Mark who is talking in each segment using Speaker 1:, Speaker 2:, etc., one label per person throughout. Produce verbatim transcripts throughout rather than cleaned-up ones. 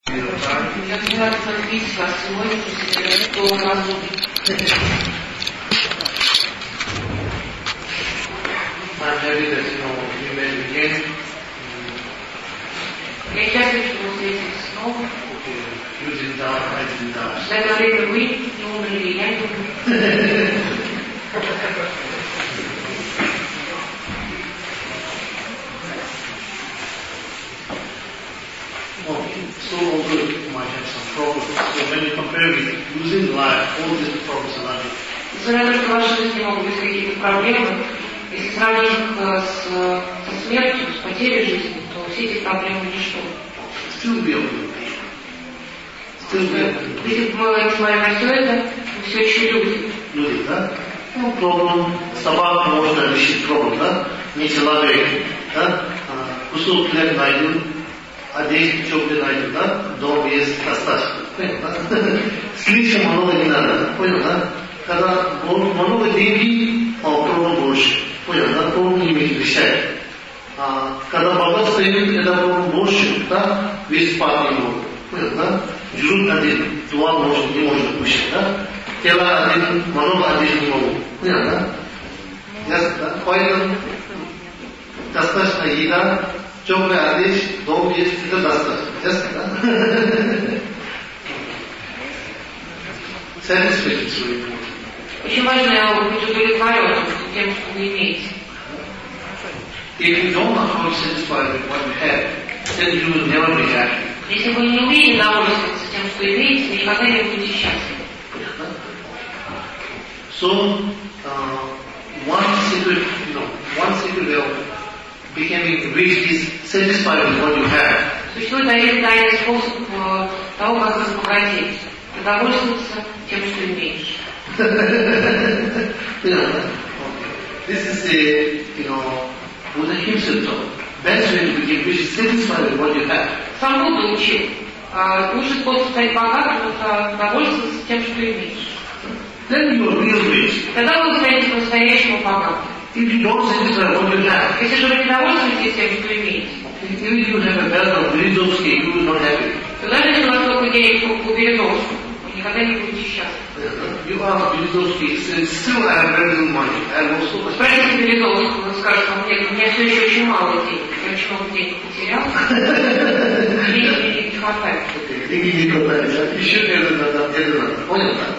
Speaker 1: Как желательно видеть вас сегодня, что у нас будет.
Speaker 2: I'm happy that you know we met again.
Speaker 1: Я счастлив, что мы встретились снова.
Speaker 2: You didn't die, I didn't die.
Speaker 1: В это время вы не умерли, я не умер.
Speaker 2: Well, so also you might have some problems. So when you compare with losing life, all these problems are nothing.
Speaker 1: Несмотря на то, что в вашей жизни могут быть какие-то проблемы, если сравнить их с, со смертью, с потерей жизни, то все эти проблемы ничто.
Speaker 2: Still be able Still be able
Speaker 1: Если мы, несмотря на все это, мы все еще люди.
Speaker 2: Люди, да? Ну, проблем. Собаку можно решить проблем, да? Не человек, да? Кусок хлеба найдем, одежду теплую найдем, да? Дом есть достаточно. Понял, да? Слишком много не надо, понял, да? Когда много денег, а проблем больше. Понял, да? Проблем не имеет решать. А когда богатство имеет, это проблем больше, да? Весь спать не может. Понял, да? Живут один, два может, не может кушать, да? Тело один, много одежды не могут. Понял, да? Ясно, да? Поэтому достаточно еда, теплая одежда, дом есть, это достаточно. Ясно, да? Satisfaction is very important.
Speaker 1: Очень важно быть удовлетворенным тем, что вы имеете.
Speaker 2: If you don't know how to satisfy with what you have, then you will never be happy.
Speaker 1: Если вы не умеете довольствоваться тем, что имеете, вы никогда не будете счастливы.
Speaker 2: So, uh, one secret, you know, one secret of becoming rich is satisfied with what you have.
Speaker 1: Существует один тайный способ того, как разбогатеть. Удовольствоваться тем, что имеешь.
Speaker 2: You know, this is a, you know, Buddha himself taught. Best way to become rich is satisfied with what you have.
Speaker 1: Сам Будда учил. Лучший способ стать богатым – это удовольствоваться тем, что имеешь.
Speaker 2: Then you are real rich.
Speaker 1: Тогда вы станете по-настоящему богатым.
Speaker 2: If you don't satisfy what you have,
Speaker 1: Если же вы не довольствуетесь тем, что имеете,
Speaker 2: even if you have a belt of Berezovsky, you will not have it.
Speaker 1: то даже если у вас только денег у Березовского, вы никогда не будете счастливы.
Speaker 2: You ask Berezovsky, still I have very little money. I have also.
Speaker 1: Спросите Березовского, он скажет вам: нет, у меня все еще очень мало денег, я очень много денег потерял, денег мне не хватает.
Speaker 2: Деньги не хватает, еще это надо, это надо. Понял, да?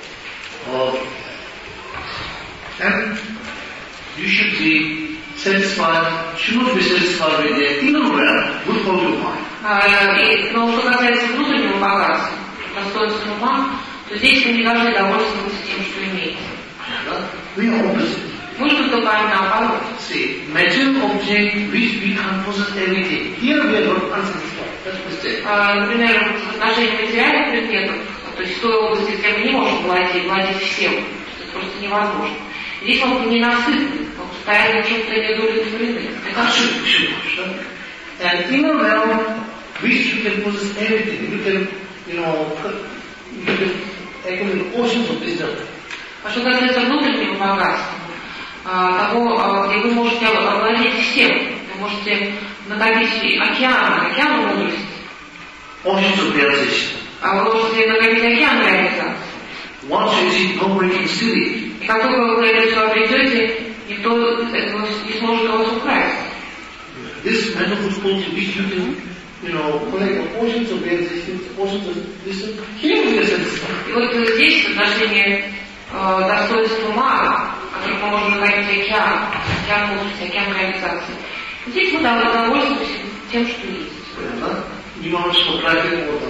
Speaker 2: And you should be satisfied, should not be satisfied with the inner realm, good for your mind.
Speaker 1: Но что касается внутреннего богатства, достоинства ума, то здесь вы не должны довольствоваться тем, что имеете.
Speaker 2: We are opposite.
Speaker 1: Мы же выступаем наоборот.
Speaker 2: See, material object which we can possess everything. Here we are not unsatisfied. That's mistake.
Speaker 1: Например, в отношении материальных предметов, то есть в той области, где мы не можем владеть, владеть всем, это просто невозможно. Здесь мы не насытны, мы постоянно чем-то недовлетворены. Это ошибка.
Speaker 2: And inner realm, which you can possess everything, you can, you know, you can accumulate oceans of wisdom.
Speaker 1: А что касается внутреннего богатства, того, где вы можете овладеть всем, вы можете накопить океан, океан мудрости.
Speaker 2: Oceans of realization.
Speaker 1: А вы можете накопить океан реализации.
Speaker 2: Once you see no breaking city.
Speaker 1: И как только вы это все обретете, никто этого не сможет у вас украсть.
Speaker 2: This metaphysical which you can, you know, collect oceans of realization, oceans of wisdom, here we are satisfied.
Speaker 1: И вот здесь, в отношении э, достоинства ума, который мы можем накопить океан, океан мудрости, океан реализации, здесь мы удовольствуемся тем, что есть.
Speaker 2: Немножко практики вот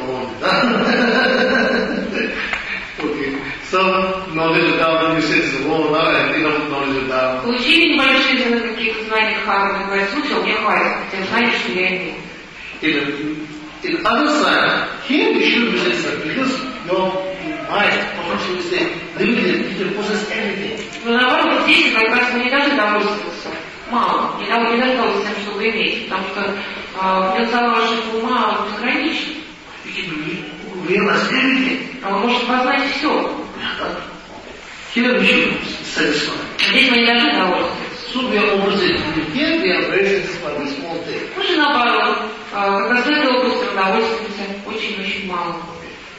Speaker 2: да? Okay. Some knowledge of Dharma, you say it's the whole lot, and enough knowledge of Dharma.
Speaker 1: Получили небольшие знания каких-то знаний Дхармы, говорят: слушай, мне хватит, хотя знаешь, что я имею.
Speaker 2: In, in other side, here we should be satisfied because your mind, potentially we say, limited, you can possess everything.
Speaker 1: Но наоборот, здесь как раз мы не должны довольствоваться мало, не должны довольствоваться тем, что вы имеете, потому что э, потенциал вашего ума безграничен.
Speaker 2: You can realize everything.
Speaker 1: Он может познать все.
Speaker 2: Here we should be satisfied.
Speaker 1: Здесь мы не должны довольствоваться.
Speaker 2: So we are opposite. Here we are very satisfied with small things.
Speaker 1: Мы же наоборот, как раз в этой области удовольствуемся очень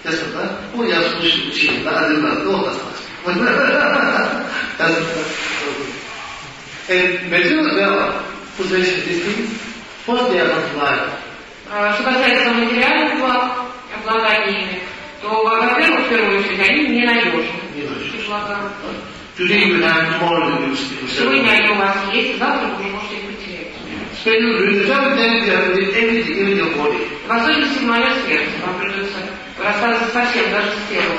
Speaker 2: Ясно, да? Ну, я слушаю учение, да, один раз, ну, достаточно. And material wealth, possession, these things, first they are not liable.
Speaker 1: Что касается материальных благ, обладаниями, то, во-первых, в первую очередь, они ненадежны.
Speaker 2: Today you have, tomorrow you lose.
Speaker 1: Сегодня они у вас есть, завтра вы уже можете их потерять.
Speaker 2: Especially during the time that you have everything, even your body.
Speaker 1: В особенности в момент смерти вам придется расстаться совсем, даже с телом.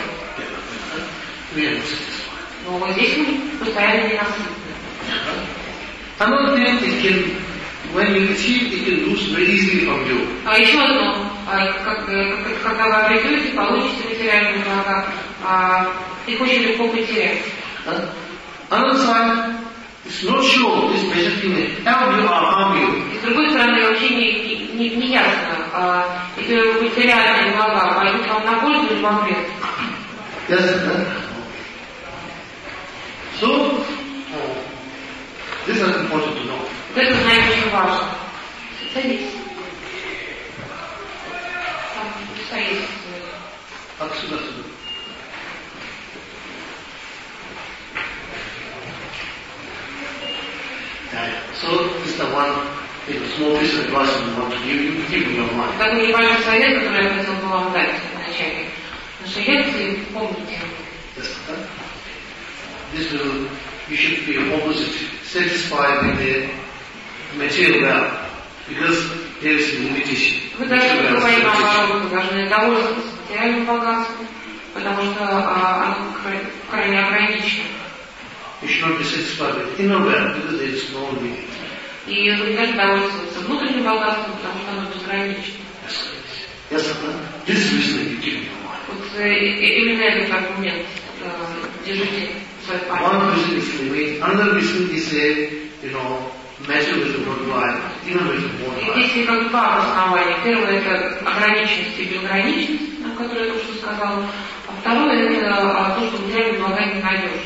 Speaker 1: Но вот здесь мы постоянно ненасытны.
Speaker 2: Another thing, it can, when you achieve, it can lose very easily from you.
Speaker 1: А еще одно, как, когда вы обретете, получите материальные блага, их очень легко потерять.
Speaker 2: Another side, it's not sure this magic thing will help you or harm you.
Speaker 1: И с другой стороны, вообще не, не, не ясно, эти материальные блага пойдут вам на пользу или во вред.
Speaker 2: Yes, so, this is important to know.
Speaker 1: Вот это, знаете, очень важно. Садитесь. Садитесь.
Speaker 2: Отсюда, отсюда. So, this is the one, you know, small piece of advice I want to give you, keep in your mind.
Speaker 1: Такой небольшой совет, который я хотел бы вам дать в начале нашей лекции, помните.
Speaker 2: Yes, huh? This will, you should be opposite, satisfied with the material wealth, because there is a limitation.
Speaker 1: Вы должны быть наоборот, вы должны довольствоваться материальным богатством, потому что оно крайне ограничено.
Speaker 2: You should not be satisfied with inner wealth, because there is no limit.
Speaker 1: И вы не должны довольствоваться внутренним богатством, потому что оно безгранично.
Speaker 2: Yes, huh? This is reason you keep in your mind.
Speaker 1: Вот именно этот аргумент держите в своей памяти.
Speaker 2: One reason is limit, another reason is a, you know, materialism not life, even with more life.
Speaker 1: Здесь есть как два основания. Первое это ограниченность и безграничность, о которой я только что сказала. А второе это то, что материальные блага ненадежны.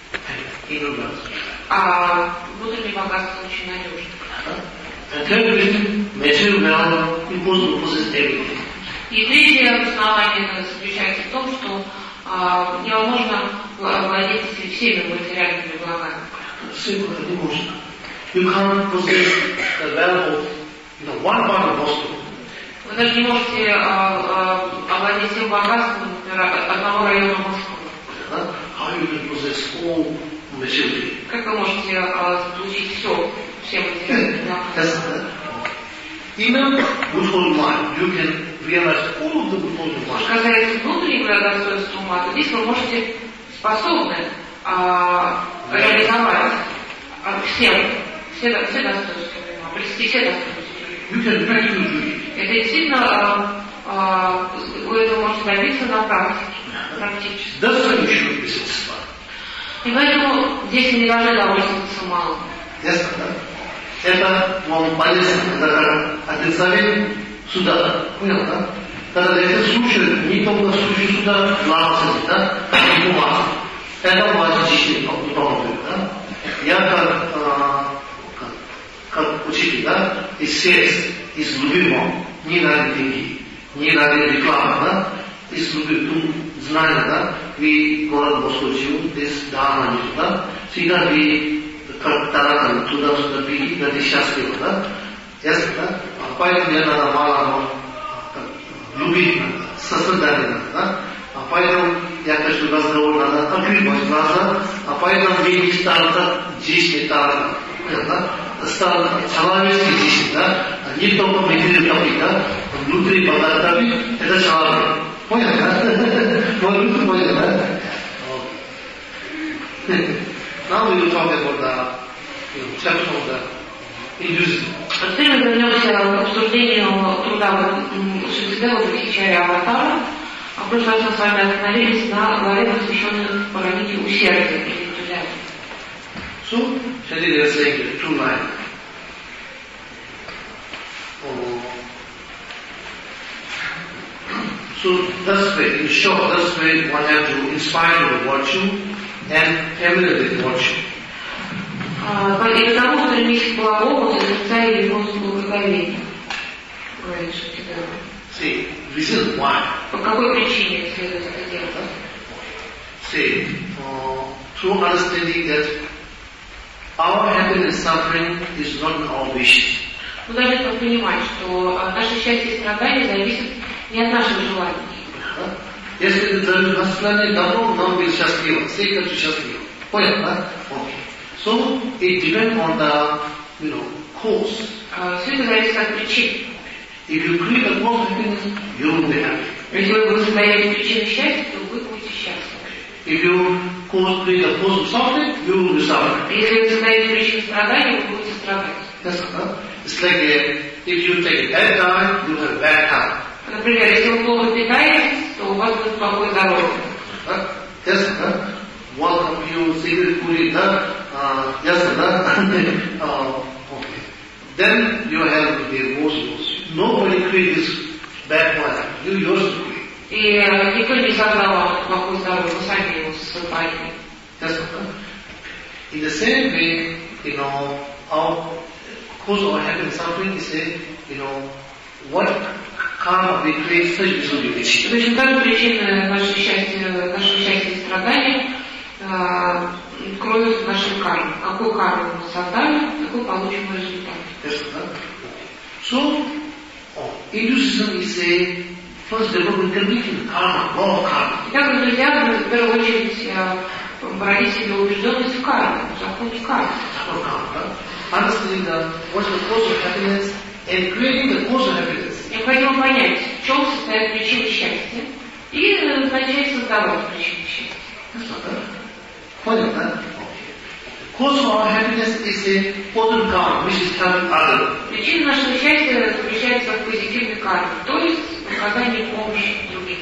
Speaker 1: А внутреннее богатство очень надежно.
Speaker 2: And third reason, material wealth impossible possess everything.
Speaker 1: И третье основание заключается в том, что а, невозможно владеть всеми материальными благами.
Speaker 2: Simple, emotional. You can't possess the wealth of, you know, one part of Moscow.
Speaker 1: Вы даже не можете а, а, овладеть всем богатством, например, одного района Москвы.
Speaker 2: How you can possess all material?
Speaker 1: Как вы можете а, получить все, все материальные блага?
Speaker 2: Even withhold mind, you can realize all of the withhold mind.
Speaker 1: Что касается внутреннего достоинства ума, то здесь вы можете способны а, реализовать а, все, все, все достоинства ума, обрести все достоинства.
Speaker 2: You can practically do it.
Speaker 1: Это действительно а, а, вы этого можете добиться на практике, практически.
Speaker 2: That's why you should be satisfied.
Speaker 1: И поэтому здесь не должны довольствоваться малым.
Speaker 2: Ясно, да? Это вам полезно, когда один совет сюда, понял, да? Когда это слушают, не только слушают сюда, двадцать, да? Не бумага. Это важнейшее помогает, да? Я как, а, как, как учитель, да? Из сердца, из любви вам, не ради деньги, не ради рекламы, да? Из любви, тут знания, да? Вы город Москву живут, здесь дама нет, да? Всегда вы как таракан туда-сюда беги, да ты счастлива, да? Ясно, да? А поэтому мне надо мало, но любить надо, сострадать надо, да? А поэтому я каждый разговор надо открыть глаза, а поэтому вы не стараются жизни таракан, да? Стараются человеческий жизнь, да? Не только материальный, да? Внутри богатый, это человек. Понял, да? Вот понял, да? Now we will talk about the, you know, chapter of the Hinduism.
Speaker 1: Теперь мы вернемся к обсуждению труда Шукидева в Вихичаре Аватара. А в прошлый раз мы с вами остановились на главе, посвященной поранению усердия или энтузиазма.
Speaker 2: So, Shadid is saying the true line. Oh. So, thus way, in short, thus way one has to inspire the virtue and familiar with virtue.
Speaker 1: И к тому стремись к благому, созерцая его с благоговением.
Speaker 2: See, reason why.
Speaker 1: По какой причине следует это делать?
Speaker 2: Say, uh, through understanding that our happiness and suffering is not our wish.
Speaker 1: Мы должны понимать, что наше счастье и страдания зависят не от наших желаний.
Speaker 2: Если ты настроение добро, нам будет счастливо, все хочу счастливо. Понял, да? Okay. So it depends on the, you know, cause.
Speaker 1: Все это зависит от причин.
Speaker 2: If you create a cause of happiness, you will be happy.
Speaker 1: Если вы будете создаете причины счастья, то вы будете счастливы.
Speaker 2: If you cause create a cause of suffering, you will be suffering.
Speaker 1: Если вы создаете причины страдания, вы будете страдать.
Speaker 2: Yes, huh? It's like a, if you take a bad time, you have a bad time.
Speaker 1: Например, если вы плохо питаетесь, то у вас будет плохое здоровье.
Speaker 2: Huh? Yes, huh? Welcome you, cigarette puri, huh? Uh, yes, huh? uh, okay. Then your health will be worse. Nobody creates bad plan. You yours create.
Speaker 1: И никто не создал вам плохое здоровье, вы сами его создаете.
Speaker 2: Yes, huh? In the same way, you know, our cause of happiness and suffering is a, you know, what karma we create such visualization.
Speaker 1: Точно так же причины нашего счастья, нашего счастья и страдания э, кроются в нашей карме. Какую карму мы создали, такой получим результат.
Speaker 2: Yes, huh? So, oh, Hinduism is a first development conviction, karma, law of karma.
Speaker 1: Итак, друзья, в первую очередь породить себе убежденность в карме, в законе кармы.
Speaker 2: Understanding the what's the cause of happiness and creating the cause of happiness.
Speaker 1: Необходимо понять, в чем состоят причины счастья, и начать создавать причины счастья.
Speaker 2: Понял, да? Cause of our happiness is a positive karma, which is helping others.
Speaker 1: Причина нашего счастья заключается в позитивной карме, то есть в оказании помощи другим.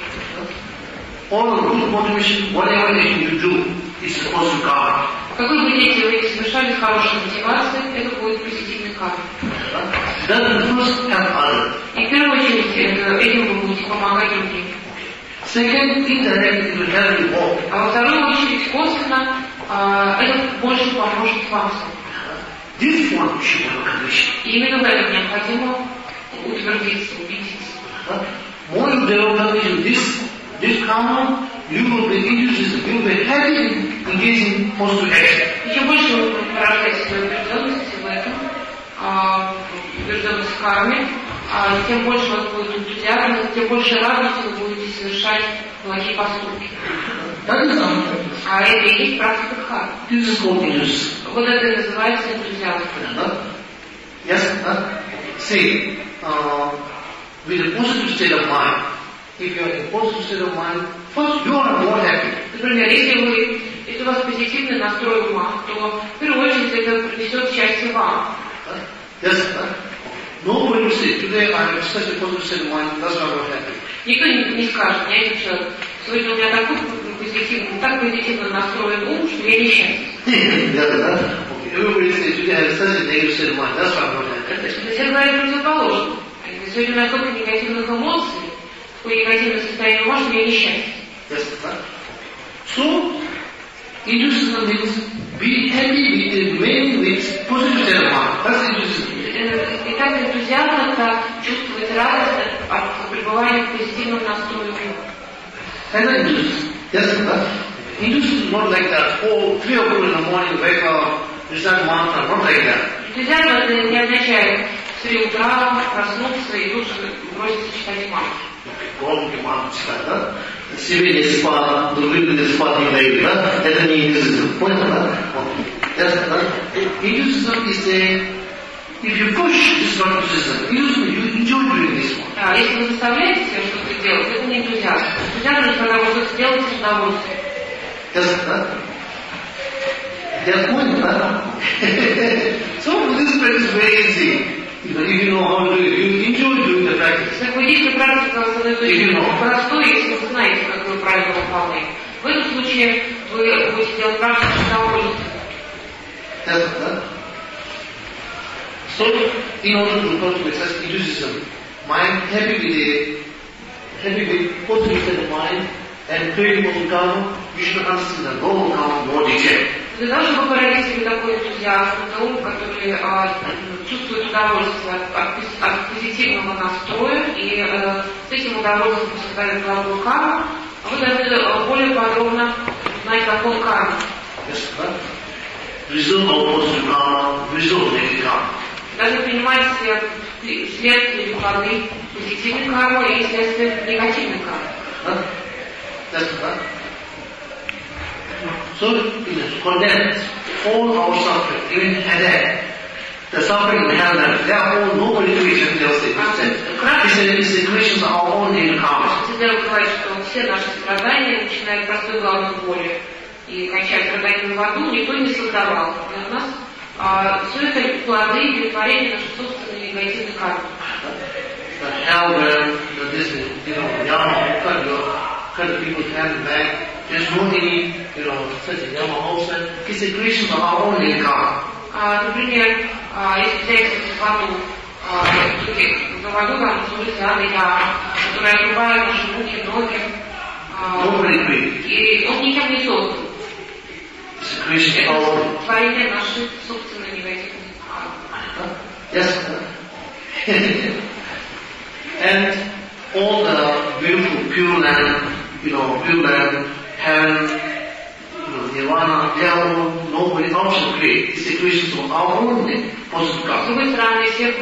Speaker 2: All good motivation, whatever you do, is a positive karma.
Speaker 1: Какой бы действие вы ни совершали с хорошей мотивацией, это будет позитивной кармой.
Speaker 2: Then first help others.
Speaker 1: И в первую очередь этим вы будете помогать другим.
Speaker 2: Second, indirectly it will help you more.
Speaker 1: А во вторую очередь косвенно это больше поможет вам.
Speaker 2: This one should have a condition.
Speaker 1: И именно в этом необходимо утвердиться, убедиться.
Speaker 2: More you develop this, this karma, you will be interested, you will be happy in engaging in positive action.
Speaker 1: И чем больше вы порождаете свою убежденность в этом, убежденность в карме, тем больше у вас будет энтузиазм, тем больше радости вы будете совершать благие поступки. А это и есть практика дхармы. Вот это и называется энтузиазм.
Speaker 2: Yes, uh, see, uh, with a positive state of mind, if you are in a positive state of mind, first you are more happy.
Speaker 1: Например, если вы, если у вас позитивный настрой ума, то в первую очередь это принесет счастье вам.
Speaker 2: Yes, uh, nobody will say, today I have such a positive state of mind, that's why I'm happy.
Speaker 1: Никто не, не скажет, я один человек, сегодня у меня такой позитивный, так позитивно настроен ум, что я несчастен.
Speaker 2: Everybody says, today I have such a negative state of mind, that's why I'm not happy.
Speaker 1: Все говорят противоположно. Сегодня настолько негативных эмоций, такое негативное состояние ума, что я несчастен.
Speaker 2: Yes, so, Hinduism means be happy with the remaining with positive state of mind. That's Hinduism.
Speaker 1: Итак, энтузиазм — это чувствовать радость от пребывания в позитивном настрое ума.
Speaker 2: And Hinduism, yes, Hinduism is not like that. Oh, three o'clock in the morning, wake up, recite mantra, not like that.
Speaker 1: Энтузиазм — это не означает в три утра проснуться и тут же броситься читать мантру.
Speaker 2: Громко мантру читать, да? Себе не спать, другим не спать не дают, да? Это не Hinduism. Понял, да? Yes, да? Hinduism is a, if you push, this is not Hinduism. Hinduism, you enjoy doing this one.
Speaker 1: А если вы заставляете себя что-то делать, это не энтузиазм. Энтузиазм — это когда вы что-то делаете с удовольствием.
Speaker 2: Yes, да? Yes, понял, да? So this practice is very easy. If you know how to do it, you enjoy doing the practice.
Speaker 1: Так вы действие практика становится очень простой, если вы знаете, как вы правильно выполняете. В этом случае вы будете делать практику с удовольствием.
Speaker 2: Yes, да? So, in order to cultivate such Hinduism, mind happy with a happy with positive state of mind and creating positive karma, you should understand the law of karma more detail.
Speaker 1: Для того, чтобы породить себе такой энтузиазм, это ум, который а, чувствует удовольствие от, от, от позитивного настроя, и а, с этим удовольствием создает главную карму, вы должны более подробно узнать, какой карму. Даже принимать следствие или плоды позитивной кармы и следствие негативной кармы.
Speaker 2: So it condemns all our suffering, even headache. The suffering in hell, they are all no motivation, they'll say. It's a, it's a creation of our own daily karma.
Speaker 1: Теперь говорит, что все наши страдания, начиная от простой головной боли и кончая страданием в аду, никто не создавал для нас. А все это плоды и творения нашей собственной негативной кармы.
Speaker 2: The hell where this, you know, Yama, cut your, cut people's hand back. There's no any, you know, such a Yama also. It's a creation of our own daily karma.
Speaker 1: А, например, а, если взять в аду, а, в аду там служится ада Яма, которая отрубает наши руки, ноги, а, и он никем не создан. Это творение нашей собственной негативной кармы.
Speaker 2: Yes. And all the beautiful pure land, you know, pure land, heaven, you know, nirvana, they are all nobody also create. It's a creation of our own positive karma.
Speaker 1: С другой стороны, все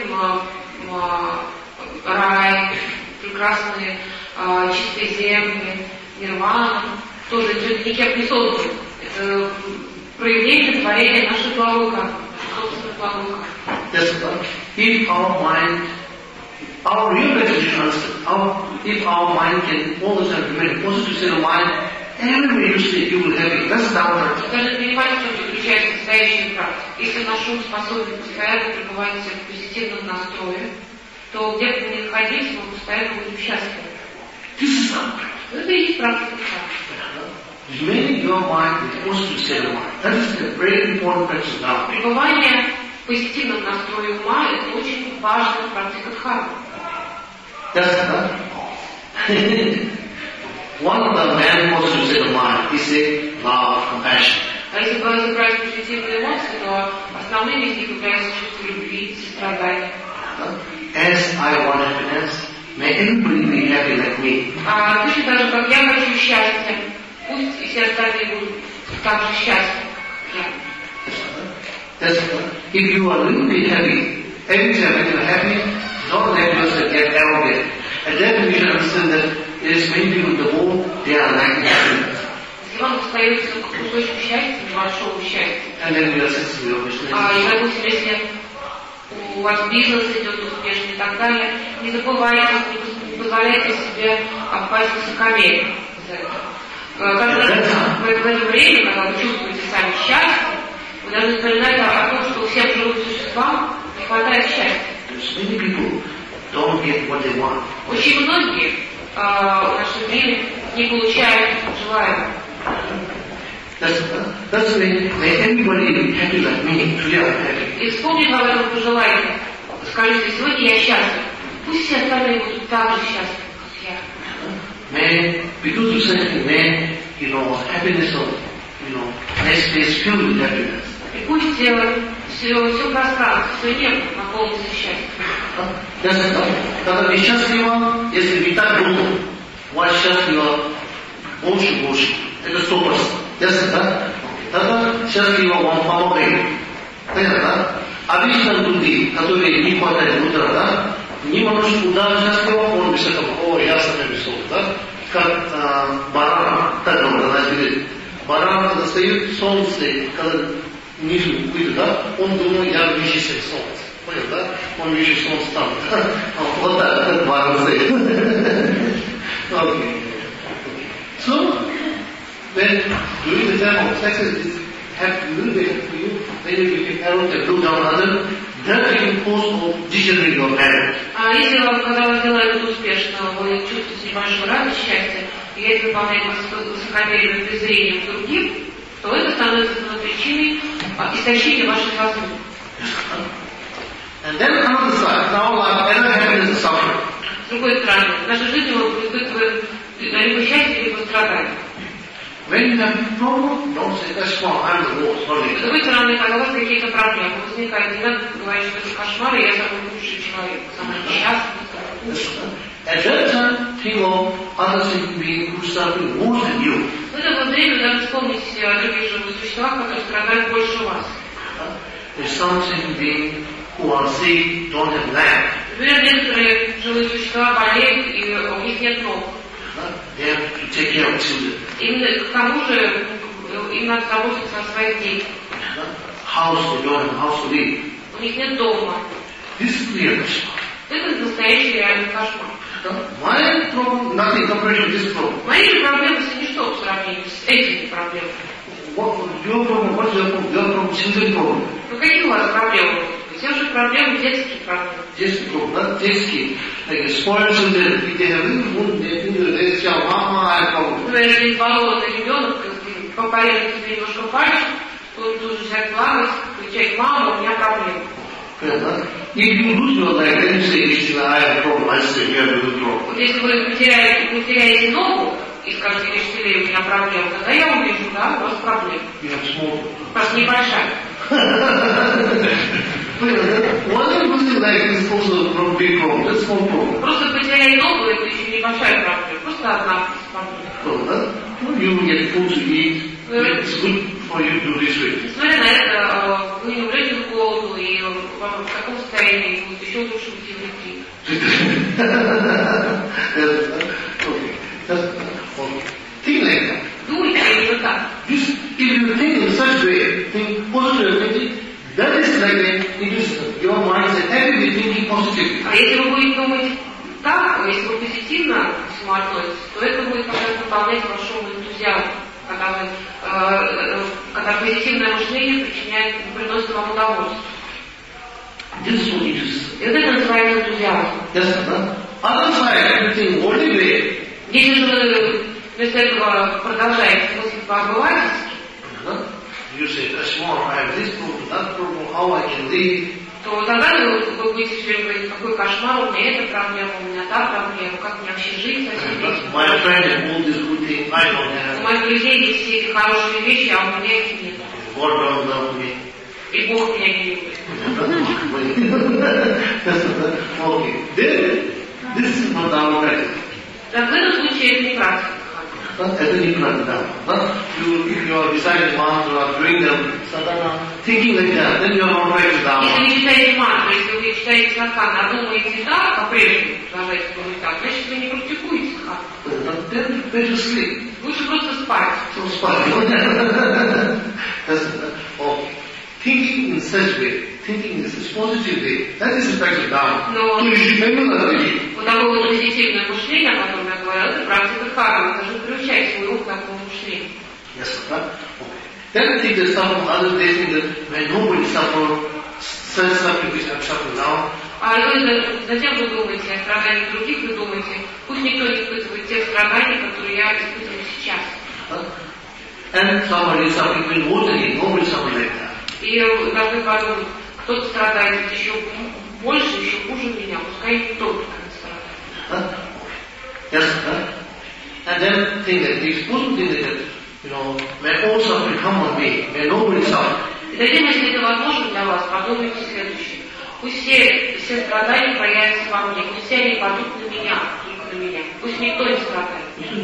Speaker 1: рай, прекрасные чистые земли, нирвана, тоже никем не созданы. Это проявление творения нашей главы кармы, собственной главы кармы.
Speaker 2: Yes, if our mind, our real meditation understand, our, if our mind can all the time remain positive state of mind, everywhere you stay, you will have it. That's downward.
Speaker 1: Даже понимать, что заключается настоящая практика. Если наш ум способен постоянно пребывать в позитивном настрое, то где бы мы ни находились, мы постоянно будем счастливы. Это и есть практика.
Speaker 2: Remaining your mind with positive state of mind. That is a very important practice now.
Speaker 1: Пребывание в позитивном настрое ума – это очень важная практика дхармы.
Speaker 2: That's that. One of the main positive state of mind is a love, compassion.
Speaker 1: А если брать позитивные эмоции, то основными из них являются чувство любви, сострадания.
Speaker 2: As I want happiness, may everybody be happy like me.
Speaker 1: А точно так же, как я хочу счастья, пусть и все остальные будут так же счастливы, как я.
Speaker 2: That's if you are really happy, every time when you are happy, don't let yourself get arrogant. And then we should understand that there is many people in the world, they are lacking happiness.
Speaker 1: Если вам остается кусочек счастья, небольшого счастья,
Speaker 2: and then we are sensible, obviously.
Speaker 1: А, и, допустим, если у вас бизнес идет успешно и так далее, не забывайте, не позволяйте себе опасть в высокомерие. Каждый раз в это время, когда вы чувствуете сами счастье, вы должны вспоминать о том, что у всех живых существам не хватает счастья. Очень многие а, в нашем мире не получают желаемого.
Speaker 2: That's, that's why may everybody be happy like me, today I'm happy.
Speaker 1: И вспомнив об этом пожелании, скажите, сегодня я счастлив. Пусть все остальные будут так же счастливы, как я.
Speaker 2: May, because you said, may, you know, happiness of, you know, next day is filled with happiness.
Speaker 1: И пусть все, все, все пространство, все небо наполнится счастьем.
Speaker 2: Когда вы счастливы, если вы так думаете, вас счастливо больше, больше. Это сто процентов. Ясно, да? Тогда счастливо вам помогает. Понятно, да? Обычно люди, которые не хватает утра, да, немножко удар счастливо, он без этого, о, я сам рисую, да? Как а, баран, так говорят, она говорит, баран, когда стоит солнце, когда ниже выйдет, да, он думает, я вижу себе солнце. Понятно, да? Он видит солнце там. Вот так, как баран стоит. Окей. So, when during the time of sex is have a little bit for you, then you can arrow and look down other, that will cause of degenerate your marriage.
Speaker 1: А если вам, когда вы делаете успешно, вы чувствуете небольшую радость, счастье, и это выполняет высокомерие презрением к другим, то это становится причиной истощения вашей возможности.
Speaker 2: And then another side, now life, ever happiness is suffering.
Speaker 1: С другой стороны, в нашей жизни мы испытываем либо счастье, либо страдания.
Speaker 2: When you have a problem, don't say, that's wrong, I'm the worst.
Speaker 1: С другой стороны, когда у вас какие-то проблемы возникают, не надо говорить, что это кошмар, и я самый лучший человек, самый несчастный.
Speaker 2: At that time, think of other sentient beings who suffer more than you.
Speaker 1: В это время даже вспомните о других живых существах, которые страдают больше вас.
Speaker 2: There's some sentient beings who are sick, don't have land.
Speaker 1: Например, некоторые живые существа болеют, и у них нет ног.
Speaker 2: They have to take care of children.
Speaker 1: Им, к тому же, им надо заботиться о своих детях.
Speaker 2: House, they don't have house to live.
Speaker 1: У них нет дома.
Speaker 2: This is real kashmar.
Speaker 1: Это настоящий реальный кошмар.
Speaker 2: My problem, nothing compared to this problem.
Speaker 1: Мои же проблемы это ничто по сравнению с этими проблемами.
Speaker 2: What your problem? What's your problem? Your problem, children problem.
Speaker 1: Ну какие у вас проблемы? Все же проблемы детские проблемы.
Speaker 2: Детские проблемы, детские. Like spoiled children, if they have little wound, they think they say, "Mama, I have problem."
Speaker 1: Например, если балованный ребенок порезать тебе немножко пальчик, то он тут же взять плавать, кричать: "Мама, у меня проблемы."
Speaker 2: If you lose your leg, then you say, I have a problem, I say, you have a problem.
Speaker 1: Вот если вы потеряете, потеряете ногу и скажете: "Решили, у меня проблема", тогда я увижу, да, у вас проблема.
Speaker 2: You have small.
Speaker 1: Просто небольшая.
Speaker 2: One of losing leg is also a big problem, that's small problem.
Speaker 1: Просто потерять ногу это еще небольшая проблема, просто одна проблема.
Speaker 2: You get food to eat, it's good for you to do this way.
Speaker 1: Несмотря на это, вы не умрете с голоду, и вам в таком состоянии будет еще лучше быть евреем.
Speaker 2: Think like that.
Speaker 1: Думайте именно так.
Speaker 2: If you think in such way, think positively, that is like it is your mindset, every thinking positively.
Speaker 1: А если вы будете думать так, если вы позитивно к всему относитесь, то это будет как раз дополнять вашему энтузиазму, когда, вы, э, когда позитивное мышление причиняет, приносит вам удовольствие.
Speaker 2: This is what it is.
Speaker 1: И вот это называется энтузиазм.
Speaker 2: Yes, sir. Other side, you think only way.
Speaker 1: Если же вы вместо этого продолжаете мыслить по-обывательски,
Speaker 2: you say, Ashmar, I have this problem, that problem, how I can live.
Speaker 1: То тогда вы, вы будете все время говорить: какой кошмар, у меня эта проблема, у меня та проблема, как мне вообще жить со всеми этими.
Speaker 2: My friend has all these good things, I don't have.
Speaker 1: У моих друзей есть все эти хорошие вещи, а у меня их нет.
Speaker 2: God don't love me.
Speaker 1: И Бог меня не любит.
Speaker 2: Okay. Then, this is not our practice.
Speaker 1: Так в этом случае это не практика.
Speaker 2: Это не практика. You, if you are reciting mantra, doing them, sadhana, thinking like that, then you are not practicing Dharma.
Speaker 1: Если вы читаете мантру, если вы читаете садхану, а думаете так, по-прежнему продолжаете думать так, значит вы не практикуете садхану.
Speaker 2: Then better sleep.
Speaker 1: Лучше просто спать.
Speaker 2: So spot. That's okay. Thinking in such way, thinking in such positive way, that is the practice Dharma.
Speaker 1: Но
Speaker 2: so you should remember that.
Speaker 1: вот такое вот позитивное мышление, о котором я говорю, это практика кармы, даже приучать свой ум к такому мышлению.
Speaker 2: Yes, sir. Okay. Then think that some other they think that when nobody suffer, such suffering which I'm suffering now.
Speaker 1: А вы затем вы думаете о страданиях других, вы думаете, пусть никто не испытывает тех страданий, которые я испытываю сейчас.
Speaker 2: And somebody is suffering when more than you, nobody suffering like that.
Speaker 1: И должны подумать, кто-то страдает еще больше, еще хуже меня, пускай никто не страдает.
Speaker 2: Yes, sir. And then think that these people think that, you know, may all suffering come on me, may nobody suffer.
Speaker 1: И затем, если это возможно для вас, подумайте следующее. Пусть все, все страдания проявятся во мне, пусть все они падут на меня, только на меня. Пусть никто не страдает.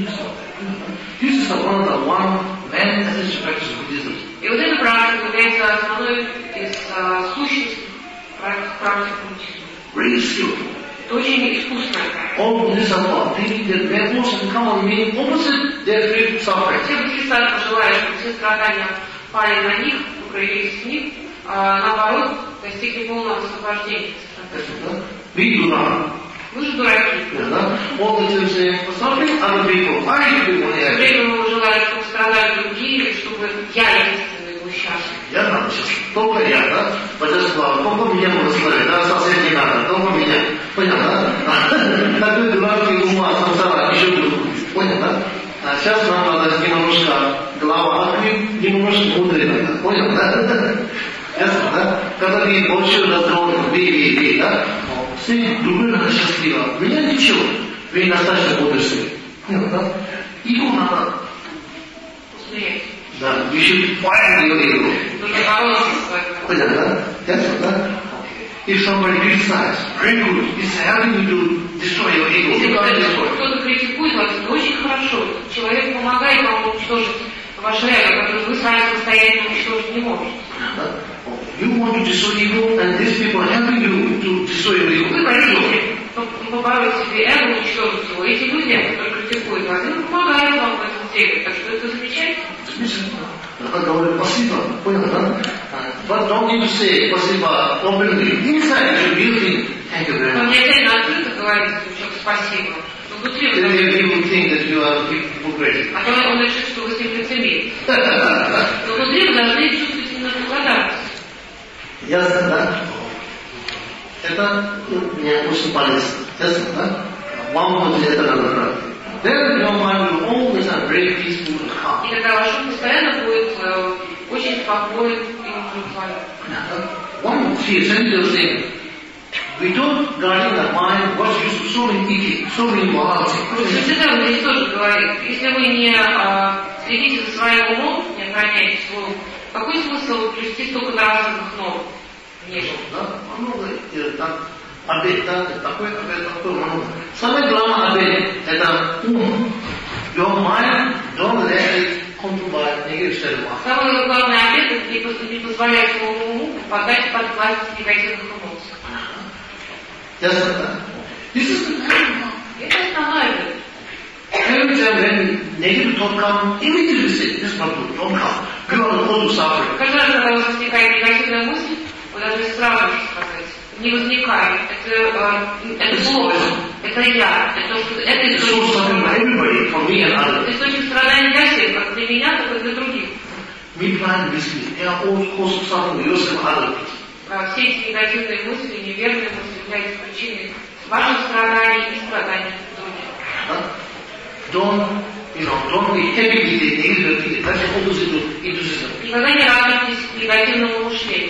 Speaker 2: This is one of the one main essential practice of Buddhism.
Speaker 1: И вот эта практика является основной из uh, сущностей практики буддизма.
Speaker 2: Really skillful.
Speaker 1: Это очень искусная практика.
Speaker 2: All Buddhists are taught, thinking that their emotions come on me opposite their free suffering.
Speaker 1: Все бодхисаттвы желают, чтобы все страдания пали на них, укрылись в них, а наоборот, достигли полного освобождения.
Speaker 2: We do not.
Speaker 1: Вы же дураки.
Speaker 2: All the time saying, for suffering other people, I do want to
Speaker 1: Все время мы желаем, чтобы страдали другие, чтобы я единственный был счастлив.
Speaker 2: Я там сейчас, только я, да? Божество, только меня благословит, да? Совсем не надо, только меня. Понял, да? Такой дурацкий ума, самсара, еще буду. Понял, да? А сейчас нам надо немножко голова открыть, немножко мудрее надо. Понял, да? Ясно, да? Когда ты больше раздрован, бей, бей, бей, да? Все другой надо счастливо. Меня ничего. Вы достаточно бодрствуете. Понял, да? Его надо Да, you should fight your ego.
Speaker 1: Нужно бороться с своим.
Speaker 2: Понятно, да? That's да? If somebody criticizes, very good, it's helping you to destroy your ego.
Speaker 1: Если
Speaker 2: You can't destroy.
Speaker 1: кто-то критикует вас, это очень хорошо. Человек помогает вам уничтожить ваше эго, которое вы сами самостоятельно уничтожить не можете.
Speaker 2: You want to destroy ego, and these people are helping you to destroy your ego.
Speaker 1: Вы хотите побороть себе эго, уничтожить его. Эти люди, которые критикуют вас, они помогают вам в этом деле. Так что это замечательно.
Speaker 2: Замечательно. Это говорит спасибо. Понял, да? But don't need to say спасибо openly. Inside you think, thank you very
Speaker 1: Но
Speaker 2: much.
Speaker 1: не обязательно открыто говорить человеку спасибо. Но внутри вы
Speaker 2: Then
Speaker 1: говорите.
Speaker 2: you will think that you are hypocrite.
Speaker 1: А то он решит, что вы с ним лицемерите. Но внутри вы должны чувствовать именно благодарность.
Speaker 2: Ясно, да? Это мне очень полезно. Ясно, да? Вам вот это надо брать. Then your mind will always have very peaceful and calm.
Speaker 1: И тогда ваш ум постоянно будет э, очень спокоен и удовлетворен.
Speaker 2: One essential thing, we don't guard the mind what's used to so many eating, so many morality.
Speaker 1: Всегда здесь тоже говорит, если вы не а, следите за своим умом, не охраняете свой ум, какой смысл плести столько нравственных норм? Нет.
Speaker 2: Да? Много так, обед, да, такой обед, такой много. Самое главное обед – это ум. Your mind, don't let it control by negative state of mind.
Speaker 1: Самый главный обет – это не поз- не позволять своему уму попадать под власть негативных эмоций.
Speaker 2: Ясно, да? This is the main.
Speaker 1: Это основной обет.
Speaker 2: Every time when negative thought comes, immediately say, this is not good, don't come. You are the cause of suffering.
Speaker 1: Каждый раз, когда у вас возникает негативная мысль, вы должны сразу же сказать, не возникает, это, э, это плохо, это я, это, это
Speaker 2: It's so
Speaker 1: источник
Speaker 2: suffering for
Speaker 1: страдания.
Speaker 2: everybody, for me and others.
Speaker 1: Источник страдания для всех, как для меня, так и для других.
Speaker 2: Me plan mislead. They are all cause of suffering for yourself and others.
Speaker 1: А все эти негативные мысли, неверные мысли являются причиной ваших страданий и страданий других.
Speaker 2: Huh? Don't, you know, don't be heavy with the negative thinking. That's the opposite of enthusiasm.
Speaker 1: Никогда не радуйтесь к негативному мышлению.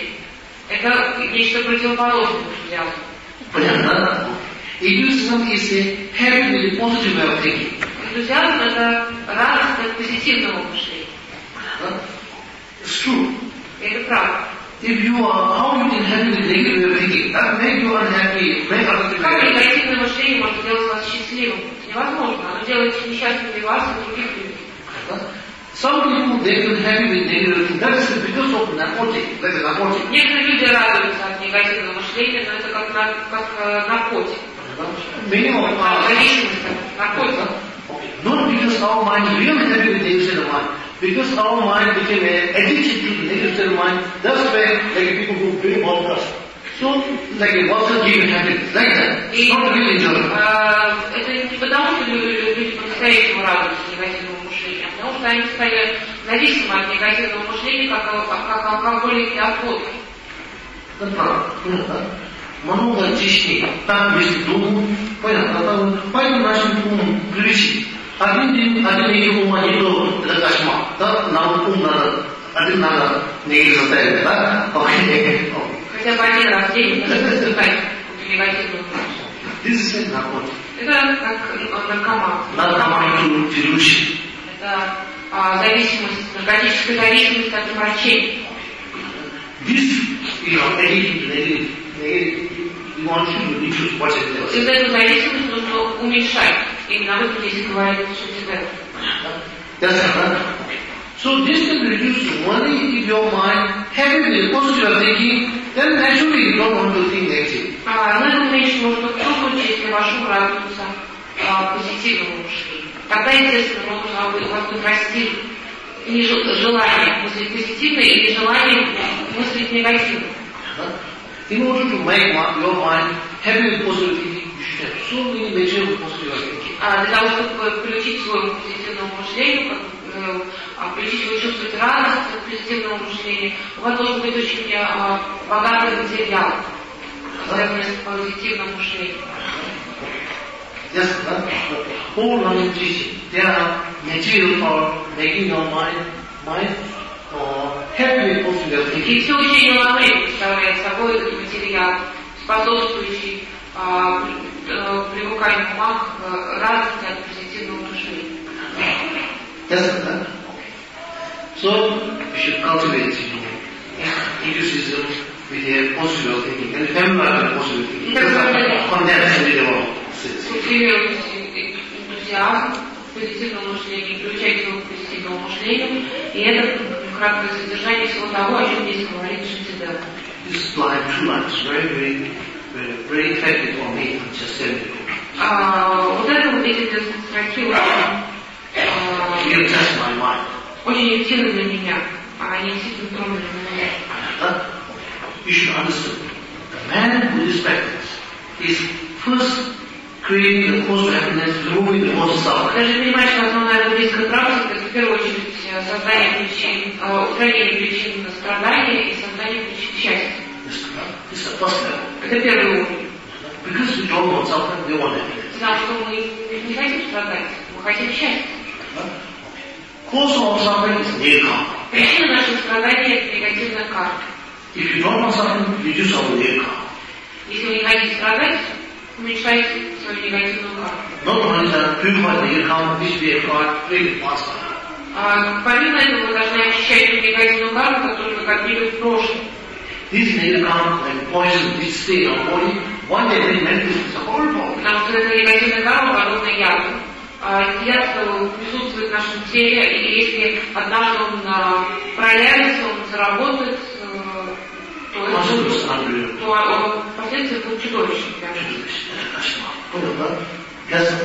Speaker 1: Это нечто противоположное энтузиазму.
Speaker 2: Понятно, да? Enthusiasm is a heavy with the positive way of thinking.
Speaker 1: Энтузиазм – это радость от позитивного мышления.
Speaker 2: Huh? It's true.
Speaker 1: И это правда.
Speaker 2: If you are, how you can happy with negative way of thinking? That make you unhappy, make other people
Speaker 1: Как
Speaker 2: happy.
Speaker 1: негативное мышление может сделать вас счастливым? Это невозможно. Оно делает несчастными вас и других людей.
Speaker 2: Huh? Some people, they can happy with negative thinking. That is because of narcotic, like a narcotic.
Speaker 1: Некоторые люди радуются от негативного мышления, но это как, на, как э, наркотик.
Speaker 2: Many of us,
Speaker 1: Зависимость от наркотика.
Speaker 2: not because our mind is really happy with negative state of mind, because our mind became uh, addicted to the negative state of mind. That's why, like people who drink vodka. So, like a vodka give you happiness, like that.
Speaker 1: И
Speaker 2: Not really enjoyable.
Speaker 1: э, это не потому, что люди, люди по-настоящему радуются негативному мышлению, а потому что они стали зависимы от негативного мышления, как, ал- как алкоголики от водки.
Speaker 2: Это правда. Понятно? Много честнее. Так, если думаю, понятно, там, поэтому нашим умом привычки. Один день, один день ума не то, это кошмар. Да? Нам ум надо, один надо не заставить, да? Окей.
Speaker 1: Хотя бы один раз в день нужно испытать негативную мышление.
Speaker 2: This is a narcotic.
Speaker 1: Это как наркоман.
Speaker 2: Наркоман delusion.
Speaker 1: Это а, зависимость, наркотическая зависимость от врачей.
Speaker 2: This, you know, addicted to negative, negative, you want to reduce what it does.
Speaker 1: И эту зависимость нужно уменьшать. Именно об этом здесь говорит Шутибер.
Speaker 2: That's right. So this can reduce only if your mind heavily positive thinking, then naturally you don't want to think negative.
Speaker 1: А, но это уменьшить можно в том случае, если ваш ум радуется а, позитивному мышлению. Тогда, естественно, можно, у вас будет расти или желание мыслить позитивно, или желание мыслить негативно.
Speaker 2: In order to make your mind happy with positive thinking, you should have so many measures of positive thinking.
Speaker 1: А, для того, чтобы приучить своему позитивному мышлению, как, э, а, приучить его чувствовать радость от позитивного мышления, у вас должен быть очень э, богатый материал, связанный с позитивным мышлением.
Speaker 2: Yes, that whole running teaching, there are material for making your mind, mind uh, happy with positive
Speaker 1: И
Speaker 2: thinking.
Speaker 1: все учение Ламрей представляет собой этот материал, способствующий а, э, привыканию ума к э, радости от позитивного мышления.
Speaker 2: Yes, that. So, we should cultivate, you know, egotism with a positive thinking, and family life with a positive thinking. Just condense every day of
Speaker 1: Культивировать энтузиазм, позитивного мышления, приучать его к позитивному мышлению, и это краткое содержание всего того, о чем здесь говорит Шантидeva.
Speaker 2: This line, two lines, very, very, very, very effective on me, just telling you.
Speaker 1: Вот это вот эти две строки
Speaker 2: You test my mind.
Speaker 1: очень эффективны для меня, они действительно тронули меня.
Speaker 2: You should understand, the man who is practice is first creating the cause of happiness, removing the cause of suffering.
Speaker 1: Даже понимать, что основная буддийская практика, это в первую очередь создание причин, устранение причин страдания и создание причин счастья.
Speaker 2: This is the first level.
Speaker 1: Это первый уровень.
Speaker 2: Because we don't want suffering, we want happiness.
Speaker 1: Потому что мы не хотим страдать, мы хотим счастья.
Speaker 2: Cause of suffering is nirkama.
Speaker 1: Причина нашего страдания – это негативная карма.
Speaker 2: If you don't want suffering, reduce our nirkama.
Speaker 1: Если вы не хотите страдать, уменьшайте свою негативную карму.
Speaker 2: Not only that, purify the nirkama which we acquired really fast.
Speaker 1: Помимо этого, вы должны очищать эту негативную карму, которую вы копили в прошлом.
Speaker 2: This nirkama, like poison, which stay in our body, one day when manifests as a whole body.
Speaker 1: Потому что эта негативная карма подобна яду. Яд присутствует в нашем теле, и если однажды он проявится, он заработает, то это то последствия будут чудовищными.
Speaker 2: Понял, да? Ясно,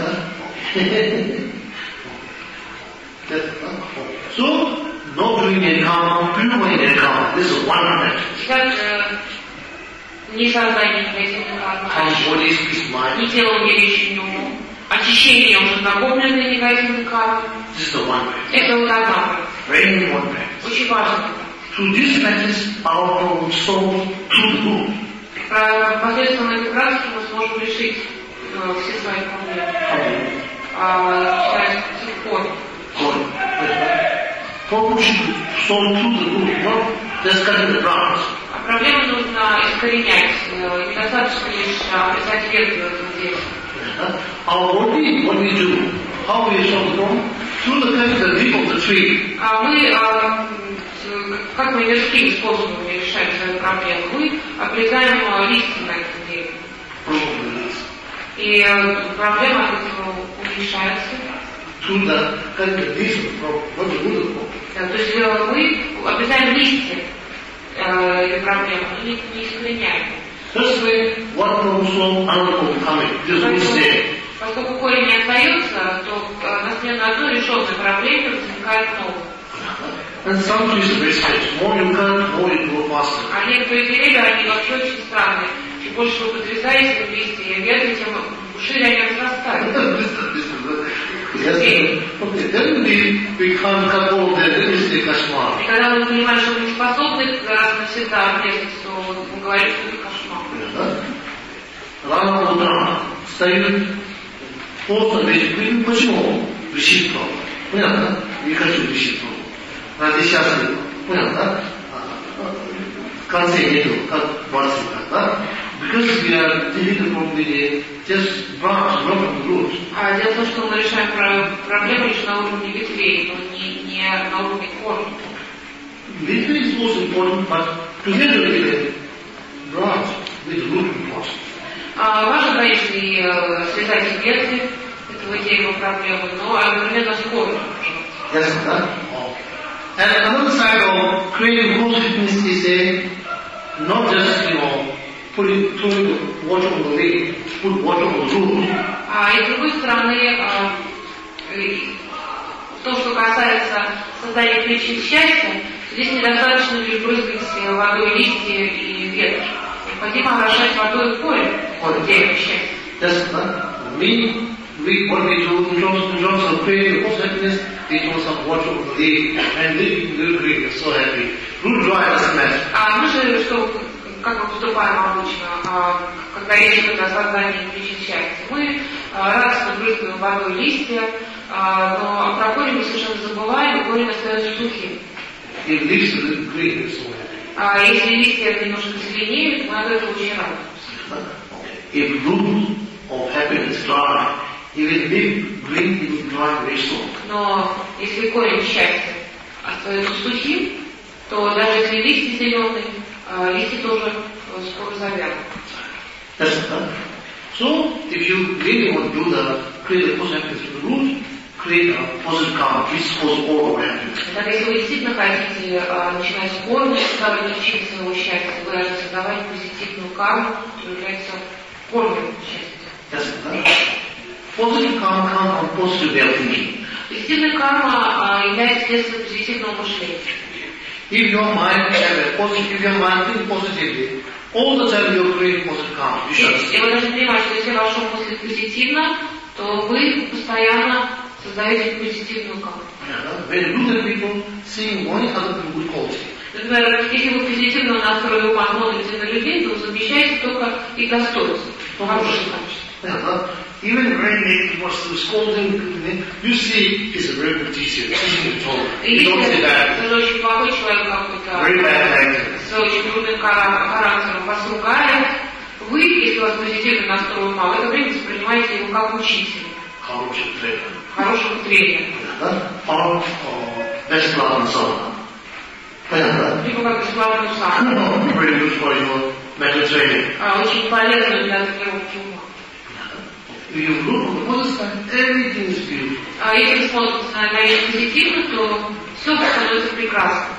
Speaker 2: да? So, no doing nirkama, purifying nirkama, this is one practice.
Speaker 1: Также не создание негативной кармы, не телом, не речью, не умом. Очищение уже накопленной негативной кармы. Это вот одна практика. Очень важно.
Speaker 2: Through this practice, our problem solved through the root.
Speaker 1: Посредством этой практики мы сможем решить э, все свои проблемы. Начиная с корня.
Speaker 2: Problem should be solved through the root, not just cutting the branch.
Speaker 1: А проблемы нужно искоренять. Недостаточно лишь обрезать ветви в этом деле.
Speaker 2: Our body, what we do, how we solve the problem? Through the cutting the leaf of the tree.
Speaker 1: А мы, а, как мы мирскими способами решаем свою проблему? Мы обрезаем листья на этом дереве. И проблема от этого уменьшается.
Speaker 2: Through the cutting the leaves of the problem, what the root of the problem?
Speaker 1: Да, то есть мы обрезаем листья этой проблемы, но не, не искореняем.
Speaker 2: This way, one problem solved, another problem coming. Just mistake.
Speaker 1: Поскольку корень не остается, то на смену одной решенной проблеме возникает новая.
Speaker 2: And some trees are very strange. More you cut, more you grow faster.
Speaker 1: А некоторые деревья, они вообще очень странные. Чем больше вы подрезаете листья и ветви, тем шире они разрастают.
Speaker 2: Yes. Okay, then we, we can't cut all of that, then it's the kashmar.
Speaker 1: И когда вы понимаете, что вы не способны раз навсегда обрезать, то вы говорите, что это кошмар.
Speaker 2: Рама Мудрана стоит просто вещь. Почему? Решит проблему. Понятно? Не хочу решить проблему. Ради счастлива. Понятно, да? В конце нету, как двадцать, да? Because we are dealing with the just branch, not the root.
Speaker 1: А дело в том, что мы решаем проблему лишь на уровне ветвей, но не, не на уровне корня.
Speaker 2: Ветви is most important, but together with the branch, with the root important.
Speaker 1: А важно, конечно, и связать ветви этого дерева проблемы, но одновременно с корнем.
Speaker 2: Yes, да? And another side of creating whole fitness is a not just, you know, putting, throwing water on the lake, put water on the root.
Speaker 1: А и с другой стороны, то, что касается создания причин счастья, здесь недостаточно лишь брызгать водой листья и ветки. Необходимо орошать водой корень дерева счастья.
Speaker 2: That's me. We, what we do in terms, in terms of creating whole happiness, we throw some water on the lake and we will green, we're so happy. Root dry doesn't matter.
Speaker 1: А мы же, что, как мы поступаем обычно, когда речь идет о создании причин счастья, мы радостно брызгаем водой листья, но про корень мы совершенно забываем, и корень остается сухим.
Speaker 2: If leaves are green, we're so happy.
Speaker 1: А если листья немножко зеленеют, мы от этого очень радуемся.
Speaker 2: If root of happiness dry, even big green, it will dry very soon.
Speaker 1: Но если корень счастья остаются сухим, то даже если листья зеленые, листья тоже скоро завянут.
Speaker 2: That's it. So, if you really want to do the, create a positive happiness to the root, create a positive karma, which cause all our happiness.
Speaker 1: Итак, если вы действительно хотите а, начинать с корня, создавать причины своего счастья, вы должны создавать позитивную карму, которая является корнем счастья.
Speaker 2: That's it. Positive karma comes from positive way of thinking.
Speaker 1: Позитивная карма а, является следствием позитивного мышления.
Speaker 2: If your mind have a positive, if your mind think positively, all the time you create positive karma. You should.
Speaker 1: И вы должны понимать, что если ваша мысль позитивна, то вы постоянно создаете позитивную карму.
Speaker 2: When you look at people, seeing one other people good quality.
Speaker 1: Например, если вы позитивно настроены ума смотрите на людей, то вы замечаете только их достоинства, хорошие качества.
Speaker 2: Even very negative was the scolding, you see he's a very good teacher, teaching the Torah. You don't say that.
Speaker 1: Даже очень плохой человек какой-то,
Speaker 2: Very bad character.
Speaker 1: с очень трудным характером вас ругает, вы, если у вас позитивный настрой ума, в это время воспринимаете его как учителя.
Speaker 2: Хороший тренер.
Speaker 1: Хорошего тренера.
Speaker 2: Он бесплатно сон. Понятно?
Speaker 1: Либо как бесплатную сам.
Speaker 2: Very good for your mental training.
Speaker 1: Очень полезно для тренировки ума.
Speaker 2: You look on the positive side, everything is beautiful.
Speaker 1: А если смотрите на вещь позитивно, то все становится прекрасным.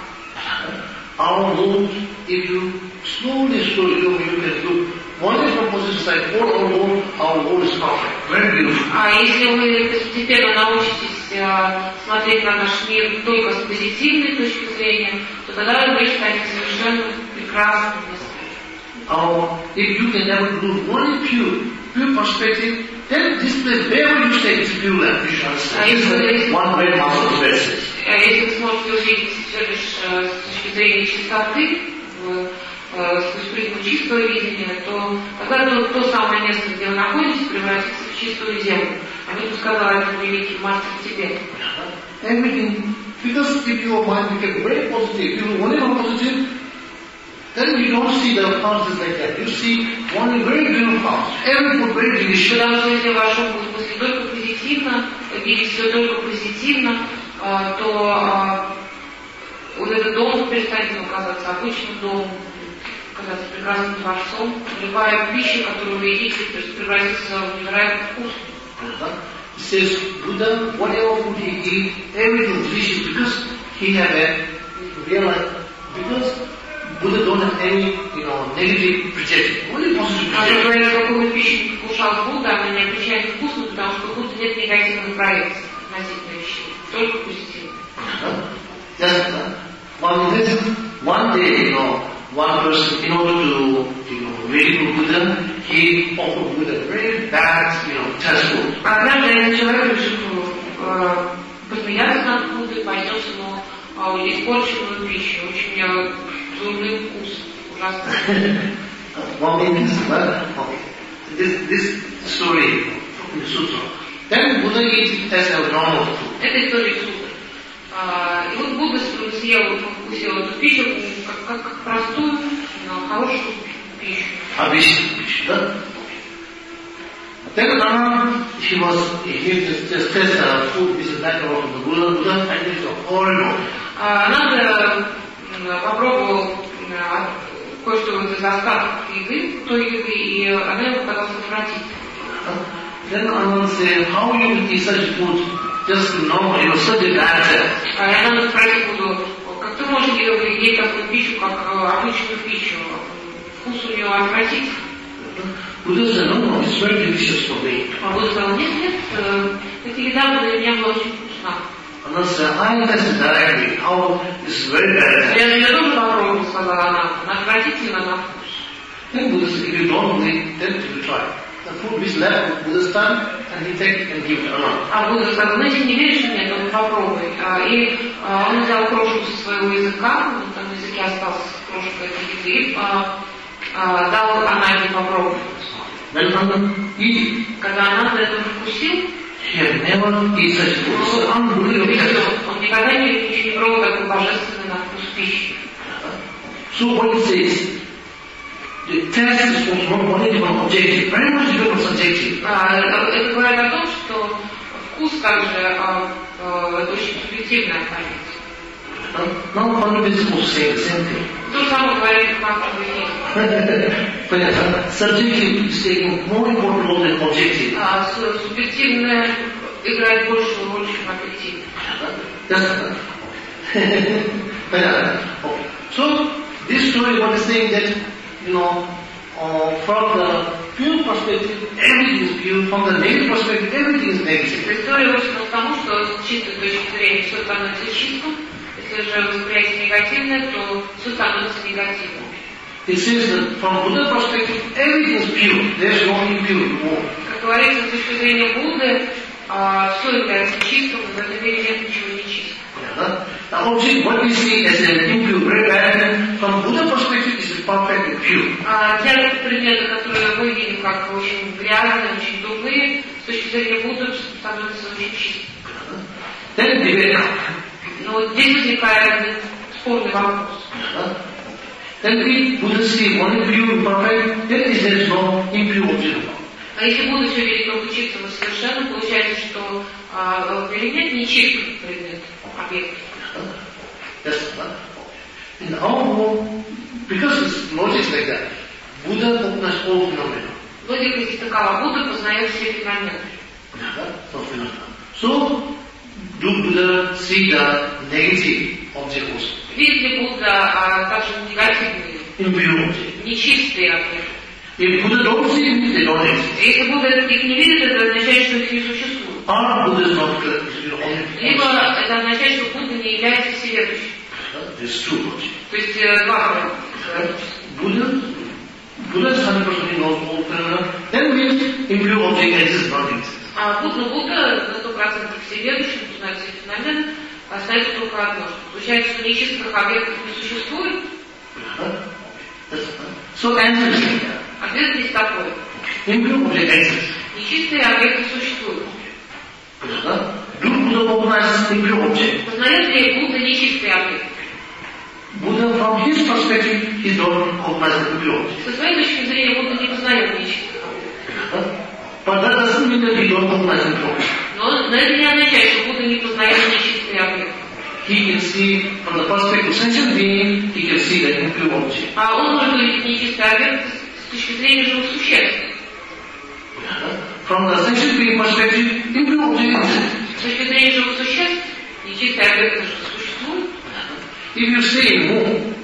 Speaker 2: Our Lord, if you slowly, slowly look, you can look. One is from positive side, all our Lord, our Lord is perfect, very beautiful.
Speaker 1: А если вы постепенно научитесь а, смотреть на наш мир только с позитивной точки зрения, то тогда вы станете совершенно прекрасным местом.
Speaker 2: Our, if you can never do one pure, pure perspective, then this place, wherever you stay, is pure land. You should understand. This is one great master of message.
Speaker 1: Если вы сможете увидеть все лишь с точки зрения чистоты, сквозь призму чистого видения, то тогда то, то самое место, где вы находитесь, превратится в чистую землю. Об этом сказал один великий мастер Тибета.
Speaker 2: Everything, because if your mind becomes very positive, if you only are positive, then you don't see the houses like that. You see one very beautiful house. Everything very delicious.
Speaker 1: Потому что если ваш ум будет мысли только позитивно, видеть все только позитивно, то вот этот дом перестанет оказаться обычным домом, оказаться прекрасным дворцом. Любая пища, которую вы едите, превратится в невероятно вкусную.
Speaker 2: It says Buddha, whatever food he eat, everything delicious because he had a real life. Because Buddha don't have any, you know, negative projection, only positive
Speaker 1: А
Speaker 2: projection.
Speaker 1: говорят, какую пищу кушал Будда, она необычайно вкусная, потому что в Будде нет негативных проекций относительно вещей, только позитивных.
Speaker 2: Just uh, one day, one day, you know, one person, in order to, you know, really do Buddha, he offered Buddha very bad, you know, test food.
Speaker 1: Однажды один человек решил э, посмеяться над Буддой, поднес ему э, испорченную пищу, очень э, дурный вкус, ужасный.
Speaker 2: One day, this, uh, okay, this, this story from the sutra. Then Buddha eats it as a normal food.
Speaker 1: Это история сутры. И вот Будда съел, вкусил эту пищу как, как, как простую, но хорошую пищу.
Speaker 2: Обычную пищу, да? Then Anand, he was, he just, just tasted the food, this is that of the Buddha, Buddha find it horrible.
Speaker 1: Ананда попробовал кое-что из остатков еды, той еды, и она ему показалась отвратительной.
Speaker 2: Then Anand said, how you will eat such food? Just normal, you know, such a bad test.
Speaker 1: А я надо спросить Будду, как ты можешь есть такую пищу, как обычную пищу? Вкус у нее отвратительный.
Speaker 2: Buddha said, no, no, it's very delicious for me.
Speaker 1: А Будда сказал, нет, нет, эта еда для меня была очень вкусна.
Speaker 2: Anand said, I tested directly, how it's very bad.
Speaker 1: Я же тоже попробовала, сказала она, она отвратительна на вкус.
Speaker 2: Then Buddha said, if you don't believe, then you try. The food which left Buddha's tongue, and he take and give it to Anand.
Speaker 1: А Будда сказал, ну если не веришь мне, то попробуй. И он взял крошку со своего языка, там на языке осталась крошка этой еды, и дал Ананде попробовать.
Speaker 2: When Anand eat,
Speaker 1: Когда Ананда это вкусил,
Speaker 2: he had never eaten such food. So unbelievable.
Speaker 1: он никогда не, не пробовал такой божественный на вкус пищи.
Speaker 2: So what it says, the test is from one different objective, very much different subjective.
Speaker 1: Это говорит о том, что вкус также это очень субъективное понятие.
Speaker 2: Now Pandit is also saying the same thing.
Speaker 1: То же самое говорит Махамахи.
Speaker 2: Понятно. Subjective is taking more important role than objective.
Speaker 1: А субъективное играет большую роль, чем объективное.
Speaker 2: Yes. Понятно. Okay. So this story what is saying that, you know, uh, from the pure perspective, everything is pure. From the negative perspective, everything is negative.
Speaker 1: Эта история учится тому, что с чистой точки зрения все становится чистым. Если же восприятие негативное, то все становится негативным.
Speaker 2: It says that from Buddha perspective, everything is pure. There is no impure more.
Speaker 1: Как говорится, с точки зрения Будды, все является чистым, в этом мире нет ничего нечистого.
Speaker 2: Yeah. Now, object, what we see as an impure, very bad, from Buddha perspective, is perfectly pure.
Speaker 1: А те предметы, которые мы видим как очень грязные, очень дурные, с точки зрения Будды становятся очень чистыми.
Speaker 2: Then debate comes.
Speaker 1: Но вот здесь возникает спорный вопрос.
Speaker 2: Yeah. Then we Buddha see only pure, perfect, then is there no impure object.
Speaker 1: А если Будда все видит только чистым и совершенным, получается, что а, в мире нет нечистых предметов, объектов.
Speaker 2: Yes. In our world, because it's logic like that, Buddha opened all phenomena.
Speaker 1: Логика здесь такова: Будда познает все феномены.
Speaker 2: So, do Buddha see the negative object also?
Speaker 1: Видит ли Будда а, также негативные,
Speaker 2: Impure object.
Speaker 1: нечистые объекты?
Speaker 2: If Buddha don't see it, they don't exist.
Speaker 1: Если Будда их не видит, это означает, что их не существует.
Speaker 2: Or Buddha is not omnipotent.
Speaker 1: Либо это означает, что Будда не является всеведущим.
Speaker 2: This is true object.
Speaker 1: То есть э, два варианта.
Speaker 2: Buddha, Buddha is one hundred percent knows all phenomena. Then means impure object exists, not exists.
Speaker 1: А Будда, Будда на сто процентов всеведущим, знает все феномены, остается только одно. Получается, что нечистых объектов не существует.
Speaker 2: So answer is like that.
Speaker 1: Ответ здесь такой:
Speaker 2: Impure object exists.
Speaker 1: нечистые объекты существуют.
Speaker 2: Do Buddha recognize impure object?
Speaker 1: Познает ли Будда нечистые объекты?
Speaker 2: Buddha, from his perspective, he don't recognize impure object.
Speaker 1: Со своей точки зрения Будда не познает нечистых объектов.
Speaker 2: But that doesn't mean that he don't recognize impure object.
Speaker 1: Но это не означает, что Будда не познает нечистые объекты.
Speaker 2: He can see from the perspective of sentient being, he can see the impure object.
Speaker 1: А он может увидеть нечистый объект с точки зрения живых существ.
Speaker 2: From the sentient being perspective, impure object exists.
Speaker 1: С точки зрения живых существ, нечистые объекты существуют.
Speaker 2: If you stay in moon,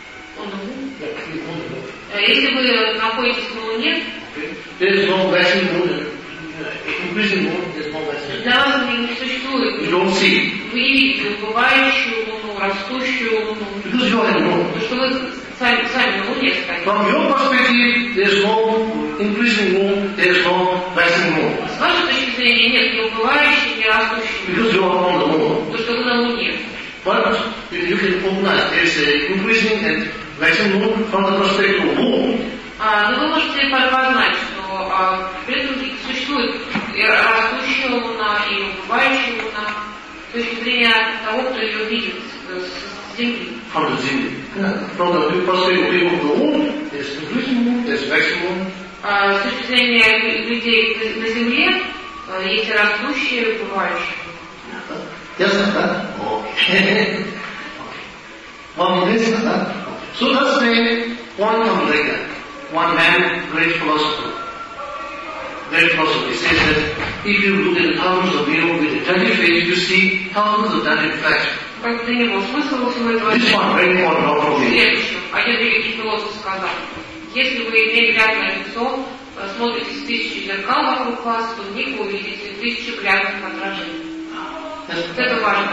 Speaker 1: если вы находитесь на Луне,
Speaker 2: there is no waxing moon, increasing moon, there is no waxing.
Speaker 1: для вас не существует.
Speaker 2: You don't see.
Speaker 1: Вы не видите убывающую Луну, растущую Луну.
Speaker 2: Because you are in moon.
Speaker 1: Потому что вы сами, сами на Луне стоите.
Speaker 2: From your perspective, there is no increasing moon, there is no waxing moon.
Speaker 1: С вашей точки зрения нет ни убывающей, ни растущей.
Speaker 2: Because you are on the moon.
Speaker 1: Потому что вы на Луне.
Speaker 2: But you can recognize there is a increasing and waxing moon from the perspective of moon.
Speaker 1: А, но вы можете познать, что а, при этом существует и растущая Луна, и убывающая Луна, с точки зрения того, кто ее видит с, с Земли.
Speaker 2: From the Земли. From the perspective of the moon, there is increasing moon, there is waxing moon.
Speaker 1: А, с точки зрения людей на Земле есть растущие и убывающие.
Speaker 2: Yes, sir. Okay. One minute, sir. So let's say one comes like that. One man, great philosopher. Great philosopher says that if you look at thousands of mirrors with a dirty face, you see thousands of dirty reflections.
Speaker 1: Как для него смысл всего этого?
Speaker 2: This one very important not for me.
Speaker 1: Следующее. Один великий философ сказал: если вы, имея грязное лицо, смотрите с тысячи зеркал вокруг вас, то в них вы увидите тысячи грязных отражений. Это важно.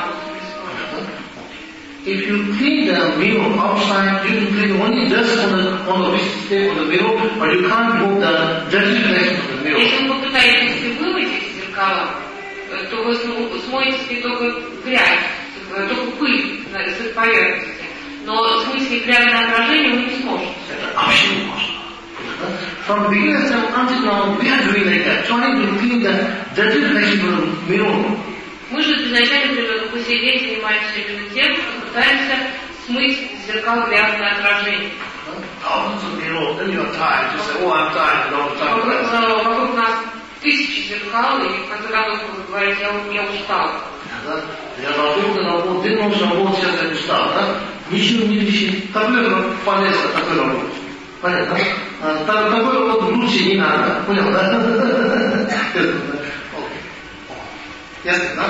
Speaker 2: If you clean the mirror outside, you can clean only dust on the on the visible on the mirror, but you can't move the dirty reflection of the mirror.
Speaker 1: Если вы попытаетесь вымыть эти зеркала, то вы смоете не только грязь, только пыль с их поверхности, но смыть их грязное отражение вы не сможете.
Speaker 2: From the beginning until now, we are doing like that, trying to clean the dirty reflection of the mirror.
Speaker 1: Мы же изначально, примерно, по сей день занимаемся именно тем, что пытаемся смыть с зеркал грязное отражение. Вокруг нас тысячи зеркал, и в конце концов вы говорите: я, я устал.
Speaker 2: Да? Я работаю, работаю, ты можешь работать, сейчас я устал, да? Ничего не реши. Такое полезно, такой работать. Понятно? А, такой вот лучше не надо. Понял, да? Ясно, да?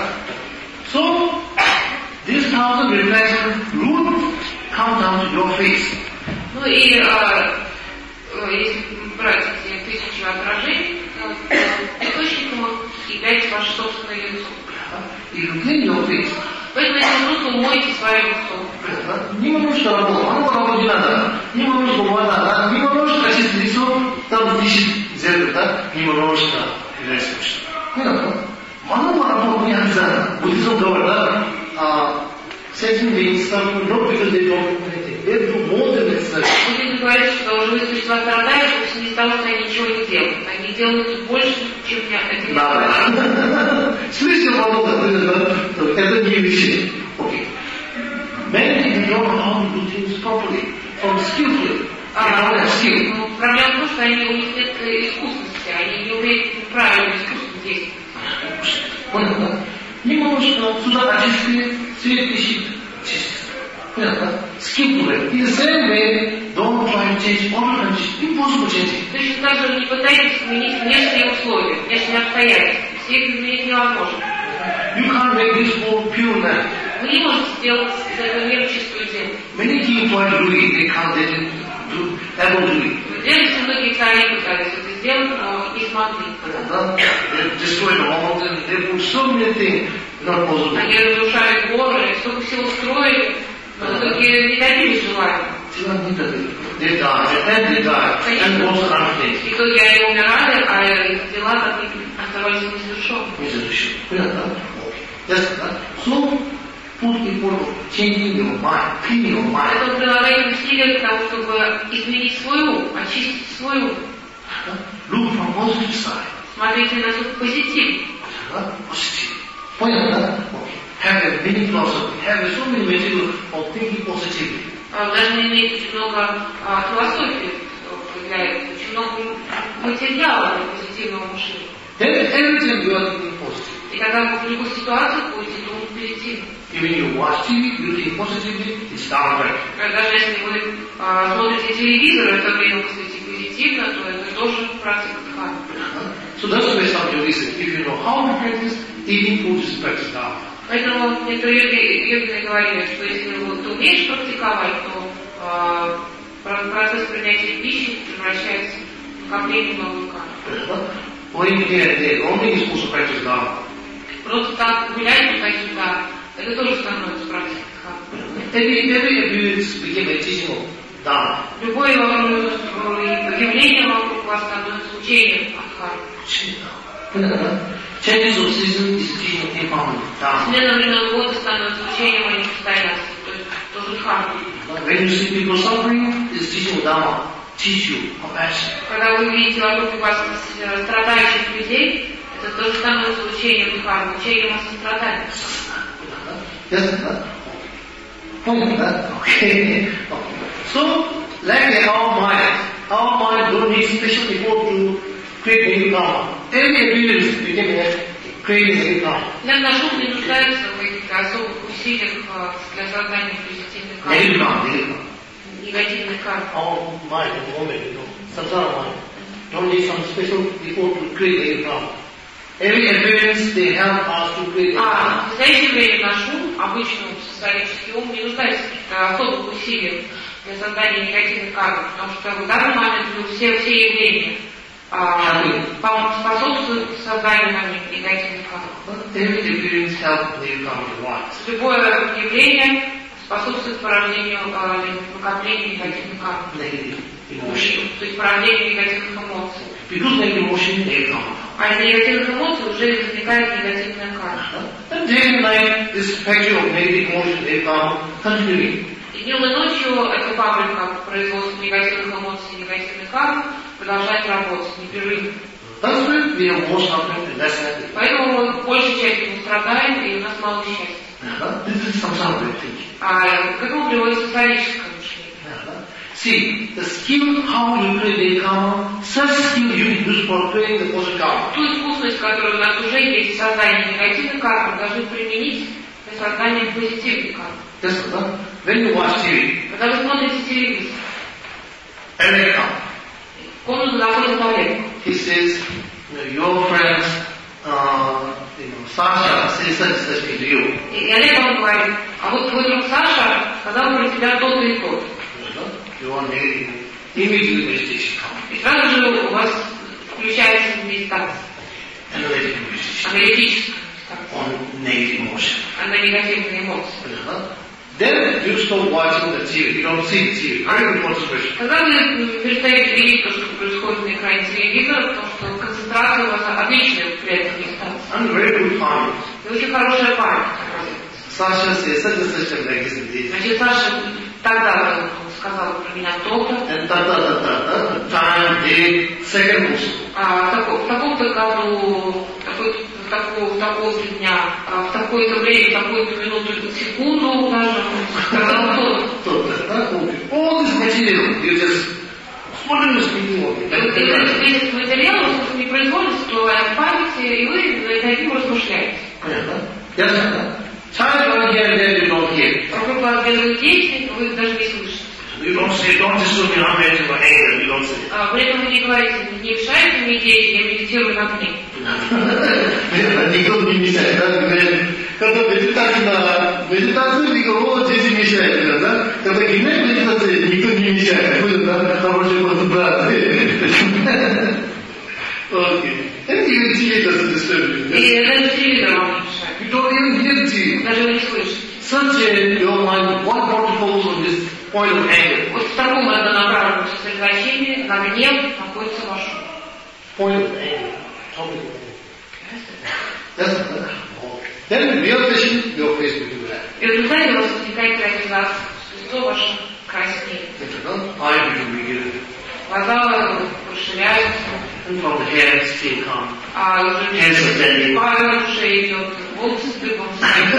Speaker 2: So, this thousand reflection root comes down to your face.
Speaker 1: Ну и а, если брать эти тысячи отражений, источником является ваше собственное лицо.
Speaker 2: И clean your face.
Speaker 1: Поэтому если просто умойте свое лицо.
Speaker 2: Немножко работа, оно работать не надо. Немножко вода, да? Немножко очистить лицо, там дышит зеркало, да? Немножко является лучше. Понятно? Много работать не обязательно. Буддизм говорит, да? Setting means something not because they don't do anything. They do more than necessary.
Speaker 1: Буддизм говорит, что живые существа страдают вовсе не из-за того, что они ничего не делают. Они делают больше, чем это не
Speaker 2: надо. Слышал много, это не вещи. Окей. Many people don't know how to do things properly, from skillfully.
Speaker 1: Ну, проблема в том, что они, у них нет искусности, они не умеют правильно искусственно действовать.
Speaker 2: Понятно? Немножко сюда очистили, свет ищет, чистится. Понятно? Skillfully. In the same way, don't try to change all the conditions. Impossible changing.
Speaker 1: Точно так же не пытайтесь изменить внешние условия, внешние обстоятельства. Все их изменить невозможно.
Speaker 2: You can't make this world pure land.
Speaker 1: Вы не можете сделать из этого мира чистую землю.
Speaker 2: Many kings try to do it, they can't, they didn't do, able to do it.
Speaker 1: В древности многие цари пытались это сделать, но не смогли.
Speaker 2: They destroyed the mountain, they put so many things not possible.
Speaker 1: Они разрушали горы, столько всего строили, но в итоге не добились желания.
Speaker 2: They died, and they died, and also unfinished.
Speaker 1: В итоге они умирали, а их дела так и оставались незавершенными.
Speaker 2: Незавершенными. Понятно? Ясно? So, put effort changing your mind, clean your mind.
Speaker 1: Поэтому прилагайте усилия для того, чтобы изменить свой ум, очистить свой ум.
Speaker 2: Look from positive side.
Speaker 1: Смотрите на что позитив.
Speaker 2: Positive. Понятно? Have a many philosophy, have so many material of thinking positively.
Speaker 1: Должны иметь очень много а, философии для этого, очень много материала для позитивного мышления.
Speaker 2: Then everything you are thinking positive.
Speaker 1: И когда вы в любую ситуацию будете думать позитивно.
Speaker 2: Even you watch ти ви, you think positively, it's downright.
Speaker 1: Даже если вы а, смотрите телевизор, и в то время мыслите позитивно, то это тоже практика дхармы.
Speaker 2: So that's the way some yogis say, if you know how to practice, eating food is practice dharma.
Speaker 1: Поэтому некоторые йоги говорили, что если вот ты умеешь практиковать, то э, процесс принятия пищи превращается в накопление новых карм. Просто так гулять туда-сюда, это тоже становится практикой дхармы. Любое явление вокруг вас становится учением от дхармы.
Speaker 2: Changes of season is teaching of impermanence.
Speaker 1: Смена времен года становится учением о непостоянстве, то есть тоже дхарма.
Speaker 2: When you see people suffering, it's teaching of Dharma. Teach you compassion.
Speaker 1: Когда вы видите вокруг вас страдающих людей, это тоже становится учением дхармы, учением о сострадании.
Speaker 2: Yes, понятно? Okay. So, like our mind, our mind don't need special effort to create new karma. Every appearance became creating new karma.
Speaker 1: Для наш ум не нуждается в этих особых усилиях для создания позитивных карм.
Speaker 2: Negative karma, negative karma.
Speaker 1: Негативных карм.
Speaker 2: Our mind at the moment, you know, samsara mind, don't need some special effort to create negative karma. Every appearance they help us to create.
Speaker 1: А в настоящее время наш ум, обычный ум, социалический ум, не нуждается в каких-то особых усилиях для создания негативных карм, потому что в данный момент все, все явления а, способствуют созданию на них негативных карм. Любое явление способствует порождению, а, накоплению негативных карм. То есть порождению негативных эмоций.
Speaker 2: Because negative emotion, negative karma.
Speaker 1: А из негативных эмоций уже возникает негативная карма.
Speaker 2: And day and night, this factory of negative emotion, negative karma, continuing.
Speaker 1: И днем и ночью эта фабрика производства негативных эмоций и негативных карм продолжает работать непрерывно.
Speaker 2: That's why we have more suffering and less happiness.
Speaker 1: Поэтому мы большей частью не страдаем, и у нас мало счастья.
Speaker 2: This is some sort of thinking.
Speaker 1: А к этому приводит социалистическое мышление.
Speaker 2: See, the skill how you create a karma, such skill you can use for creating the positive karma.
Speaker 1: Ту искусность, которая у нас уже есть в создании негативной кармы, должны применить для создания позитивной кармы.
Speaker 2: Just uh, when you watch T V,
Speaker 1: когда вы смотрите телевизор,
Speaker 2: Eric comes.
Speaker 1: в комнату заходит Олег.
Speaker 2: He says, you know, your friends, uh, you know, Sasha says such such thing to you.
Speaker 1: И Олег вам говорит, а вот твой друг Саша сказал про тебя то-то и то.
Speaker 2: You want negative, immediately meditation comes.
Speaker 1: И сразу же у вас включается медитация.
Speaker 2: Analytic meditation.
Speaker 1: Аналитическая медитация.
Speaker 2: On negative emotion.
Speaker 1: На негативные эмоции.
Speaker 2: Then you stop watching the T V. You don't see the T V. Very good concentration.
Speaker 1: Когда вы перестаете видеть то, что происходит на экране телевизора, потому что концентрация у вас отличная при этом медитации.
Speaker 2: And very good harmony.
Speaker 1: И очень хорошая память.
Speaker 2: Sasha says such and such like this and this.
Speaker 1: Значит, Саша тогда сказал про меня то-то.
Speaker 2: And ta ta ta ta ta. Time, day, second also.
Speaker 1: А в таком-то году, в такого-то дня, в такое-то время, в такую-то минуту, секунду даже сказал то-то.
Speaker 2: All this material, you just spontaneously thinking.
Speaker 1: Весь материал непроизвольно всплывает в памяти, и вы над ним размышляете.
Speaker 2: Ясно? Child don't hear, then you don't hear.
Speaker 1: Вокруг вас делают действия, вы их даже не слышите.
Speaker 2: You don't say, don't disturb me, I'm ready for anger, you don't say.
Speaker 1: А при этом вы не говорите, не мешайте мне действия, я медитирую на гнев.
Speaker 2: Никто не мешает, да? Говорят, когда медитация на медитацию, никого здесь не мешает, да? Когда гнев медитация, никто не мешает. Вы, да, хороший просто брат. Окей. And even T V doesn't disturb you.
Speaker 1: И даже телевизор вам не мешает.
Speaker 2: You don't even hear T V.
Speaker 1: Даже вы не слышите.
Speaker 2: Such a, your mind, what want to focus on this point of anger?
Speaker 1: Вот в таком однонаправленном сосредоточении на гнев находится ваш ум.
Speaker 2: Point of anger. Topic of anger. That's it. Then realization, your face will do that.
Speaker 1: И в результате у вас возникает реализация, лицо ваше краснеет.
Speaker 2: Eye will be given.
Speaker 1: Глаза расширяются.
Speaker 2: And from the hair, skin come.
Speaker 1: А уже пара уже идет, волосы дыбом.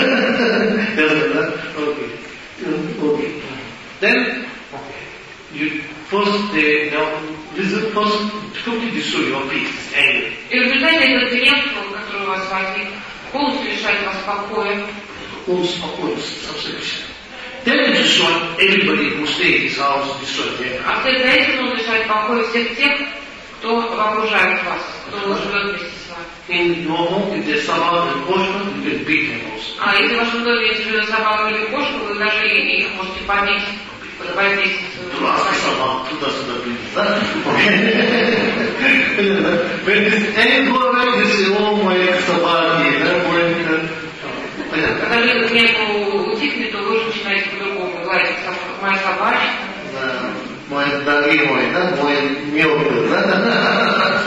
Speaker 2: Okay. Okay. Then, okay. You first, they, now, this is first completely destroy your peace, anger.
Speaker 1: И в результате этот гнев, который у вас возник, полностью лишает вас покоя.
Speaker 2: Полностью покоя, substitution. Then it destroy everybody who stays in his house, destroy them.
Speaker 1: А вслед за этим он лишает покоя всех тех, кто окружает вас, кто живет вместе с вами.
Speaker 2: In your home, if there's someone in Koshma, you can beat them also.
Speaker 1: А если в вашем доме есть живет собака или кошка, вы даже их можете побить, воздействовать своего
Speaker 2: собаку. Туда-сюда прийти, да? When this anger goes away, this is all my собаки, да?
Speaker 1: Когда же гнев утихнет, то вы уже начинаете по-другому говорить, моя собачка.
Speaker 2: Да, мой дорогой мой, да, мой мелкий, да?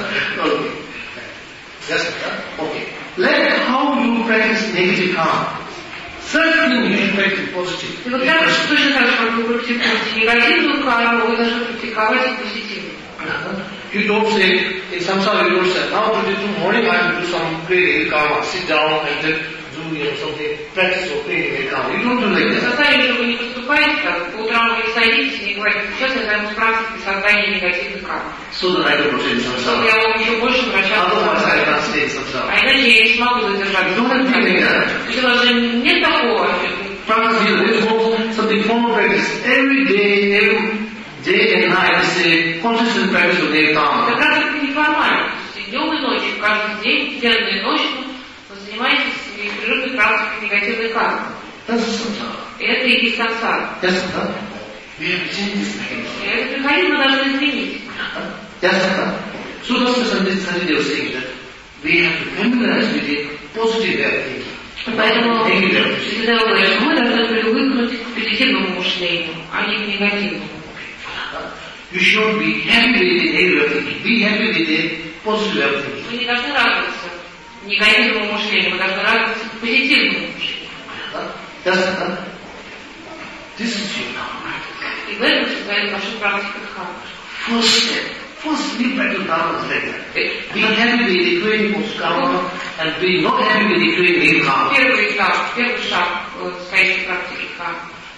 Speaker 2: Yes, okay. Like how you practice negative karma. Certainly you should practice positive.
Speaker 1: И вот так, точно так же, как вы практикуете негативную карму, вы должны практиковать и позитивную.
Speaker 2: You don't say, in samsara you don't say, now today tomorrow I have to do some creating karma, sit down and then do you know, something, practice of creating a karma. You don't do like that.
Speaker 1: В состоянии же вы не поступаете так, по утрам вы не садитесь и не говорите, сейчас я займусь практикой создания негативной кармы.
Speaker 2: So that I can proceed in samsara.
Speaker 1: Чтобы я вам еще больше вращался.
Speaker 2: Otherwise I can't stay in samsara.
Speaker 1: А иначе я не смогу задержать.
Speaker 2: You don't have to do that.
Speaker 1: То есть у вас же нет такого.
Speaker 2: Practice here, this is something formal practice. Every day, every day and night is a consistent practice of negative karma.
Speaker 1: Как раз это неформально. То есть днем и ночью, каждый день, денно и ночью вы занимаетесь непрерывной практикой негативной кармы.
Speaker 2: That's samsara.
Speaker 1: И это и есть сансара.
Speaker 2: Yes, sir. We have to change this mechanism.
Speaker 1: И этот механизм мы должны изменить.
Speaker 2: Yes, sir. So Doctor Sanjay was saying that we have to familiarize with the positive way of thinking.
Speaker 1: Поэтому всегда говорят, что мы должны привыкнуть к позитивному мышлению, а не к негативному.
Speaker 2: You should be happy with the negative way of thinking. Be happy with the positive way of thinking.
Speaker 1: Вы не должны радоваться негативному мышлению, вы должны радоваться позитивному мышлению.
Speaker 2: Yes, sir. This is your karma.
Speaker 1: И в этом состоит ваша практика дхармы.
Speaker 2: First step. First, we practice karma like that. Be happy with the creating of karma and be not happy with the creating of karma.
Speaker 1: Первый этап, первый шаг в настоящей практике дхармы.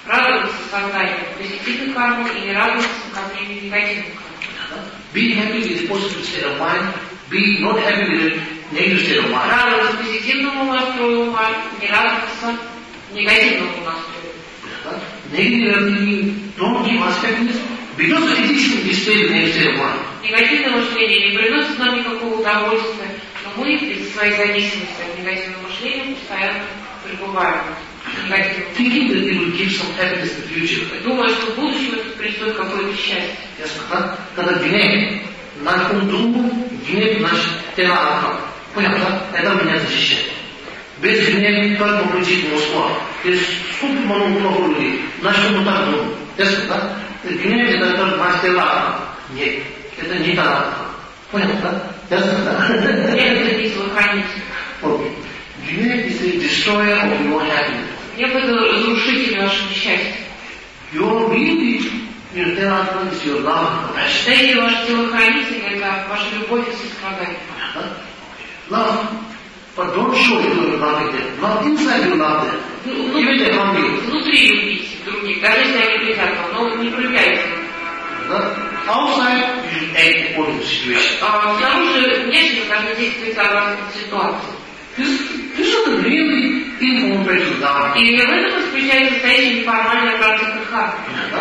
Speaker 1: радоваться созданию позитивной кармы и не радоваться накоплению негативной кармы.
Speaker 2: Be happy with positive state of mind. Be not happy with negative state of mind.
Speaker 1: Радоваться позитивному настрою ума, не радоваться негативному настрою.
Speaker 2: Negative thinking don't give us happiness because it is in this state of negative state of mind.
Speaker 1: Негативное мышление не приносит нам никакого удовольствия, но мы из своей зависимости от негативного мышления постоянно пребываем в негативном.
Speaker 2: Thinking that it will give some happiness in the future.
Speaker 1: Думаю, что в будущем это принесет какое-то счастье.
Speaker 2: Ясно? Когда гнев, наш ум думает, гнев наш тело атака. Понятно? Это меня защищает. Без гнева только получить Москва. Есть супер много людей. Наш ум так думает. Ясно? Гнев это только наш тело атака. Нет. Это не та атака. Понятно? Ясно?
Speaker 1: Это не злохранитель.
Speaker 2: Okay. Gnev is a destroyer of your happiness.
Speaker 1: Гнев это разрушитель вашего счастья.
Speaker 2: Your really, your tellatma is your love and compassion.
Speaker 1: Настоящий ваш телохранитель это ваша любовь и сострадание.
Speaker 2: Love, but don't show your love in them. Not inside you love them. Even they harm you.
Speaker 1: Внутри любите других, даже если они вредят вам, но не проявляйте.
Speaker 2: Outside you should act according to the situation.
Speaker 1: А снаружи внешне вы должны действовать согласно ситуации.
Speaker 2: This, this is a really informal practice of Dharma.
Speaker 1: И в этом заключается настоящая неформальная практика дхармы.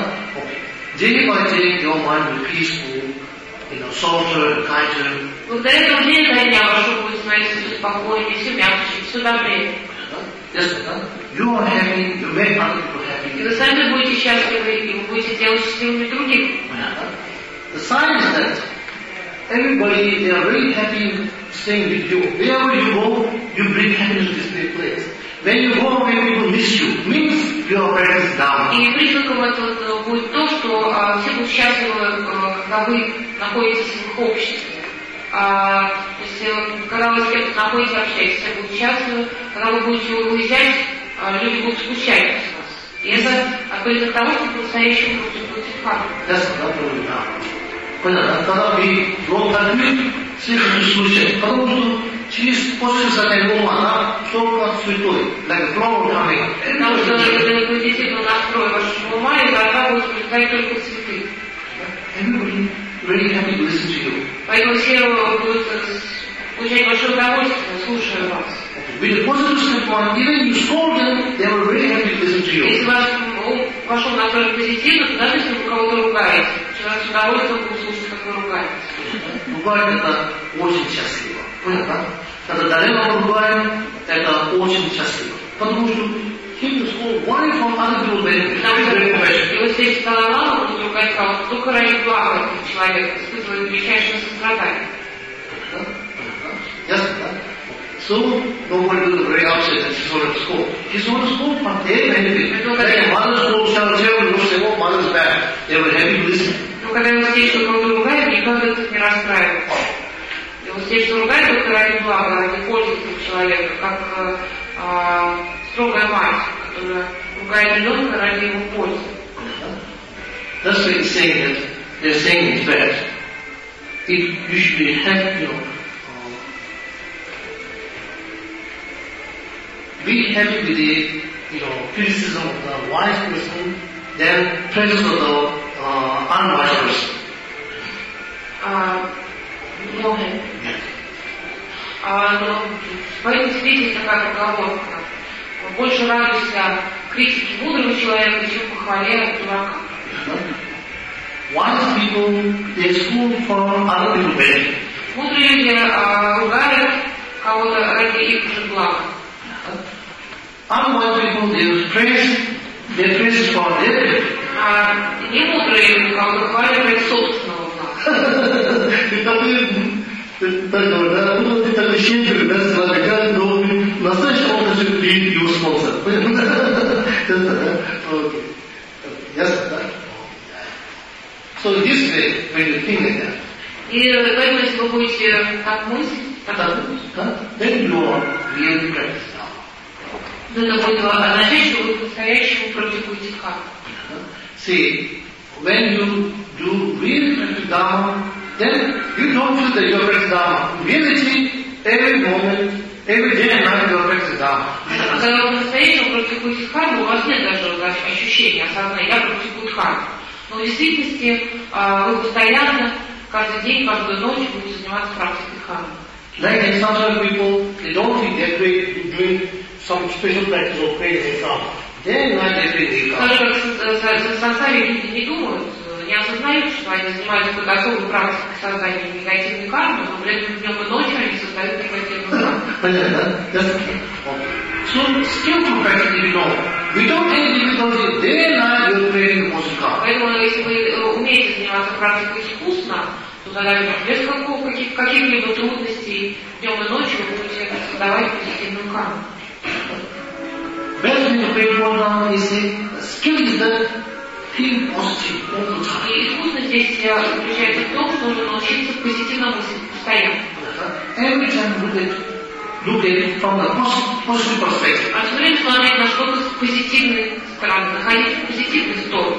Speaker 2: Day by day your mind will be peaceful, you know, softer and kinder.
Speaker 1: Благодаря этому день за дня ваше будет становиться все спокойнее, все мягче, все добрее.
Speaker 2: Yes, you are happy, you make other people happy.
Speaker 1: И вы сами будете счастливы, и вы будете делать счастливыми других.
Speaker 2: The sign is that everybody, they are very happy staying with you. Wherever you go, you bring happiness to this place. When you go away, people miss you. Means your presence down.
Speaker 1: И признаком этого будет то, что а, все будут счастливы, а, когда вы находитесь в их обществе. А, то есть, когда вы с кем-то находитесь, общаетесь, все будут счастливы. Когда вы будете уезжать, а, люди будут скучать без вас. И это признак того, что по-настоящему будете дхарму.
Speaker 2: Понятно. Когда вы в таких слишком случаях, потому что через после состояния ума, она только святой, like flower coming.
Speaker 1: Потому что это позитивный настрой вашего ума, и тогда будет привлекать только цветы.
Speaker 2: Everybody really happy to listen to you.
Speaker 1: Поэтому все будут получать большое удовольствие, слушая вас.
Speaker 2: With the positive standpoint, even you scold them, they will really happy to listen to you.
Speaker 1: Если ваш ум вошел настроен позитивно, то даже если вы кого-то ругаете, человек с удовольствием будет слушать, как вы ругаетесь.
Speaker 2: Ругать это очень счастливо. Понятно? Когда далеко ругаем, это очень счастливо. Потому что him is all worry from other people benefit.
Speaker 1: И вот здесь Талалама будет ругать кого-то только ради блага этого человека, испытывая величайшее сострадание.
Speaker 2: Ясно, да? So, nobody will be very upset that he's on a school. He's on a school for their benefit. Like a mother's school shall tell you, say, oh, mother's bad. They will happy to listen.
Speaker 1: Но когда его здесь кого-то ругает, никто от этого не расстраивается. Его здесь ругает только ради блага, ради пользы этого человека, как э, строгая мать, которая ругает ребенка ради его пользы.
Speaker 2: That's what he's saying that they're saying it's bad. If you should be happy, you know, be happy with the, you know, criticism of the wise person, then praise of the uh, unwise person.
Speaker 1: Uh, no,
Speaker 2: Yes.
Speaker 1: uh, no, в этом свете есть такая поговорка. Больше радуйся критике мудрого человека, чем похвале дурака.
Speaker 2: Wise people, they school from other people benefit.
Speaker 1: Мудрые люди uh, ругают кого-то ради их же блага.
Speaker 2: Unwise people, they will praise, they praise for their benefit.
Speaker 1: А немудрые люди кого-то хвалят ради собственного блага.
Speaker 2: Ты такой, да, ну ты такой щедрый, да, сладкий, но настоящий он даже не его спонсор. Ясно, да? So this way, when you think like that,
Speaker 1: И поэтому, если вы будете так мыслить, так думать,
Speaker 2: then you are really practice now.
Speaker 1: то это будет означать, что вы по-настоящему практикуете дхарму.
Speaker 2: See, when you do really practice Dharma, then you don't feel that you are practicing Dharma. In reality, every moment, every day and night you are practicing Dharma.
Speaker 1: Когда вы по-настоящему практикуете дхарму, у вас нет даже ощущения, ощущение, осознание, я против будхармы. Но в действительности вы постоянно, каждый день, каждую ночь будете заниматься практикой дхармы.
Speaker 2: Like in some other people, they don't think they're doing some special practice of praying Dharma. They're not doing Dharma.
Speaker 1: Даже как в сансаре люди не думают, не осознают, что они занимаются какой-то особой практикой создания негативной кармы, но при этом днем и ночью они создают негативную карму.
Speaker 2: Понятно, да? So, skillful practice, you know, without any difficulty, they're not creating positive karma.
Speaker 1: Поэтому, если вы умеете заниматься практикой искусно, то тогда без какого, каких, каких-либо трудностей днем и ночью вы будете создавать позитивную карму.
Speaker 2: Best way to pray for Dharma is the skill is that feel positive all the time.
Speaker 1: И искусство здесь заключается в том, что нужно научиться позитивно мыслить постоянно.
Speaker 2: Every time look at, look at it from the positive perspective.
Speaker 1: А все время смотреть на что-то с позитивной стороны, находить позитивную сторону.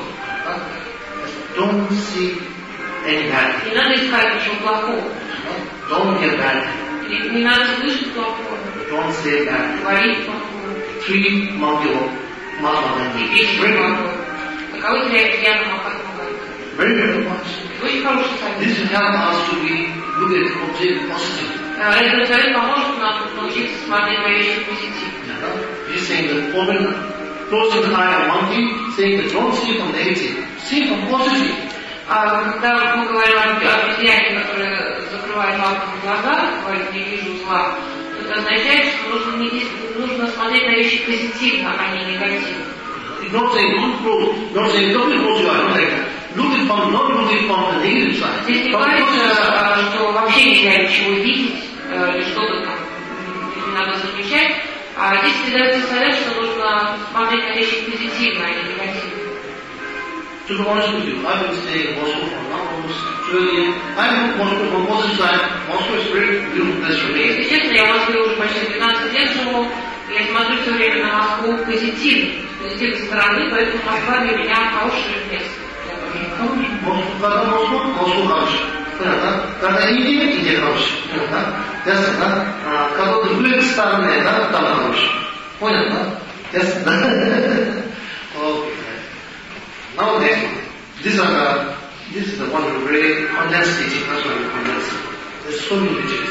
Speaker 2: Don't see any bad.
Speaker 1: Не надо искать ничего плохого.
Speaker 2: Don't get bad.
Speaker 1: Не, не надо слышать плохого.
Speaker 2: Don't say bad.
Speaker 1: Говорить плохого.
Speaker 2: Three months ago, Mahatma Gandhi.
Speaker 1: Петь плохого. Таковы для Яна Махатма Ганди.
Speaker 2: Very, very much.
Speaker 1: Очень хороший совет.
Speaker 2: This will help us to be look at object positive.
Speaker 1: Этот совет поможет нам научиться смотреть на вещи позитивно.
Speaker 2: He's saying that open, closing the eye on one thing, saying that don't see from negative, see from positive.
Speaker 1: А когда мы говорим о обезьяне, которая закрывает лапами глаза, говорит, не вижу зла, то это означает, что нужно, не, нужно смотреть на вещи позитивно, а не негативно.
Speaker 2: Not saying don't close, not saying don't close your eye, not like that. Look it from, not look it from the negative side.
Speaker 1: Здесь не говорится, что вообще нельзя ничего видеть, или что-то там не надо замечать, а здесь передается совет, что нужно смотреть на вещи позитивно, а не негативно.
Speaker 2: To be honest with you, I've been staying in Moscow for now almost twelve years. I look Moscow from positive side. Moscow is very beautiful place for me.
Speaker 1: Если честно, я в Москве уже почти двенадцать лет живу, и я смотрю все время на Москву позитивно, с позитивной стороны, поэтому Москва для меня хорошее место.
Speaker 2: Москва, когда Москва, Москва хорошая. Понятно? Когда Индия, Индия хорошая. Понятно? Ясно, да? А, когда другие стороны, да, там хорошая. Понятно? Ясно, да? Окей. Now next one. These are the, this is the one very condensed teaching. That's why we condense it. There's so many teachings.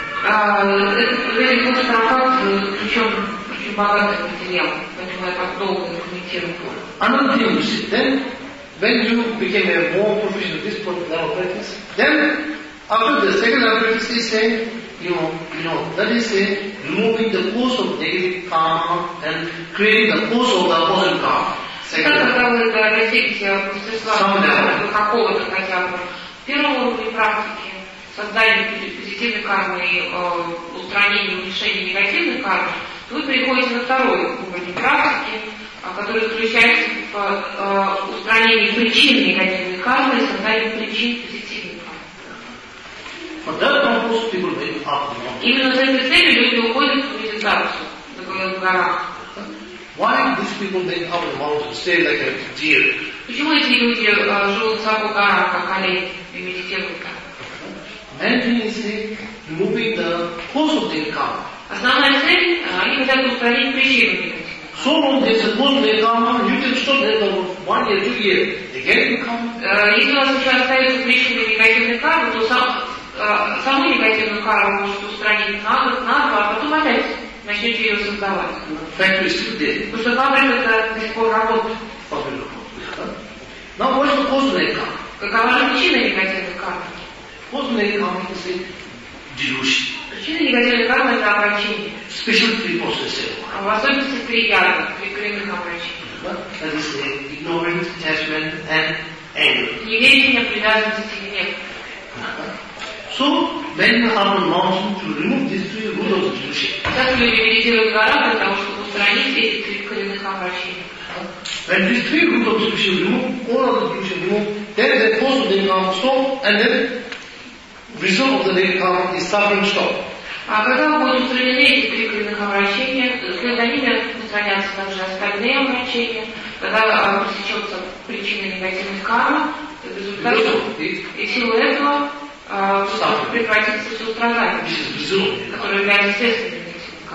Speaker 1: Этот строфакт заключен очень богатый материал, поэтому я так долго комментирую.
Speaker 2: Another thing you see, then when you became a more professional this level of practice, then after the second level of practice is saying, you know, you know, that is saying removing the cause of negative karma and creating the cause of the positive karma.
Speaker 1: Так, когда вы достигнете мастерства какого-то хотя бы первого уровня практики, создания позитивной кармы и э, устранения, уменьшения негативной кармы, то вы переходите на второй уровень практики, который заключается в э, устранении причин негативной кармы и создании причин позитивной кармы. Именно за этой целью люди уходят в медитацию в горах.
Speaker 2: Why these people make up the mountain, stay like a deer?
Speaker 1: Почему эти люди uh, живут высоко в горах, как олени, и медитируют там?
Speaker 2: Main thing is removing the cause of their karma.
Speaker 1: Основная цель, uh, они хотят устранить причину негативной.
Speaker 2: So long there's a cause of their karma, you can stop that over one year, two years. Again you come.
Speaker 1: Uh, если у вас еще остается причина негативной кармы, то сам, uh, саму негативную карму можете устранить на год, на два, а потом опять начнете ее создавать.
Speaker 2: Factory is still there.
Speaker 1: Потому что фабрика до сих пор работает.
Speaker 2: Now what is the cause of their karma?
Speaker 1: Какова же причина негативной кармы?
Speaker 2: Cause of their karma is delusion.
Speaker 1: Причина негативной кармы – это обращение.
Speaker 2: Special three processes.
Speaker 1: В особенности три яда, три коренных обращения.
Speaker 2: That is ignorance, attachment and anger.
Speaker 1: Неведение, привязанность и гнев.
Speaker 2: So, when you have a mountain to remove these three roots of delusion.
Speaker 1: Так люди медитируют в горах для того, чтобы устранить эти три коренных обращения.
Speaker 2: When these three roots of delusion remove, all of the delusion remove, then the cause of the karma stop, and then result of the negative karma is suffering stop.
Speaker 1: А когда будут устранены эти три коренных обращения, вслед за ними устранятся также остальные обращения, когда пресечется причина негативной кармы, в результате и в силу этого прекратится все страдание, которое является следствием негативной кармы.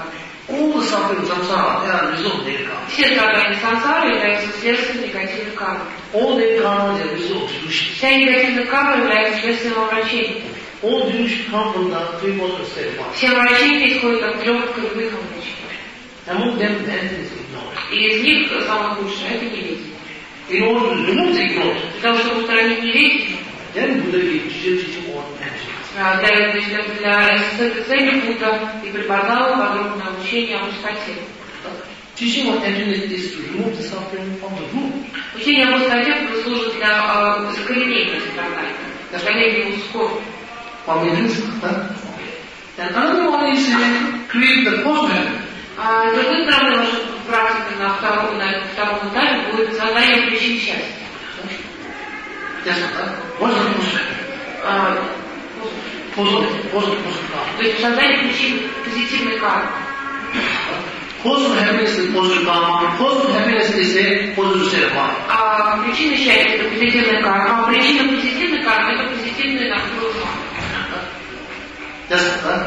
Speaker 2: All the suffering samsara, they are result of their karma.
Speaker 1: Все страдания сансары являются следствием негативной кармы.
Speaker 2: All their karma, they are result of delusion.
Speaker 1: Вся негативная карма является следствием омрачения.
Speaker 2: All delusion come from the three modes of state of mind.
Speaker 1: Все омрачения исходят от трех кривых омрачений.
Speaker 2: Among them, the end is ignored.
Speaker 1: И из них самое худшее – это неведение.
Speaker 2: In order to remove the ignorance,
Speaker 1: Для того, чтобы устранить неведение,
Speaker 2: then Buddha gave teaching on emptiness.
Speaker 1: для, для, для с этой целью Будда и преподал подробное обучение о пустоте.
Speaker 2: Teaching on emptiness is to remove the suffering from the root.
Speaker 1: Учение о пустоте служит для э, закоренения страдания, для устранения его скорби.
Speaker 2: From within, huh? And another one is uh, create the cosmos.
Speaker 1: А с другой стороны, ваша практика на втором, на втором этапе будет создание причин счастья.
Speaker 2: Yes, huh? What's the cosmos?
Speaker 1: А,
Speaker 2: Cosmos, cosmos, cosmos.
Speaker 1: То есть создание причин позитивной кармы.
Speaker 2: Cause of happiness is positive karma. Cause of happiness is a positive state of mind.
Speaker 1: А причина счастья – это позитивная карма, а причина позитивной кармы – это позитивный настрой ума.
Speaker 2: Yes, huh?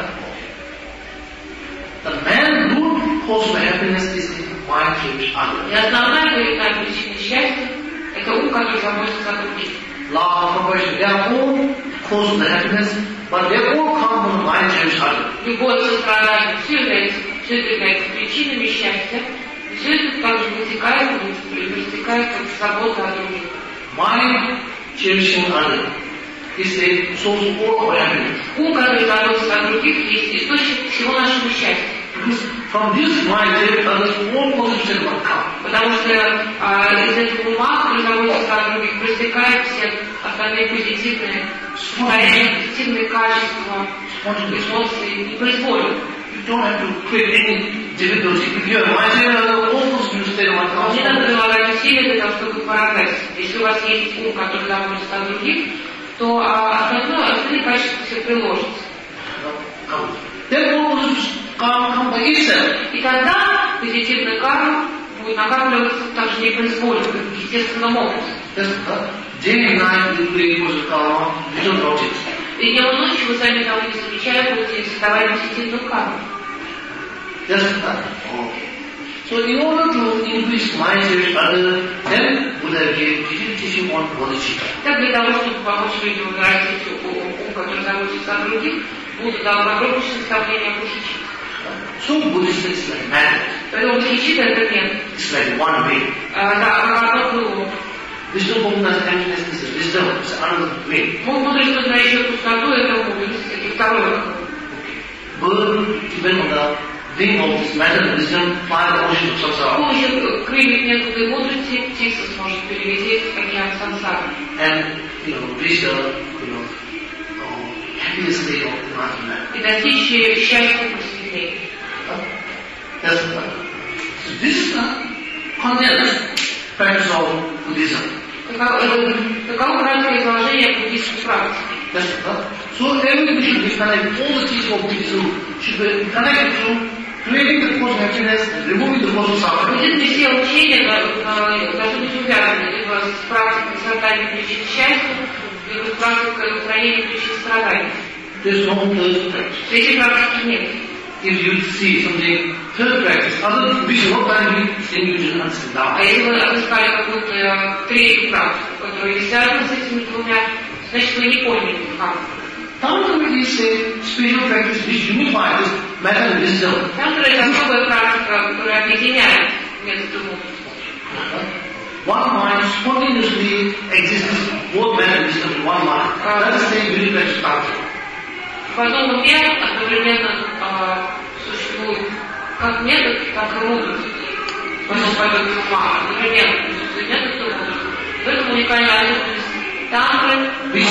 Speaker 2: The main root cause of happiness is the mind change other.
Speaker 1: И основная коренная причина счастья – это ум, который заботится о других.
Speaker 2: Love and compassion, they are all cause of the happiness, but they all come from the mind change other.
Speaker 1: Любовь, сострадание – все является, все это является причинами счастья, и все это также вытекает, вытекает как забота о других.
Speaker 2: Mind cherishing other is a source of all our happiness.
Speaker 1: Ум, который заботится о других, есть источник всего нашего счастья.
Speaker 2: Because from this mind there others all positive state of come.
Speaker 1: Потому что а, из этого ума, который заботится о других, проистекают все остальные позитивные, позитивные качества, эмоции и произвольно.
Speaker 2: You don't have to create any difficulty. If you have mind there others all positive state of come.
Speaker 1: Не надо прилагать усилия для того, чтобы прогресс. Если у вас есть ум, который заботится о других, то а, остальное, остальные качества все приложатся.
Speaker 2: Then all positive karma come by itself.
Speaker 1: И тогда позитивная карма будет накапливаться также непроизвольно, естественным образом.
Speaker 2: Yes, huh? Day and night you create positive karma without notice.
Speaker 1: И днем и ночью вы сами того не замечая, будете создавать позитивную карму.
Speaker 2: Yes, huh? Okay. So in order to increase mind change other, then Buddha gave teaching on bodhicitta.
Speaker 1: Так для того, чтобы помочь людям нарастить ум, который заботится о других, Будда дал подробнейшее наставление о бодхичитте.
Speaker 2: So Buddhism is like method.
Speaker 1: Поэтому бодхичитта это метод.
Speaker 2: It's like one way.
Speaker 1: Да, одно крыло.
Speaker 2: Wisdom of emptiness is wisdom. It's another way.
Speaker 1: Мудрость, знающая пустоту, это мудрость. Это второе крыло.
Speaker 2: Bird, even on the wing of this method, wisdom, fly the ocean of
Speaker 1: С
Speaker 2: samsara.
Speaker 1: помощью крыльев метода и мудрости птица сможет перелететь океан сансары.
Speaker 2: And, you know, reach the, you know, uh, happiest state of enlightenment.
Speaker 1: И достичь счастья просветления.
Speaker 2: Yes, so this is the condensed practice of Buddhism.
Speaker 1: Таково краткое изложение буддийской практики.
Speaker 2: Yes, so everybody should be connected. All the teachings of Buddhism should be connected to creating the cause of happiness and removing the cause of suffering.
Speaker 1: Буддийские все учения должны быть увязаны либо с практикой создания причин счастья, либо с практикой устранения причин страданий.
Speaker 2: There's no third practice.
Speaker 1: Третьей практики нет.
Speaker 2: If you see something third practice, other we should not find it, then you should understand
Speaker 1: А
Speaker 2: that.
Speaker 1: если вы отыскали какую-то третью практику, которая не связана с этими двумя, значит вы не поняли как.
Speaker 2: Tantra is a spiritual practice which unifies matter and wisdom.
Speaker 1: Тантра это особая практика, которая объединяет методы мудрости.
Speaker 2: One mind spontaneously exists, both matter and wisdom in one mind. That is the unique practice of Tantra.
Speaker 1: В одном уме одновременно э, существует как метод, так и мудрость. В одном порядке ума одновременно существует метод и мудрость. В этом уникальная особенность тантры,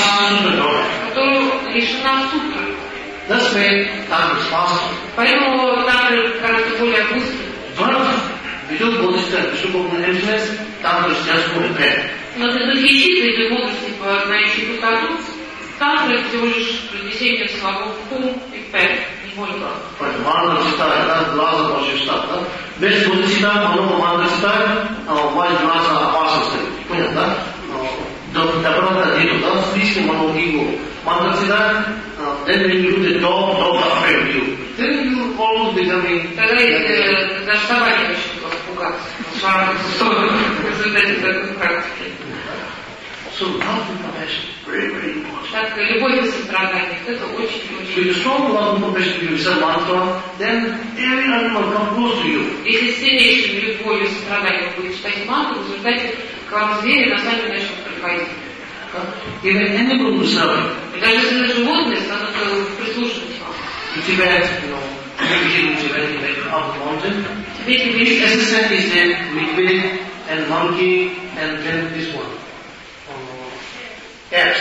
Speaker 1: э, которую лишена сутра.
Speaker 2: Thus way, Tantra is faster.
Speaker 1: Поэтому тантры кажутся более быстрыми.
Speaker 2: But without bodhicitta, without emptiness, Tantra is just more repair.
Speaker 1: Но для бодхичитты или мудрости, знающей пустоту, танtra это всего лишь принесение слов ум и пет, не более.
Speaker 2: But Mantra-citta, that's Lhasa Vashishtha. Best bodhicitta, Mano Mantra-citta, wise Lhasa Apasasa. Понятно, да? Доброта нету, слишком много ego. Mantra-citta, then when you do the dog, dog afraid of you. Then you always become running.
Speaker 1: Тогда если даже собаки начнут вас пугаться, шарахаться в сторону в результате такой практики.
Speaker 2: So love and compassion, very, very important.
Speaker 1: Так, любовь и сострадание, это очень-очень.
Speaker 2: With a strong love and compassion you recite mantra, then every animal comes close to you.
Speaker 1: Если с сильнейшей любовью и состраданием вы будете читать мантру, в результате к вам звери на сами начнут приходить.
Speaker 2: Even animal will serve.
Speaker 1: И даже если животные станут прислушиваться вам.
Speaker 2: In Tibet, you know, in Tibet, like up the mountain,
Speaker 1: В Тибете есть
Speaker 2: as I said, is there liquid and monkey and then this one. Ants.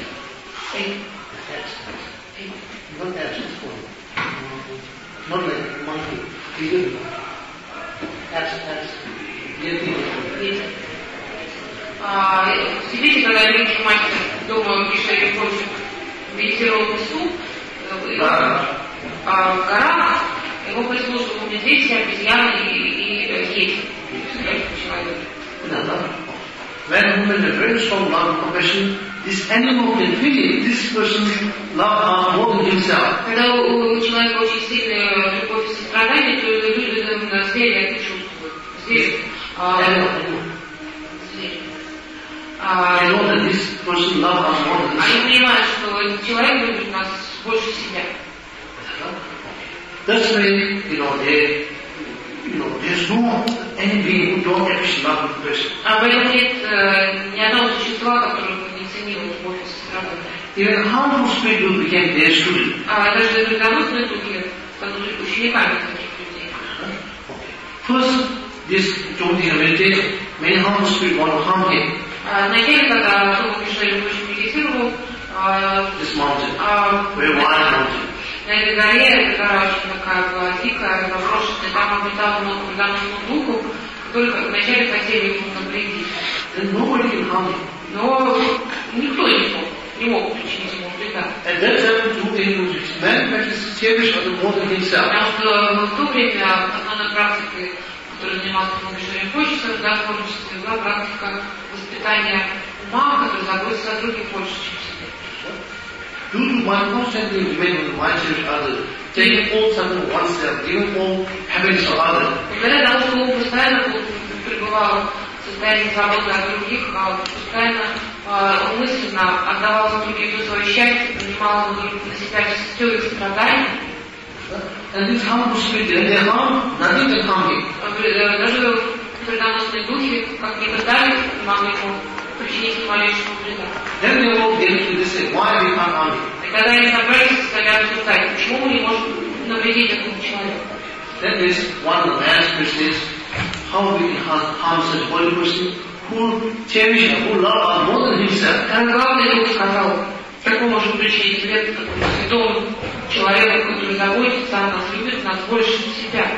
Speaker 2: Ants. Not ants, this one. Not like monkey. Bigger. Ants, ants.
Speaker 1: Нет. А, в Тибете, когда великий мастер дома Мишель Почек медитировал в лесу, а в горах его прислушивал медведь, обезьяны и, и есть. Человек.
Speaker 2: When a woman has very strong love and compassion, this animal can feel it. This person loves her more than himself.
Speaker 1: Когда у человека очень сильная любовь и сострадание, то люди, звери это чувствуют. Звери. Звери.
Speaker 2: I know that this person loves us more than himself.
Speaker 1: Они понимают, что человек любит нас больше себя.
Speaker 2: That's why, you know, they, you know, there's no any being who don't appreciate love and compassion.
Speaker 1: А поэтому нет э, ни одного существа, которое бы не ценило любовь и сострадание.
Speaker 2: Even harmful spirit will become their student.
Speaker 1: А даже вредоносные духи станут учениками таких людей.
Speaker 2: First, this Jyoti meditation, many harmful spirits want to harm him.
Speaker 1: А вначале, когда Шома Мишель очень медитировал,
Speaker 2: This mountain,
Speaker 1: а,
Speaker 2: very wild mountain.
Speaker 1: на этой горе, эта гора очень такая была дикая, заброшенная, там обитало много вредоносных духов, которые вначале хотели ему навредить.
Speaker 2: Then nobody can harm him.
Speaker 1: Но никто не мог, не мог причинить ему вреда.
Speaker 2: At that time, Jyoti was manifested cherish other more than himself.
Speaker 1: Потому что в то время основной практикой, которой занимался Мишель Почек в творчестве, была практика воспитания ума, который заботится о других больше, чем себе.
Speaker 2: Due to one constantly remaining one cherish other, taking all suffering oneself, giving all happiness to others.
Speaker 1: Благодаря тому, что он постоянно пребывал в состоянии заботы о других, постоянно он мысленно отдавал другим свое счастье, принимал на себя все их страдания.
Speaker 2: And this harmful spirit, they harm, nothing can harm him.
Speaker 1: Даже вредоносные духи, как ни пытались, не могли ему причинить малейшего вреда.
Speaker 2: Then they all get to this say, why we can't harm him?
Speaker 1: И когда они собрались, стали обсуждать, почему мы не можем навредить этому человеку.
Speaker 2: Then there is one of the man's questions, how we can harm such a holy person who cherish and who love us more than himself.
Speaker 1: Главный друг сказал, как мы можем причинить вред такому святому человеку, который заботится о нас, любит нас больше себя.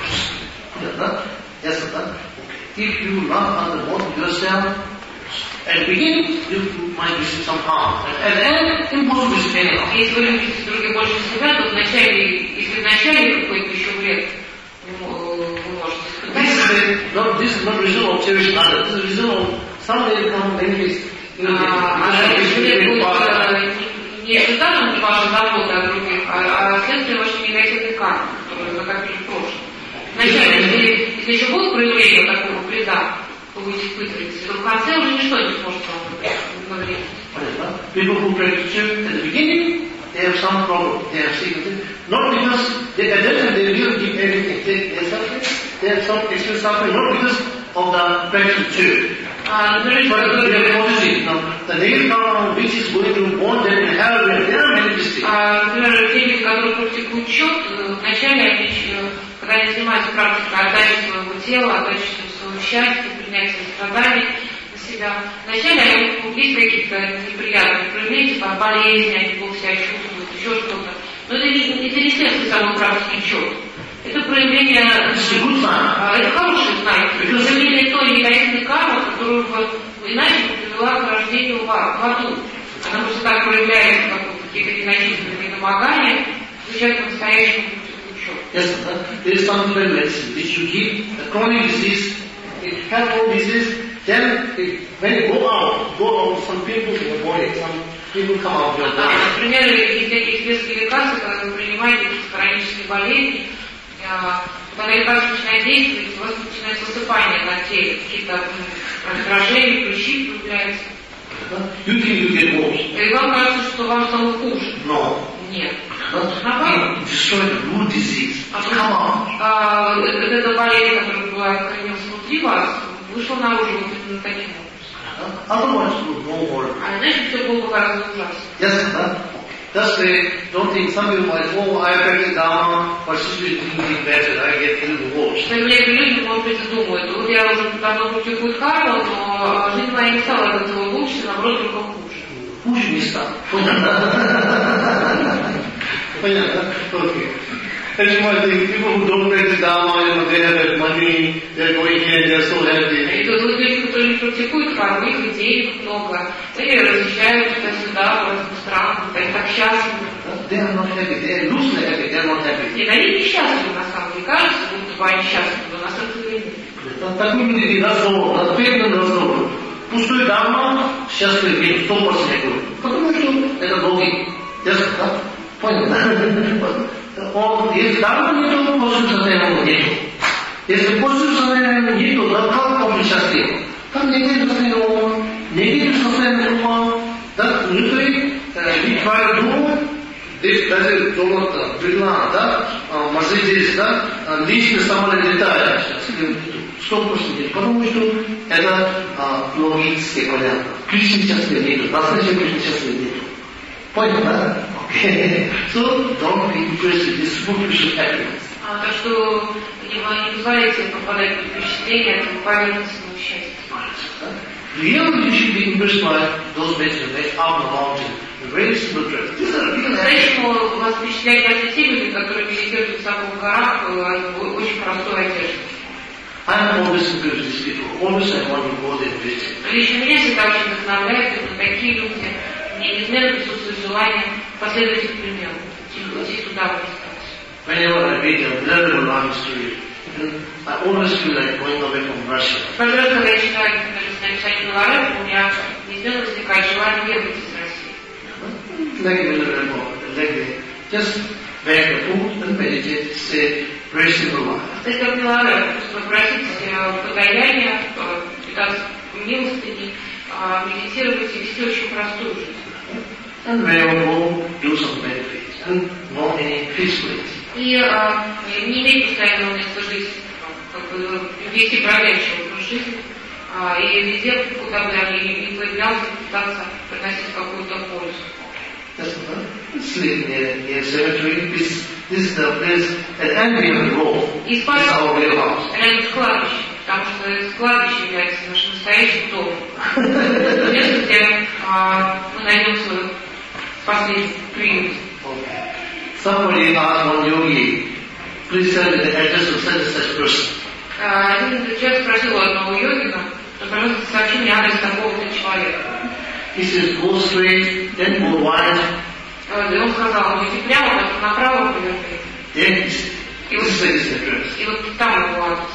Speaker 2: Yes, sir. If you love other more than yourself, at the beginning you might receive some harm. At the end, impossible to any harm.
Speaker 1: Если вы любите других больше себя, то вначале, если вначале какой-то еще вред, вы можете испытать.
Speaker 2: This is not this is not result of cherishing others. This is result of someday come benefits.
Speaker 1: А вред будет не результатом вашей заботы о других, а следствием вашей негативной кармы, которую вы накопили в прошлом. Вначале, если, если еще будут проявления такого вреда, то вы испытываете, то в конце уже ничто не сможет вам навредить.
Speaker 2: People who practice at the beginning, they have some problem. They have secret. Not because they, at that time they will give everything. They, they suffer. They have some extra suffering. Not because of the practice too. But they are positive. Now, the negative karma which is going to bond them in hell, they are manifesting.
Speaker 1: Например, те люди, которые практикуют счет, вначале они, когда они занимаются практикой отдачи своего тела, отдачи своего счастья, принятия страданий на себя, вначале они есть какие-то неприятные проявления, типа болезни, они плохо себя чувствуют, еще что-то. Но это не, это не следствие самой практики счет. Это проявление, это хороший знак, проявление той негативной кармы, которую бы иначе привела к рождению в аду. Она просто так проявляется, как какие-то незначительные недомогания, включая к настоящему учету.
Speaker 2: Yes, there is some medicine which you give, the chronic disease, it has no disease, then it, when you go out, go out, some people in your body, some people come out of your body.
Speaker 1: Например, есть такие известные лекарства, когда вы принимаете хронические болезни, когда лекарство начинает действовать, у вас начинается высыпание на теле, какие-то раздражения, прыщи появляются.
Speaker 2: You think you get worse.
Speaker 1: И вам кажется, что вам стало хуже.
Speaker 2: No.
Speaker 1: Нет.
Speaker 2: Наоборот. Destroy the root disease. Come on.
Speaker 1: А, эта болезнь, которая была коренилась внутри вас, вышла наружу вот именно таким образом.
Speaker 2: Otherwise, it would no more.
Speaker 1: А иначе все было бы гораздо ужаснее.
Speaker 2: Yes, huh? Just they don't think some people might, oh, I practice Dharma, but she's been thinking better, I get a little worse.
Speaker 1: Многие люди, может быть, думают, вот я уже давно практикую карму, но жизнь моя не стала от этого лучше, наоборот, только хуже.
Speaker 2: Хуже не стало. Понятно? Понятно? Окей. That's why the people who don't practice Dharma, you know, they have that money, they're going here, they're so happy.
Speaker 1: И тут люди, которые не практикуют карму, их денег много, и разъезжают туда-сюда, по разным странам, они так счастливы.
Speaker 2: They are not happy, they are loosely happy, they are not happy.
Speaker 1: Нет, они несчастливы, на самом деле, кажется, будто бы они счастливы, но на самом деле нет.
Speaker 2: Такие люди раздор, ответный раздор. Пустой Дharma, счастливый день, сто процентов я говорю. Потому что это долгий. Ясно, да? Понятно? Он, если Дharma нет, то позитивного состояния нет. Если позитивного состояния нет, то как он счастлив? Там негативное состояние ума, негативное состояние ума, да, внутри, we try to do, даже золото, бриллиант, да, Мерседес, да, личный самолет летает. Сто процентов нет, потому что это логически понятно. Кришны счастливы нету, настоящего Кришны счастливы нету. Понятно, да? Okay. So, don't be impressed with this superficial happiness.
Speaker 1: А, так что не, не позволяйте попадать в впечатление от поверхностного счастья.
Speaker 2: Really, you should be impressed by those mentioned up the mountain. Very simple dress. These are real happiness.
Speaker 1: Поэтому вас впечатляют даже те люди, которые медитируют высоко в горах в очень простой одежде.
Speaker 2: I am always encouraged these people. Always I want to go there and visit.
Speaker 1: Лично меня всегда очень вдохновляют именно такие люди. Мне неизменно присутствует желание последовать их примеру, идти туда в медитацию.
Speaker 2: Whenever I read a very long history, I always feel like going away from Russia.
Speaker 1: Каждый раз, когда я читаю, например, написание Миларета, у меня неизменно возникает желание уехать из России.
Speaker 2: Like a like just beg the food and meditate, say, very simple life.
Speaker 1: То есть, как Миларет, просто попросить подаяние, питаться милостыней, медитировать и вести очень простую жизнь.
Speaker 2: And where we go, do some meditation, and not any peacefulness.
Speaker 1: И а, не иметь постоянного места жизни, как бы вести бродячий образ жизни, а, и везде, куда бы я ни появлялся, пытаться приносить какую-то пользу.
Speaker 2: That's right. Sleep near, near cemetery. This, this is the place that any will go.
Speaker 1: И спать
Speaker 2: our real house.
Speaker 1: рядом с кладбищем, потому что кладбище является нашим настоящим домом. Место, где а, мы найдем свой последний приют.
Speaker 2: Somebody asked one yogi, please tell me the address of such and such person.
Speaker 1: Один человек спросил у одного йогина, что, пожалуйста, сообщи мне адрес такого-то человека.
Speaker 2: He says, go straight, then go wide.
Speaker 1: И он сказал, иди прямо, потом направо поверни.
Speaker 2: Then
Speaker 1: И
Speaker 2: this is his address.
Speaker 1: И вот там его адрес.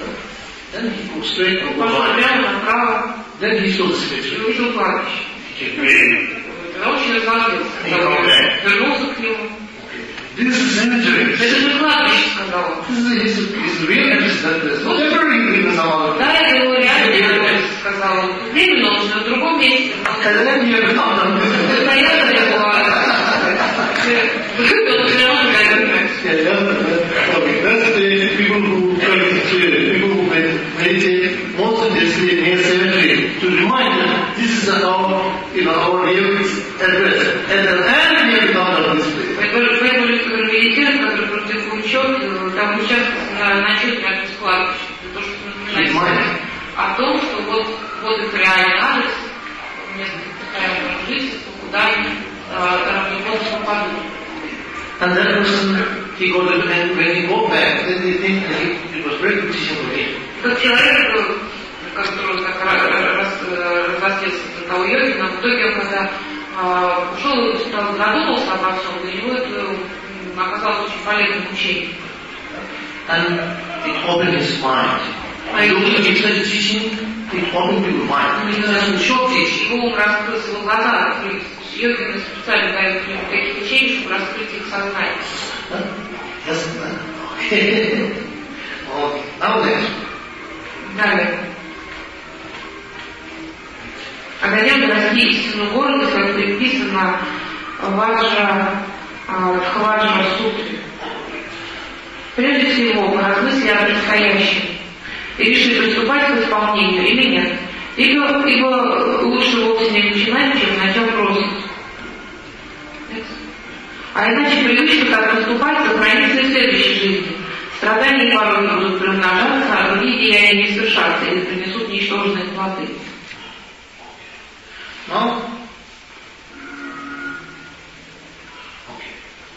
Speaker 2: Then he goes straight, go
Speaker 1: Пошел
Speaker 2: wide.
Speaker 1: прямо, направо,
Speaker 2: Then he saw the
Speaker 1: и
Speaker 2: cemetery.
Speaker 1: увидел кладбище.
Speaker 2: He came really.
Speaker 1: Тогда очень разложился. Вернулся к нему.
Speaker 2: This is the cemetery.
Speaker 1: Это же кладбище, сказал он.
Speaker 2: This is his, his real address, that place. Whatever he given someone.
Speaker 1: Да, это его реальный адрес, сказал он. Временно он живет в другом месте.
Speaker 2: And then you have found them.
Speaker 1: Постоянно его адрес. Он прямо говорит.
Speaker 2: Yeah, okay. That's the people who practice, people who meditate, most of this near cemetery, to remind them this is our, you know, our real address. And then and we have found out this place.
Speaker 1: Поэтому люди, которые медитируют, которые практикуют счет, там участвуют на, на счет рядом с кладбищем, для того, чтобы напоминать о том, что вот, вот их реальный адрес, место постоянного жительства, куда они равноправно попадут.
Speaker 2: And that person, he got it, and when he got back, then they think that he, it was very good teaching for him.
Speaker 1: Тот человек, который так разрастился до того йогина, в итоге, когда ушел и задумался обо всем, для него это оказалось очень полезным учением.
Speaker 2: And it opened his mind. I don't think such teaching, it opened people's mind. It doesn't show teaching.
Speaker 1: Его ум раскрылся, его глаза открылись. Йогины специально дают людям такие учения, чтобы раскрыть их сознание.
Speaker 2: Yes, Okay. Now next.
Speaker 1: Далее. Огонем расти истинную гордость, как предписано Ваджра Хваджра Сутре. Прежде всего, поразмысли о предстоящем и решили приступать к исполнению или нет. Ибо, ибо лучше вовсе не начинать, чем начать просто. А иначе привычка так поступать сохранится и в следующей жизни. Страдания порой будут приумножаться, а другие деяния не совершаться или принесут ничтожные плоды.
Speaker 2: Now, okay.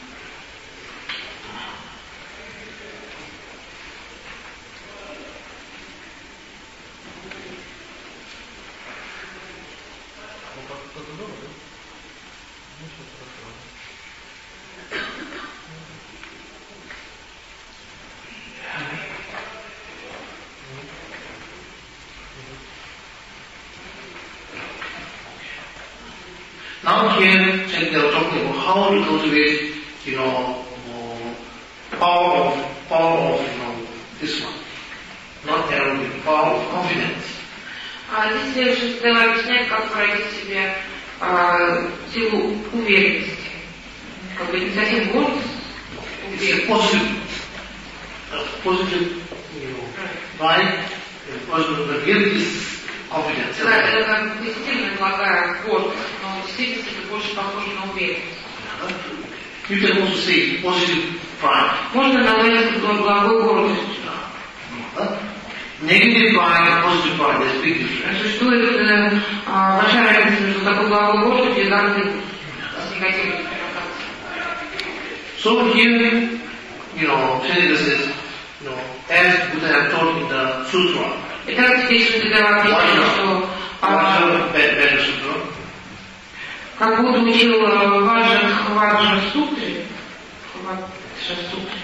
Speaker 2: Now here, they are talking about how to cultivate, you know, uh, power of, power of, you know, this one. Not arrogance, power of confidence.
Speaker 1: А здесь Шестидева объясняет, как пройти себе а, силу уверенности. Как бы не совсем гордость,
Speaker 2: It's a positive, a positive, you know, right? A positive, but here it is confidence.
Speaker 1: Да, это как позитивная, благая гордость, но в действительности это больше похоже на уверенность.
Speaker 2: You can also say positive pride.
Speaker 1: Можно назвать это благой гордостью.
Speaker 2: Huh? Negative pride and positive pride, there's a big difference.
Speaker 1: Существует э, а, большая разница между такой благой гордостью и гордыней с негативной коннотацией.
Speaker 2: So here, you know, Shaiva says, you know, as Buddha have taught in the sutra,
Speaker 1: Итак, здесь Шестидева объясняет, что а,
Speaker 2: better sutra,
Speaker 1: как Будда учил Ваджра Хваджра Сутре, Хваджра Сутре,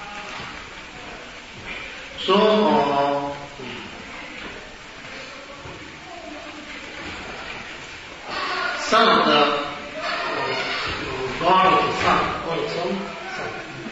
Speaker 2: so, uh, son of the uh, God of the sun, God of the sun, sun,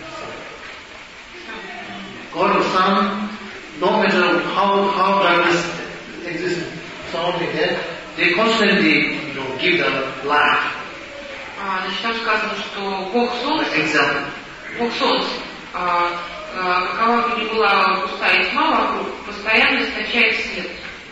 Speaker 2: sun. God of the sun, no matter how how darkness exists surrounding them, they constantly, you know, give the light.
Speaker 1: А, значит, там сказано, что Бог Солнца,
Speaker 2: Example.
Speaker 1: Бог Солнца, а, а, какова бы ни была густая тьма вокруг, постоянно источает свет.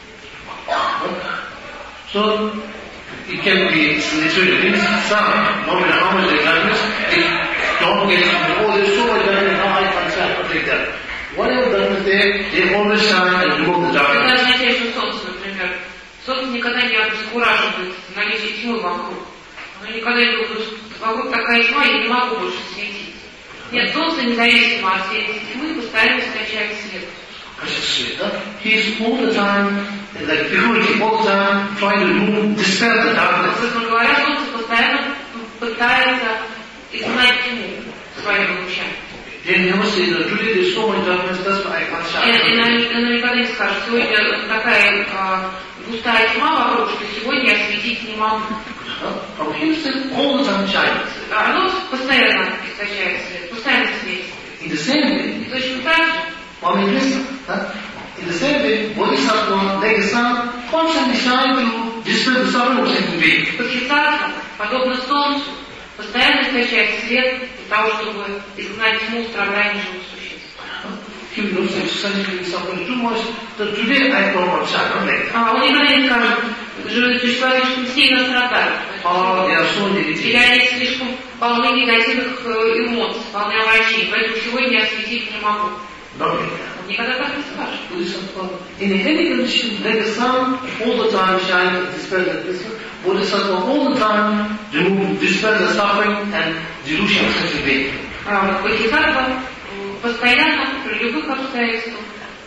Speaker 2: So it can be literally sun, no matter how much they darkness, it don't get, oh, there's so much darkness, now I can't shine, not like that. Whatever darkness there, they always shine and remove the
Speaker 1: Это
Speaker 2: darkness.
Speaker 1: означает, что Солнце, например, Солнце никогда не обескураживает наличие тьмы вокруг. Оно никогда не говорит, вокруг такая тьма, я не могу больше светить. Нет, Солнце независимо от всей этой тьмы постоянно источает свет.
Speaker 2: He is all the time, like figuratively, all the time trying to remove, dispel the darkness.
Speaker 1: Собственно говоря, Солнце постоянно пытается изгнать тьму своими лучами.
Speaker 2: They never say that today there is so much darkness, that's why I can't shine.
Speaker 1: И она никогда не скажет, сегодня такая а, густая тьма вокруг, что сегодня я светить не могу.
Speaker 2: From him still all the time shines.
Speaker 1: Оно постоянно источает свет, постоянно светит.
Speaker 2: In the same way,
Speaker 1: И точно так же,
Speaker 2: I mean, listen, huh? In the same way, Bodhisattva, like the sun, constantly shine to dispel the sorrow of living being.
Speaker 1: Бодхисаттва, подобно Солнцу, постоянно источает свет для того, чтобы изгнать тьму страданий живых существ.
Speaker 2: He will not say, suffering, suffering too much, that today I don't want shine, not like that.
Speaker 1: А он никогда не скажет, живые существа слишком сильно страдают.
Speaker 2: Oh, they are so negative.
Speaker 1: Или они слишком полны негативных эмоций, полны оврачей, поэтому сегодня я светить не могу.
Speaker 2: Not like that.
Speaker 1: Он никогда так не скажет.
Speaker 2: Bodhisattva, in any condition, like the sun, all the time shines and dispels the dispel. Bodhisattva all the time remove, dispel the suffering and delusion of such a being.
Speaker 1: Бодхисаттва постоянно при любых обстоятельствах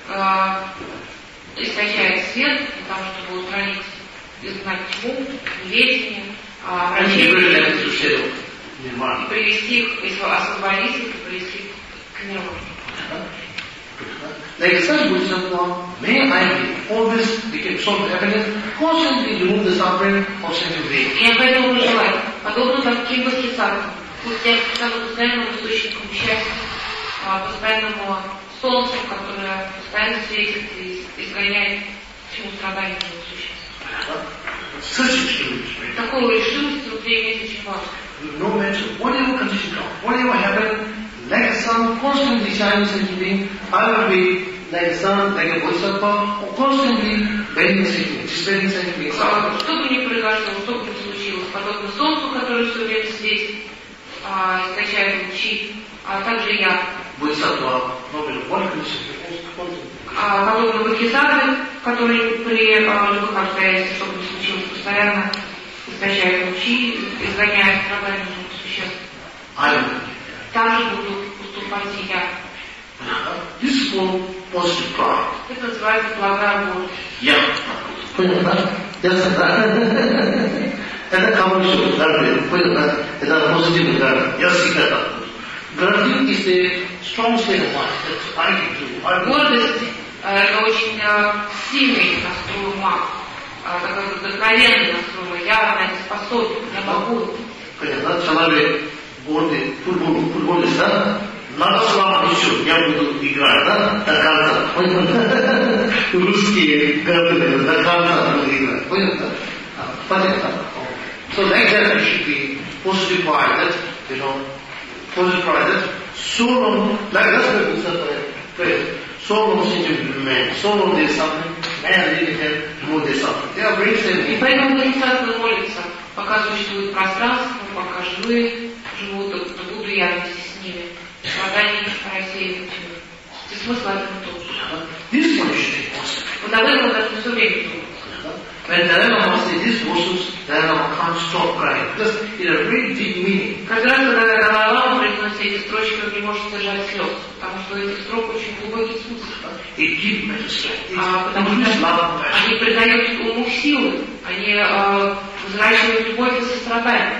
Speaker 1: источает свет для того, чтобы устранить, изгнать тьму, неведение,
Speaker 2: And he will
Speaker 1: врачей,
Speaker 2: let it to shadow nirvana.
Speaker 1: привести их, если освободить их, и привести их к нирване.
Speaker 2: Like such Bodhisattva, may I always become so happiness, constantly remove the suffering of such a being.
Speaker 1: И я поэтому желаю, подобно таким бодхисаттвам, пусть я стану постоянным источником счастья, постоянному солнцу, которое постоянно светит и изгоняет всему страданию существ. Такого решимости внутри иметь очень важно.
Speaker 2: No matter whatever condition comes, whatever happens, like a sun constantly shines into me, I will be like a sun, like a bodhisattva, constantly bending into dispelling into me.
Speaker 1: Что бы ни произошло, что бы ни случилось, подобно солнцу, которое все время светит, источает лучи, а также я.
Speaker 2: Bodhisattva, no matter what condition,
Speaker 1: подобно бодхисаттве, который при любых обстоятельствах, что бы ни случилось, постоянно источает лучи, изгоняет страдания существ. Также буду поступать и я.
Speaker 2: This is called positive pride.
Speaker 1: Это называется благая воля.
Speaker 2: Я. Понятно? Это кому-то дарбе. Понятно? Это позитивный дарбе. Я всегда так. Gratitude is a strong state of mind. That's I can do.
Speaker 1: Гордость – это очень сильный настрой ума. Такой вдохновенный настрой ума. Я на это способен, я могу.
Speaker 2: Понятно? Человек гордый, футбол, футболист, да? Надо слава ничего, я буду играть, да? До конца. Русские гордые, до конца буду играть. Понятно? Понятно? So like that it should be positive pride, that, you know, positive pride, that so long, like that's what we said, so long since you remain, so long there's something, man really can remove there's something. They are very simple.
Speaker 1: И поэтому бодхисаттва молится, пока существует пространство, пока живые живут, то буду я вместе с ними. Страдания рассеивать. И смысл этого тоже.
Speaker 2: This one should be positive.
Speaker 1: Вот об этом должны все время думать.
Speaker 2: When Dalai Lama says these verses, Dalai Lama can't stop crying. Because it has a very deep meaning.
Speaker 1: Каждый раз, когда Далай Лама произносит эти строчки, он не может сдержать слез, потому что у этих строк очень глубокий смысл.
Speaker 2: It gives mental strength.
Speaker 1: А, потому что они придают уму силы, они а, возвращают любовь и сострадание.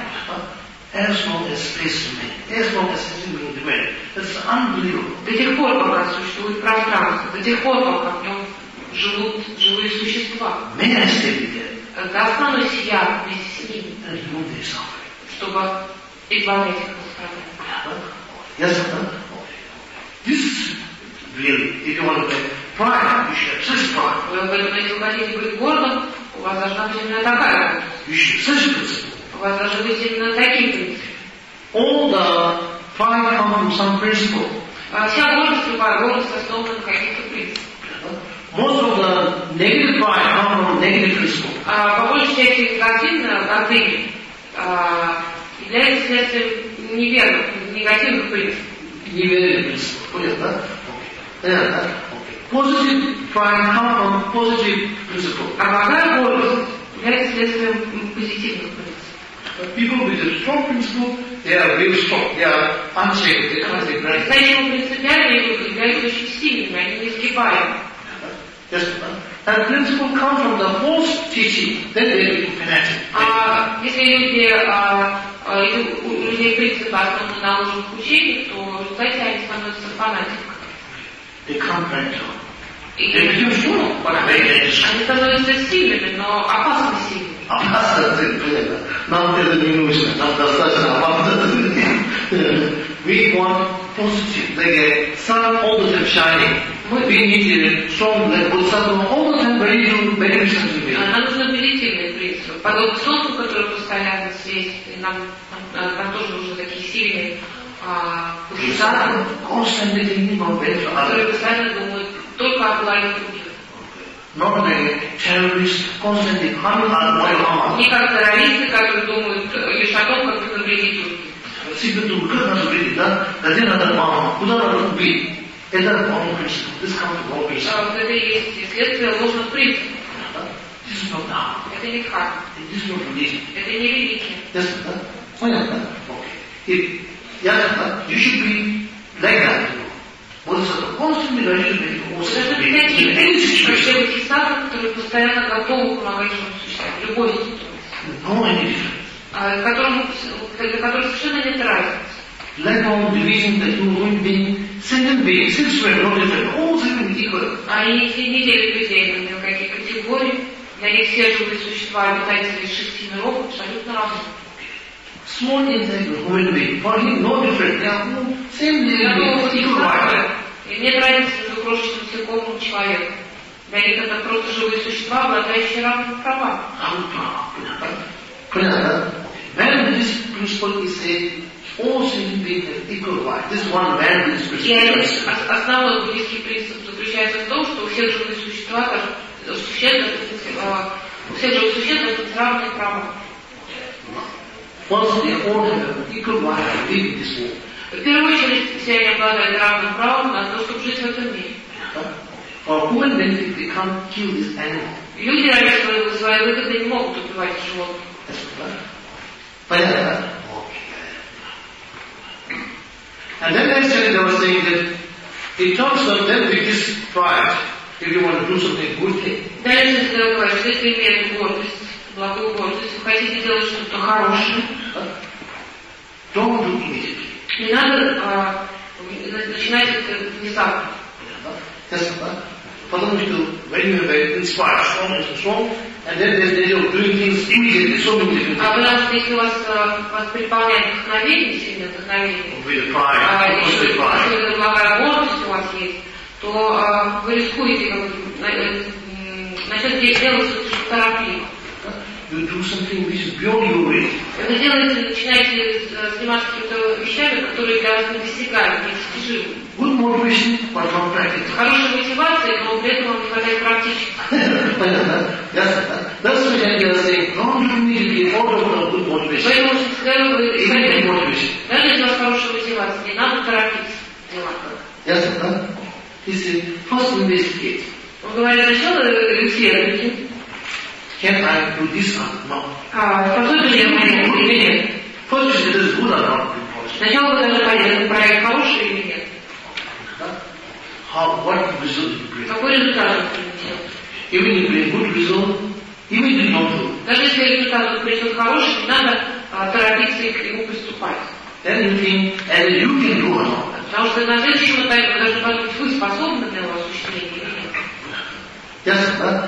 Speaker 2: As long as space remains, as long as everything remains, that's unbelievable.
Speaker 1: До тех пор, пока существует пространство, до тех пор, пока в нем живут живые существа.
Speaker 2: May I stay with them?
Speaker 1: Когда останусь я вместе с ними,
Speaker 2: And remove their suffering.
Speaker 1: чтобы избавлять их от страдания.
Speaker 2: Yes, sir. This is really, if you want to be pride, you should have such pride.
Speaker 1: Поэтому, если вы хотите быть гордым, у вас должна быть именно такая гордость.
Speaker 2: You should have such principle.
Speaker 1: У вас должны быть именно такие принципы.
Speaker 2: All the pride come from some principle.
Speaker 1: Вся гордость, любая гордость основана на каких-то принципах.
Speaker 2: Most of the negative pride come from negative principle.
Speaker 1: По большей части негативная гордыня является следствием неверных, негативных принципов.
Speaker 2: Неверных принципов. Понятно? Понятно? Positive pride come from positive principle.
Speaker 1: А благая гордость является следствием позитивных принципов.
Speaker 2: People with a strong principle, they are very strong. They are unshakable. They can't be breaking.
Speaker 1: Настоящие принципиальные люди являются очень сильными, они несгибаемы.
Speaker 2: Yes, that principle comes from the false teaching. Then they become fanatic.
Speaker 1: А если люди, а, а, у людей принципы основаны на ложных учениях, то в результате они становятся фанатиками.
Speaker 2: They can't break down.
Speaker 1: И
Speaker 2: They become strong, but very dangerous.
Speaker 1: они становятся сильными, но опасно сильными.
Speaker 2: Опасно, понятно. Нам это не нужно. Нам достаточно опасно. We want positive, like a sun all the time shining. We need a strong, like Bodhisattva all the time ready to benefit to me.
Speaker 1: Нам нужны позитивные принципы. Подобно солнцу, которое постоянно светит, и нам, нам, нам тоже нужны такие сильные Bodhisattva,
Speaker 2: constantly thinking about benefit of
Speaker 1: которые
Speaker 2: others.
Speaker 1: постоянно думают только о благе других.
Speaker 2: Not like a terrorist, constantly harming others.
Speaker 1: Не как террористы, которые думают лишь о том, как их навредить другим.
Speaker 2: Себе думаю, как нас убить, да? Где надо маму? Куда надо убить? Это wrong principle. This comes from wrong principle.
Speaker 1: Вот это и есть следствие ложных принципов.
Speaker 2: This is not now.
Speaker 1: Это не дхарма.
Speaker 2: This is not religion.
Speaker 1: Это не религия.
Speaker 2: Yes, да? Понятно? Okay. If, yeah, you should be like that, you know. Bodhisattva constantly ready to make the most of
Speaker 1: Даже
Speaker 2: it.
Speaker 1: такие
Speaker 2: In any situation.
Speaker 1: бодхисаттвы, которые постоянно готовы помогать живым существам в любой ситуации.
Speaker 2: No any difference.
Speaker 1: Которым, для которых совершенно нет разницы.
Speaker 2: Like all division that you will be single beings, six men, no different, all seven equal.
Speaker 1: Они не делят людей на никакие категории. Для них все живые существа, обитатели из шести миров, абсолютно равны.
Speaker 2: small integral human being. For him, no different. They are no, same living, equal right.
Speaker 1: И нет разницы между крошечным насекомым и человеком. Для них это просто живые существа, обладающие равными правами.
Speaker 2: Понятно? When this principle is said, all human beings have equal right. This is one man who is
Speaker 1: principle. Основной буддийский принцип заключается в том, что у всех живых существ, у всех живых существ есть равные права.
Speaker 2: First, they all have equal right to live in this world.
Speaker 1: В первую очередь, все они обладают равным правом на то, чтобы жить в этом мире.
Speaker 2: For human benefit, they can't kill this animal.
Speaker 1: Люди ради своей выгоды не могут убивать животных.
Speaker 2: Понятно? And then actually they were saying that in terms of then with this pride, if you want to do something good thing.
Speaker 1: Дальше я говорю, что если имеет гордость, благую гордость, вы хотите делать что-то хорошее,
Speaker 2: don't do immediately.
Speaker 1: Не надо а, начинать это внезапно.
Speaker 2: Потому что when you are inspired, strong and strong, and then they are doing things immediately, so many different things.
Speaker 1: А потому что если вас, вас преполняет вдохновение, сильное вдохновение,
Speaker 2: with pride,
Speaker 1: а,
Speaker 2: with
Speaker 1: если
Speaker 2: pride.
Speaker 1: благая гордость у вас есть, то а, вы рискуете как бы, начать делать что-то торопливо.
Speaker 2: You do something which is beyond your reach.
Speaker 1: Вы делаете, начинаете заниматься какими-то вещами, которые для вас недостигаемы, недостижимы.
Speaker 2: Good motivation, but not practice.
Speaker 1: Хорошая мотивация, но при этом вам не хватает практики.
Speaker 2: Понятно? Ясно? That's why they are saying, don't immediately order for good motivation.
Speaker 1: Поэтому, когда вы
Speaker 2: Immediate motivation.
Speaker 1: даже если у вас хорошая мотивация, не надо торопиться делать.
Speaker 2: Ясно, да? He said, first investigate.
Speaker 1: Он говорит, сначала исследуйте.
Speaker 2: Can I do this or not?
Speaker 1: А, способен ли я понять или нет?
Speaker 2: First, it is good or not.
Speaker 1: Сначала вы должны понять, этот проект хороший или нет.
Speaker 2: How, what result you bring?
Speaker 1: Какой результат он принесет?
Speaker 2: Even if you bring good result, even if you don't do.
Speaker 1: Даже если результат принесет хороший, не надо а, торопиться и к нему приступать.
Speaker 2: Then you think, and you can do or not.
Speaker 1: Потому что на следующем этапе вы должны подумать, вы способны для его осуществления или нет.
Speaker 2: Yes, huh?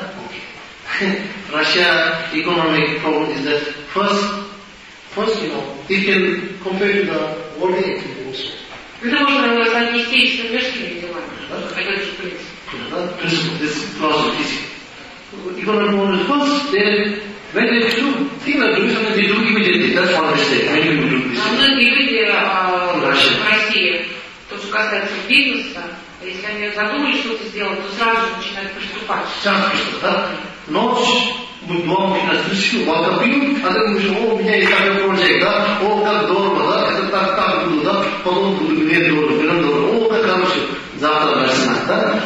Speaker 2: Russia economic problem is that first, first you know, it can compare to the world economy also.
Speaker 1: Это можно соотнести с мирскими делами. Это же принцип.
Speaker 2: Principle, this philosophy. Economic problem is first, then when they do, think of doing something, they do immediately. That's one mistake. When you do this.
Speaker 1: А многие люди а, в России, то, что касается бизнеса, если они задумали что-то сделать, то сразу же начинают приступать.
Speaker 2: Сразу приступать, да? Ночь, мы дома приносили, волкопьют, а then мы же, о, у меня есть такой проект, да? О, как здорово, да? Это так, так буду, да? Потом буду мне дорого, берем дорого, о, как хорошо. Завтра начинать, да?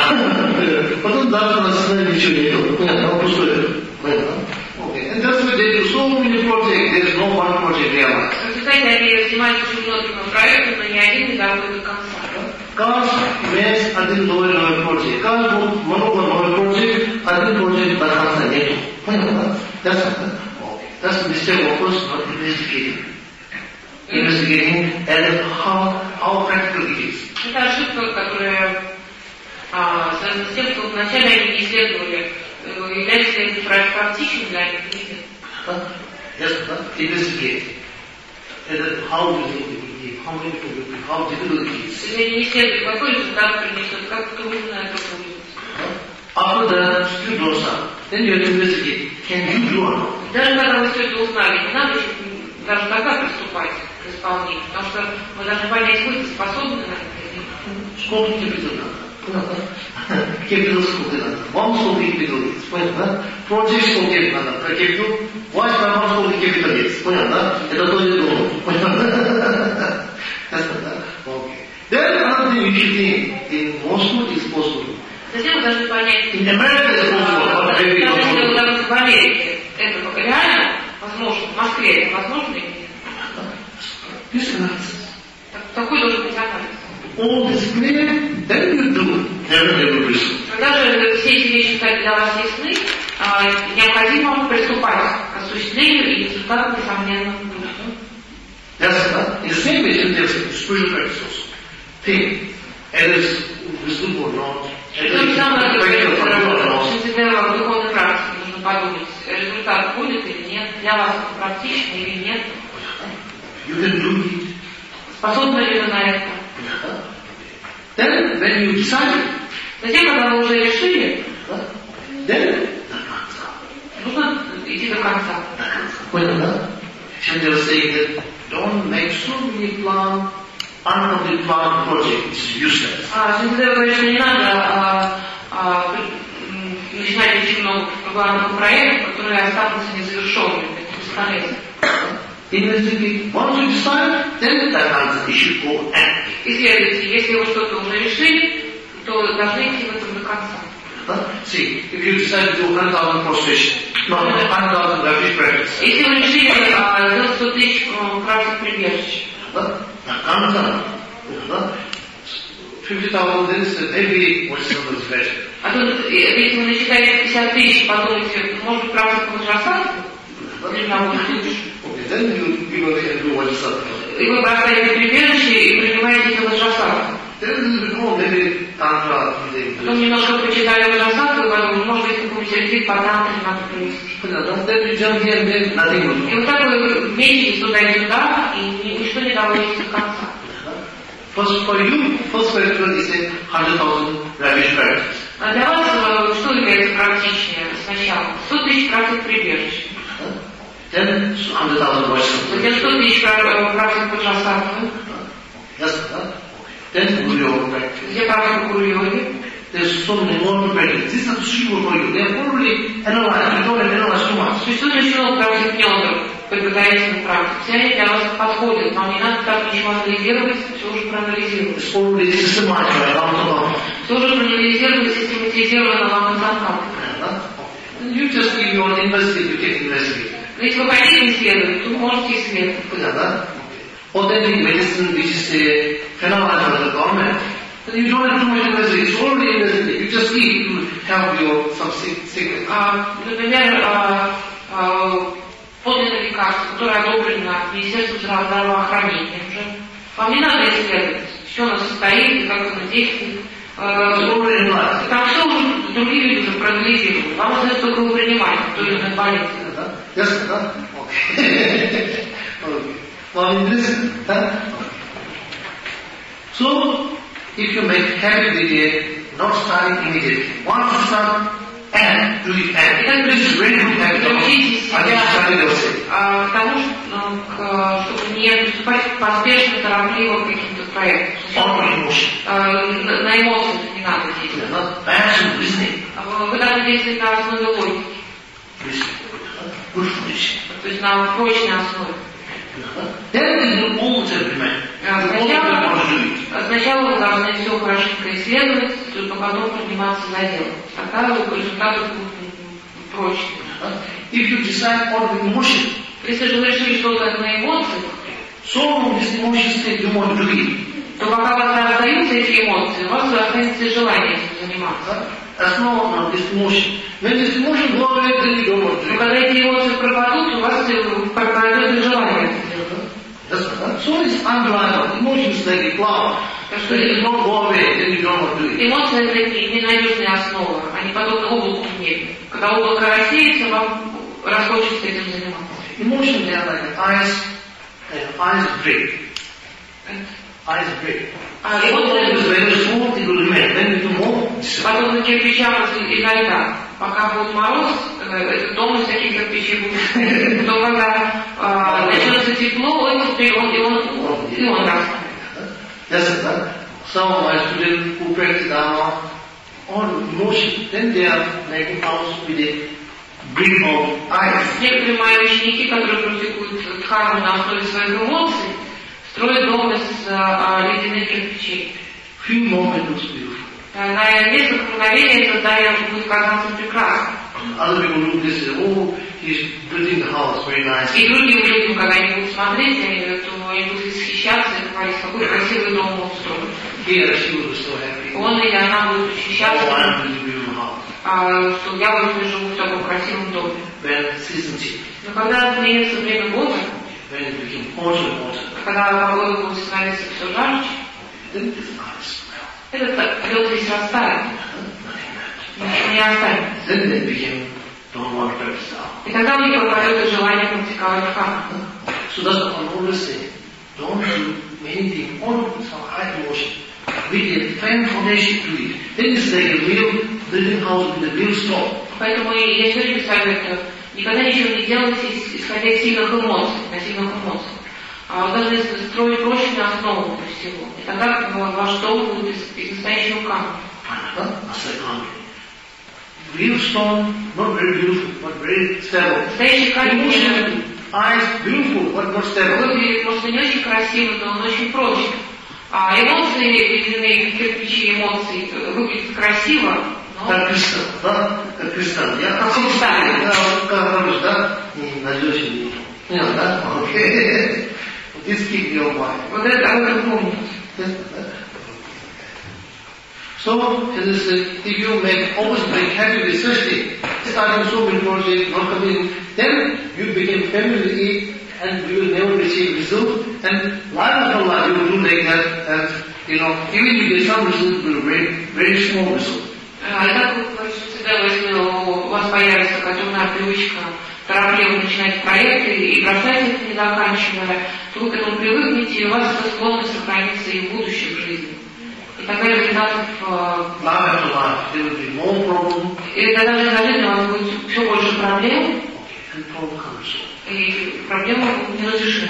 Speaker 2: А потом завтра начинать ничего не делать. Понятно, пустое. Понятно? Okay. And that's why they do so many projects, there is no one project realized.
Speaker 1: В результате они занимаются очень многими проектами, но ни один не доводит до конца.
Speaker 2: Каждый месяц один новый новый проект. Каждый много новый проект, один проект до конца нету. Понятно? That's okay. That's the mistake of course not investigating. Investigating and how how practical it is.
Speaker 1: Это ошибка, которая а, связана с тем, что вначале они не исследовали, является ли этот проект практичным для них или нет.
Speaker 2: Yes, investigate. And how will it be? How many people will be? How difficult it is?
Speaker 1: Если они не исследуют, какой результат принесет, как трудно это будет.
Speaker 2: After that, still goes up. Then you have to investigate. Can you do or not?
Speaker 1: Даже когда вы все это узнали, не надо даже тогда приступать к исполнению, потому что мы должны понять, вы способны на это или нет.
Speaker 2: Сколько капитал надо? Капитал сколько надо? Вам сколько капитал есть? Понятно? Проект сколько надо? Про капитал? Ваш программ сколько капитал есть? Понятно? Это тоже думаю. Понятно? Окей. Then another thing you should think, in Moscow is possible.
Speaker 1: Затем вы должны понять,
Speaker 2: In America is possible, but maybe not
Speaker 1: если вы
Speaker 2: possible.
Speaker 1: должны в Америке, это реально возможно, в Москве это возможно или нет?
Speaker 2: This analysis.
Speaker 1: Такой должен быть анализ.
Speaker 2: All this clear, then you do never never result.
Speaker 1: Когда же все эти вещи стали для вас ясны, необходимо приступать к осуществлению, и результат, несомненно, будет.
Speaker 2: That's right. In the same way, in the spiritual practice also. Think, whether it's wisdom or not, whether
Speaker 1: То же
Speaker 2: it's
Speaker 1: самое,
Speaker 2: practical for you or not.
Speaker 1: в духовной практике нужно подумать, результат будет или нет, для вас это практично или нет.
Speaker 2: You can do it.
Speaker 1: Способны ли вы на это?
Speaker 2: Yeah. Then, when you decide,
Speaker 1: затем, когда вы уже решили,
Speaker 2: yeah, then,
Speaker 1: нужно идти до конца.
Speaker 2: Well, Chandra was saying that don't make so many plans, uncompleted plan project. It's useless.
Speaker 1: А Chandra говорит, что не надо а, а, начинать очень много планов проектов, которые останутся незавершенными. Это бесполезно.
Speaker 2: Investigate. Once you decide, then that answer you should go and.
Speaker 1: Исследуйте. Если вы что-то уже решили, то должны идти в этом до конца.
Speaker 2: Huh? See, if you decide to do one hundred thousand prostration, no, one hundred thousand rapid practice.
Speaker 1: Если вы решили сделать сто тысяч красных прибежищ,
Speaker 2: fifty thousand is maybe what's the motivation?
Speaker 1: а тут, если вы насчитаете пятьдесят тысяч, подумайте, может быть, красных возрастаться? Или нам будет лучше?
Speaker 2: Okay, then you, you go and do what is up.
Speaker 1: И вы бросаете прибежище и принимаете это возрастаться. Потом немножко почитали возрастаться, и подумали, может быть, какой-нибудь ретрит по тантре надо провести. И вот так вы вместе туда и сюда, и ничто не доводится до конца.
Speaker 2: First for you, first practical is a hundred thousand ravish practice.
Speaker 1: А для вас что является практичнее сначала? сто тысяч красных прибежищ.
Speaker 2: Then hundred thousand voices.
Speaker 1: Затем сто тысяч красных поджасатов.
Speaker 2: Yes, sir. Then Guru practice.
Speaker 1: Где практика Гуру-йоги?
Speaker 2: There's so many more practices. This is not suitable for you. They are already analyzed. You don't have to analyze too much.
Speaker 1: Существует еще много практик нёдр, подготовительных практик. Все они для вас подходят. Вам не надо так ничего анализировать, все уже проанализировано.
Speaker 2: It's already systemized by Ramana.
Speaker 1: Все уже проанализировано, систематизировано вам на
Speaker 2: You just give your investigate, you can investigate.
Speaker 1: Если вы хотите исследовать, то можете исследовать.
Speaker 2: Yeah, authentic medicine which is a phenomenon of the government, then you don't have too much investigation. It's already investigated. You just need to have your some secret.
Speaker 1: А, например, а, а, подлинное лекарство, которое одобрено Министерством здравоохранения уже. Вам не надо исследовать, что оно состоит и как оно действует. А, там все уже другие люди уже проанализировали. Вам нужно только его принимать, то или иной болезнь.
Speaker 2: Yes, sir. Okay. Okay. Well, listen. Huh? So, if you make habit with it, not starting immediately. Once you start, and do it, and this is very good habit. I just started also.
Speaker 1: А, потому что, чтобы не приступать поспешно, торопливо к каким-то проектам. А, на, на эмоциях не надо действовать. Вы должны действовать на основе логики. То есть на прочной основе. Сначала вы должны все хорошенько исследовать, только потом приниматься за дело. Тогда результаты будут прочные.
Speaker 2: If you decide on emotion,
Speaker 1: если же вы решили что-то на эмоциях,
Speaker 2: so this emotion state you want to do,
Speaker 1: то пока у вас остаются эти эмоции, у вас останется желание этим заниматься.
Speaker 2: As no on this emotion. When this emotion goes away, then you don't want to do.
Speaker 1: Но когда эти эмоции пропадут, у вас пропадет желание.
Speaker 2: So it's unreliable. Emotions like a cloud. So it don't go away, then you don't want to do it.
Speaker 1: Эмоции это ненадежная основа, они подобны облаку в небе. Когда облако рассеется, вам расхочется этим заниматься.
Speaker 2: Emotions are like ice, and ice break. Ice break.
Speaker 1: А эмоции
Speaker 2: very smooth, it will remain. Then you do more.
Speaker 1: подобны кирпичам из льда. Пока будет мороз, этот дом из таких кирпичей будет. Но когда а, начнется тепло, он, и он, и он, и он растает.
Speaker 2: Yes, sir. Some of my students who practice Dharma on emotion, then they are making house with a brick of ice.
Speaker 1: Некоторые мои ученики, которые практикуют дхарму на основе своих эмоций, строят дом из а, ледяных кирпичей.
Speaker 2: Few moments looks beautiful.
Speaker 1: На несколько мгновений это здание будет казаться прекрасным.
Speaker 2: Other people look this and oh, he's building the house very nice.
Speaker 1: И другим людям, когда они будут смотреть, то они будут восхищаться и говорить, какой красивый дом он устроил.
Speaker 2: Here she will be so happy.
Speaker 1: Он или она будет восхищаться,
Speaker 2: oh, I'm building a beautiful house.
Speaker 1: А, что я вот живу в таком красивом доме.
Speaker 2: When season changes.
Speaker 1: Но когда сменится время года,
Speaker 2: when it becomes hotter and hotter,
Speaker 1: когда погода будет становиться все жарче,
Speaker 2: then this ice smell.
Speaker 1: Этот лед здесь растает. Ничего не останется.
Speaker 2: Then they became don't want to practice now.
Speaker 1: И тогда у них пропадет желание практиковать дхарму.
Speaker 2: So that's what I always say. Don't do anything on some high emotion. With a firm foundation to it. Then it's like a real building house with a real stone.
Speaker 1: Поэтому я все время советую, никогда ничего не делайте, исходя из сильных эмоций, на сильных эмоциях. А вы должны строить прочную основу для всего. И тогда ваш дом будет из, из настоящего камня.
Speaker 2: Real stone, not very beautiful, but very stable.
Speaker 1: Настоящий камень,
Speaker 2: eyes beautiful, but not stable.
Speaker 1: Выглядит, может, не очень красиво, но он очень прочный. А эмоции, ледяные кирпичи эмоций, выглядят красиво, но...
Speaker 2: Как кристалл, да? Как кристалл. Я
Speaker 1: как кристалл.
Speaker 2: Да, как говоришь, да? Не надежнее. Нет, да? Окей. This keep your mind.
Speaker 1: Вот это, об этом помните.
Speaker 2: So, as I said, if you make always make happy with such thing, starting so many projects, not coming, then you become familiar and you will never receive result. And life after life, you will do like that, and you know, even you get some result, it will be very, very small result.
Speaker 1: Итак, всегда, если у вас появится какая-то привычка торопливо начинать проекты и бросать их, не заканчивая, то вы к этому привыкнете, и у вас эта склонность сохранится и в будущем жизни. И тогда результатов... И тогда в жизни у вас будет все больше проблем, и проблемы неразрешимы.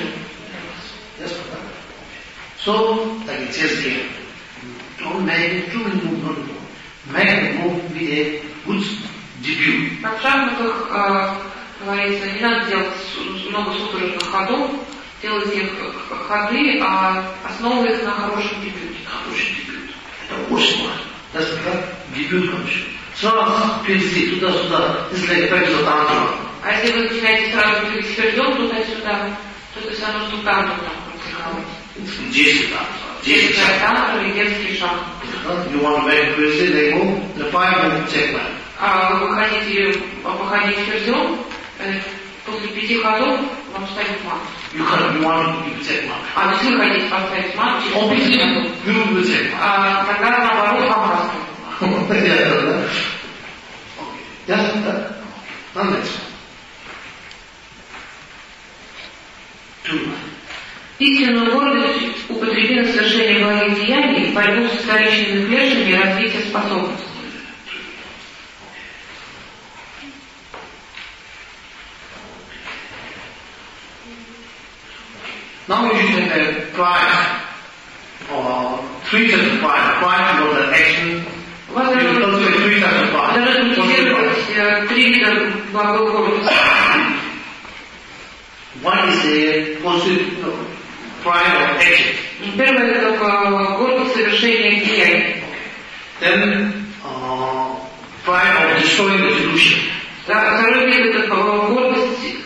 Speaker 2: So, like it says here, don't make too many moves, make a move with a good debut.
Speaker 1: В шахматах э, говорится, не надо делать много судорожных ходов, делайте их ходы, а основываясь на хорошем дебюте.
Speaker 2: Хороший дебют. Это очень важно. That's the дебют хороший. Сразу перейти туда-сюда, it's like practice of tantra.
Speaker 1: А если вы начинаете сразу перейти вперед туда-сюда, то это все равно, что тантру там практиковать.
Speaker 2: Десять тантров. Десять
Speaker 1: тантров и детский шаг.
Speaker 2: You want to make crazy, they go, the five move checkmate.
Speaker 1: А вы хотите походить вперед, после пяти ходов вам ставить мат.
Speaker 2: You can, you want to check mark.
Speaker 1: А если вы хотите поставить мат, через пяти ходов,
Speaker 2: you will check mark.
Speaker 1: А тогда наоборот вам поставить.
Speaker 2: Yeah, yeah, yeah. Now next. Two.
Speaker 1: Истинную гордость употреби на совершение благих деяний, борьбу с историческими клешами и развитие способностей.
Speaker 2: Now you should have pride, or three types of pride. Pride was the action. You can say three types of pride.
Speaker 1: Должны культивировать три вида благой гордости.
Speaker 2: One is the positive no, pride of action.
Speaker 1: Первое это гордость совершения деяний.
Speaker 2: Then uh, pride of destroying the solution.
Speaker 1: Второй вид это гордость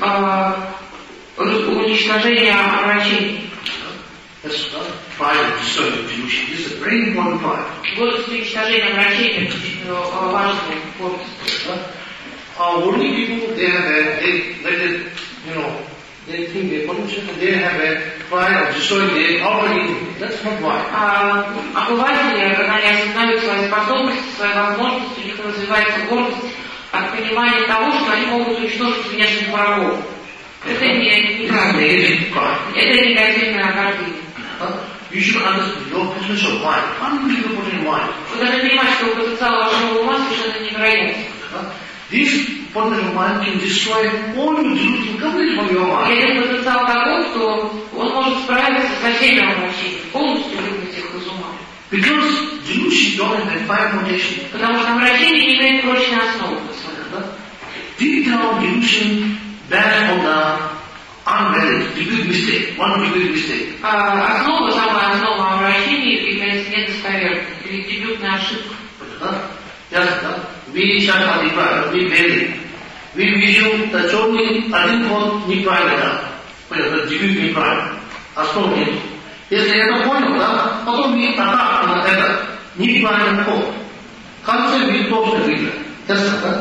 Speaker 1: уничтожения омрачений.
Speaker 2: That's uh, pride of destroying the solution. This is a very important pride.
Speaker 1: Гордость уничтожения омрачений очень важная гордость.
Speaker 2: Uh, worldly people, they have a, they, they, you know, they think they potential, they have a pride of destroying their already. That's not right.
Speaker 1: А обыватели, когда они осознают свои способности, свои возможности, у них развивается гордость от понимания того, что они могут уничтожить внешних врагов. Это не неправильно. Это негативное гордыня.
Speaker 2: You should understand your potential mind. Unbelievable potential mind.
Speaker 1: Вы должны понимать, что потенциал вашего ума совершенно невероятен.
Speaker 2: This potential mind can destroy all the delusion completely from your mind.
Speaker 1: И этот потенциал такой, что он может справиться со всеми омрачениями, полностью выгнать их из ума.
Speaker 2: Because delusion don't have five foundations.
Speaker 1: Потому что омрачение не имеет прочной основы.
Speaker 2: Deep down delusion bears on the unrealized, the big mistake, one big mistake.
Speaker 1: А основа, самая основа омрачения является недостоверной или дебютная ошибка.
Speaker 2: Yes, we shall not deprive, we bury. We vision the only один ход неправильно, the debut неправильно, основа нет. Если это понял, да, потом мы атака на это неправильный ход. В конце мы тоже выиграем. That's да?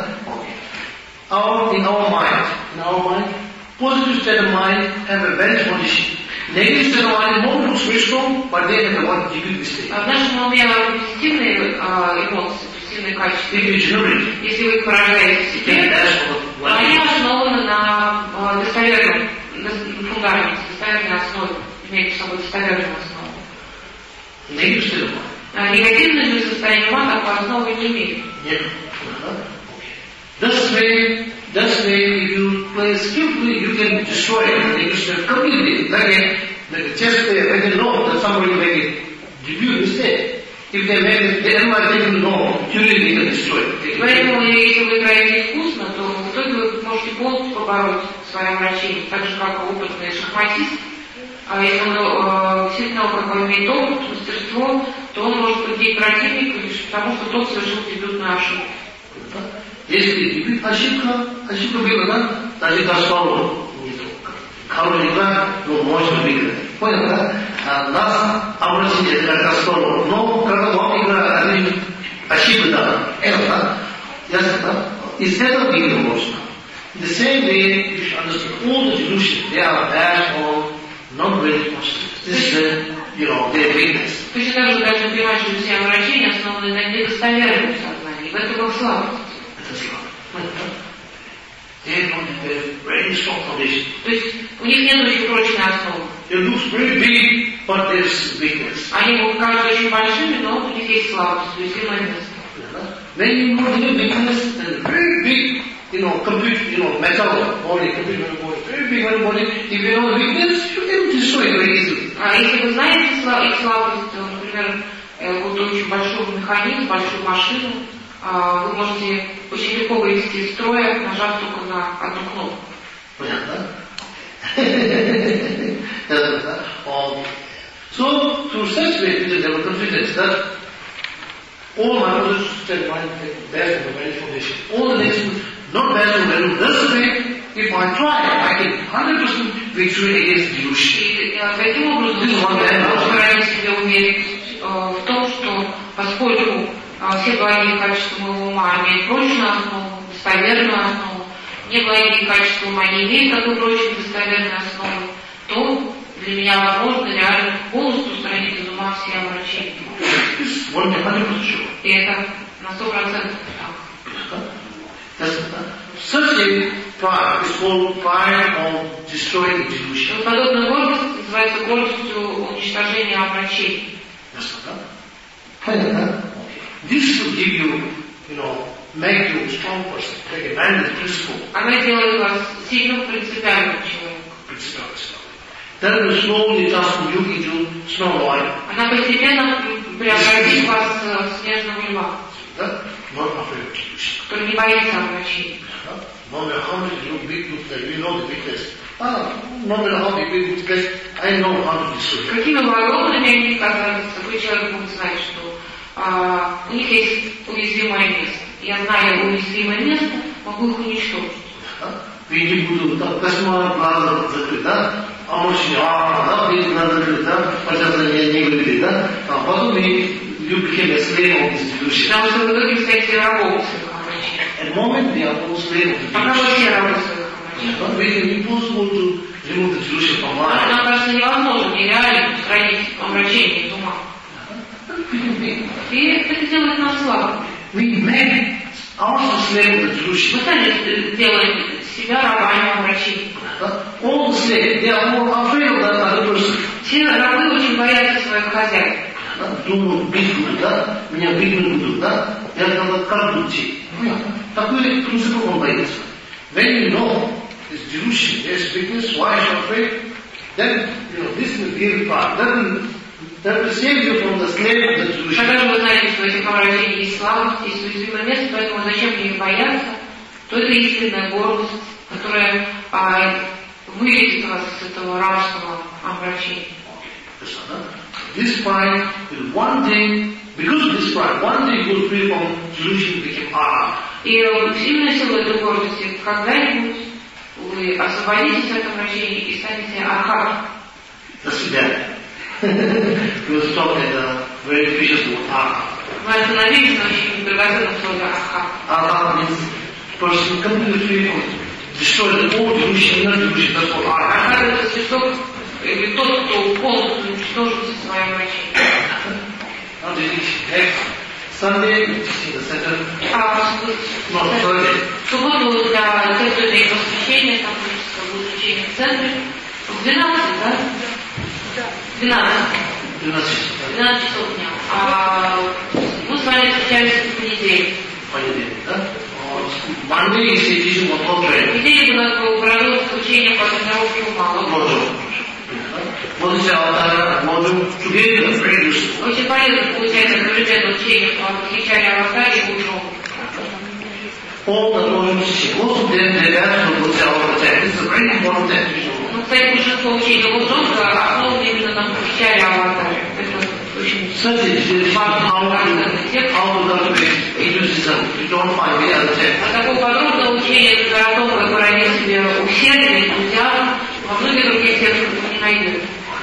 Speaker 2: Our, in our mind, in our mind, positive state of mind have a very small issue. Negative state of mind more looks very strong, but they have a one debut mistake.
Speaker 1: В нашем уме позитивные эмоции, позитивные качества. Если вы их поражаете в себе, они основаны на достоверном фундаменте.
Speaker 2: can destroy it. They can completely. Like a, like a chess player, they can know that somebody make a debut mistake. If they make it, they can know, usually they can destroy it.
Speaker 1: Поэтому, если вы играете искусно, то в итоге вы можете полностью побороть свое омрачение, так же, как опытный шахматист. А если он э, действительно как бы имеет опыт, мастерство, то он может победить противника лишь потому, что тот совершил дебютную ошибку.
Speaker 2: Если дебют ошибка, ошибка была, да? Даже Каспаров. Кавалика, ну, можно выиграть. Понял, да? А нас обратили это как Каспаров. Но когда вам играет один ошибка, да? Это, да? Ясно, да? Из этого выиграть можно. In the same way, you should understand all the delusions. They are bad or not really positive. This is the, you know, their weakness.
Speaker 1: Точно так же должны понимать, что все омрачения основаны на недостоверном сознании. В этом их слабость.
Speaker 2: Это слабость. They don't have a very strong foundation.
Speaker 1: То есть у них нет очень прочной основы.
Speaker 2: They look very big, but there's weakness.
Speaker 1: Они будут кажутся очень большими, но у них есть слабость, уязвимое место.
Speaker 2: When you know the weakness, and very big, you know, complete, you know, metal body, complete metal body, very big metal body. If you know the weakness, you can destroy it very easily.
Speaker 1: А если вы знаете их слабость, то, например, вот очень большой механизм, большую машину, вы можете очень легко вывести из строя, нажав только на одну кнопку.
Speaker 2: Понятно? So, through such way, we develop confidence that all my brothers said, my best and the very foundation. All the next, not best and very, that's the way, if I try, I can one hundred percent victory against delusion.
Speaker 1: И таким образом, можно выразить себе уверенность в том, что поскольку все благие качества моего ума имеют прочную основу, достоверную основу, неблагие качества ума не имеют такой прочной достоверной основы, то для меня возможно реально полностью устранить из ума все омрачения. И это на сто процентов так.
Speaker 2: Such a pride is called pride of destroying delusion.
Speaker 1: Подобная гордость называется гордостью уничтожения омрачений.
Speaker 2: Понятно? This will give you, you know, make you a strong person, take a man with principle.
Speaker 1: Она делает вас сильным принципиальным человеком.
Speaker 2: That will slowly transform you into Snow White.
Speaker 1: Она постепенно преобразит вас в снежного льва,
Speaker 2: Not afraid of delusion.
Speaker 1: который не боится омрачений.
Speaker 2: No matter how much you big look like, you know the weakness. Ah, no matter how big you look like, I know how to destroy it.
Speaker 1: Какими бы огромными они ни казались, такой человек будет знать, что а, у них есть уязвимое место. Я знаю уязвимое место, могу их уничтожить.
Speaker 2: Види буду, там, кошмар, глаза закрыт, да? А мужчина, а, да, види глаза закрыт, да? Пожалуйста, не, не говори, да? А потом и you became a slave of this delusion.
Speaker 1: Потому что в итоге стаете рабом своих омрачений.
Speaker 2: At the moment, we are all slave of the
Speaker 1: Пока вы
Speaker 2: delusion.
Speaker 1: все рабы своих омрачений.
Speaker 2: But very impossible to remove the delusion from mind.
Speaker 1: Нам кажется невозможно, нереально устранить омрачение из ума. И это делает нас слабым.
Speaker 2: We make ourselves slave of the delusion.
Speaker 1: Мы сами делаем себя рабами омрачений.
Speaker 2: All the slaves, they are more afraid of that other person.
Speaker 1: Все рабы очень боятся своих хозяев.
Speaker 2: Думают, бить будут, да? Меня бить будут, да? Я сказал, как будете? Такой принцип он боится. When you know this delusion, this weakness, why are you afraid? Then, you know, this will be a part. That will, that will save you from the slave of the delusion.
Speaker 1: Когда же вы знаете, что этих омрачений есть слабость, есть уязвимое место, поэтому зачем мне их бояться, то это истинная гордость, которая а, выведет вас из этого рабского омрачения.
Speaker 2: This pride will one day, because of this pride, one day you will free from delusion, become arhat.
Speaker 1: И сильная сила этой гордости, когда-нибудь вы освободитесь от омрачения и станете архатом.
Speaker 2: До свидания. We will stop at a very precious word, arhat.
Speaker 1: Мы остановились на очень драгоценном слове архат.
Speaker 2: Arhat means person completely free from destroy the whole delusion, inner delusion, that's what arhat.
Speaker 1: Архат это святок, или тот, кто полностью уничтожил все свои омрачения.
Speaker 2: Now the next Sunday, in the center,
Speaker 1: А
Speaker 2: no, Thursday.
Speaker 1: в субботу для церковного посвящения, там будет учение в центре, в двенадцать, да? двенадцать. двенадцать часов дня. А мы с вами встречаемся в понедельник.
Speaker 2: Понедельник, да? Monday is a teaching of all trade.
Speaker 1: В понедельник у нас было проводится учение обучение по тренировке ума.
Speaker 2: Можем. Вот эти аватары можем together produce.
Speaker 1: Очень полезно получается бюджет учения по изучению аватаре и учебы.
Speaker 2: All the можем учить. Most of them they have to put our attack. It's a very important thing.
Speaker 1: Ну, кстати, большинство учений Лузонга основано именно на изучении аватаре. Это очень важно.
Speaker 2: How to cultivate egoism. You don't find any other text.
Speaker 1: А такое подробное учение о том, как проявить себе усердие, энтузиазм, во многих других текстах вы не найдете.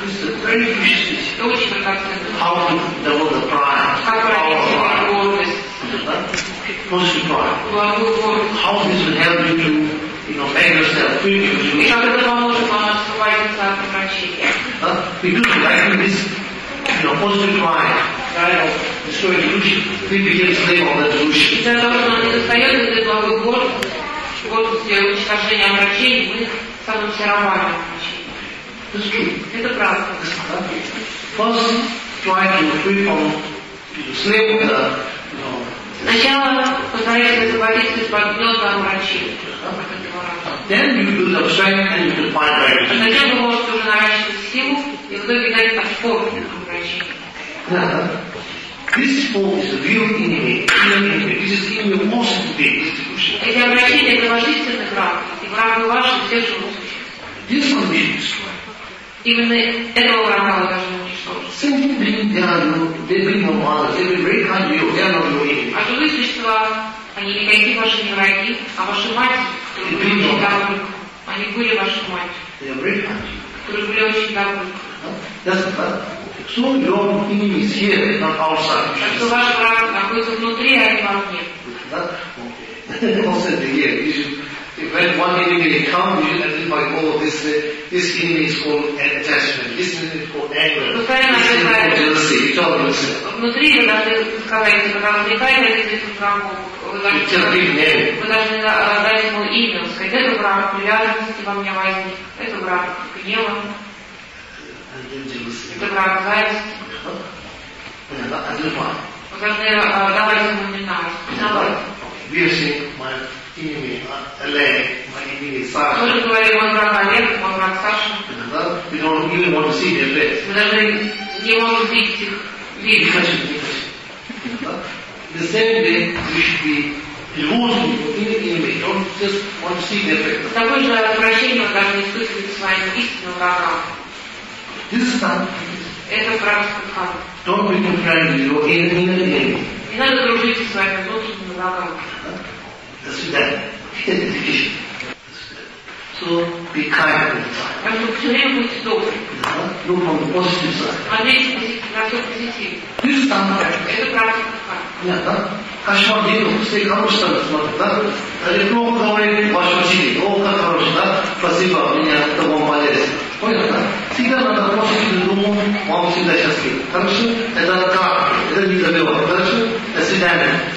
Speaker 1: Это очень драгоценно.
Speaker 2: How to develop the pride.
Speaker 1: Как проявить себе гордость.
Speaker 2: Positive pride.
Speaker 1: Благую гордость.
Speaker 2: How this will help you to, you know, make yourself free.
Speaker 1: И как это поможет вам освободиться от помрачения.
Speaker 2: Because like this, you know, positive pride, kind of destroy delusion. We become slave of the delusion.
Speaker 1: Из-за того, что нам не достает этой благой гордости, гордости уничтожения омрачений, мы становимся рабами омрачений. Это правда.
Speaker 2: First, try to free from slave of the, you know.
Speaker 1: Сначала постарайтесь освободиться из-под гнета омрачений.
Speaker 2: Then you do the strength and you can find right.
Speaker 1: А затем вы можете уже наращивать силу и в итоге дать отпор омрачению.
Speaker 2: This form is the real enemy. This is in your most big distribution.
Speaker 1: Эти обращения это ваш истинный враг, и враг вы ваши всех живых существ.
Speaker 2: This will be destroyed.
Speaker 1: Именно этого врага вы должны уничтожить.
Speaker 2: Simply being there, they bring no mother, they will very kind to you, they are not your enemy.
Speaker 1: А живые существа, они никакие ваши не враги, а ваши матери, которые были очень добры. Они были ваши матери,
Speaker 2: They are very kind to you.
Speaker 1: которые были очень добры.
Speaker 2: That's that. So your enemy is here, not outside.
Speaker 1: Так что ваш враг находится внутри, а не вовне.
Speaker 2: Okay. Also here, you should, when one enemy comes, you should identify all of this. Uh, this enemy is called attachment. This enemy is called anger. This enemy is called jealousy. You tell yourself.
Speaker 1: Внутри вы должны сказать, когда возникает этот враг, вы должны, вы должны дать ему имя, сказать, это враг привязанности во мне возник, это враг гнева, это враг зависти. Вы должны давать ему имена, признавать.
Speaker 2: We are saying my enemy, Олег, my enemy is Sasha.
Speaker 1: Мы же говорим, мой враг Олег, мой враг Саша.
Speaker 2: We don't even want to see their face.
Speaker 1: Мы даже не можем видеть их вид.
Speaker 2: The same way we should be devoted to any enemy. Don't just want to see their face.
Speaker 1: Такое же отвращение мы должны испытывать своим истинным врагам.
Speaker 2: This is not.
Speaker 1: Это враг Стефана.
Speaker 2: Don't become friends with your inner enemy.
Speaker 1: Не надо дружить со своими внутренними врагами.
Speaker 2: That's that. So be kind all the time.
Speaker 1: Так что все время будьте добры.
Speaker 2: Look on the positive side.
Speaker 1: Смотрите на все позитивно.
Speaker 2: This is not right.
Speaker 1: Это практика.
Speaker 2: Понятно? Кошмар делал, все хорошие смотрят, да? Или плохо говорит ваш ученик, о, как хороший, да? Спасибо, меня это вам полезно. Понятно? Всегда надо positive думать, вам всегда счастливо. Хорошо? Это как? Это не забивать. Хорошо? До свидания.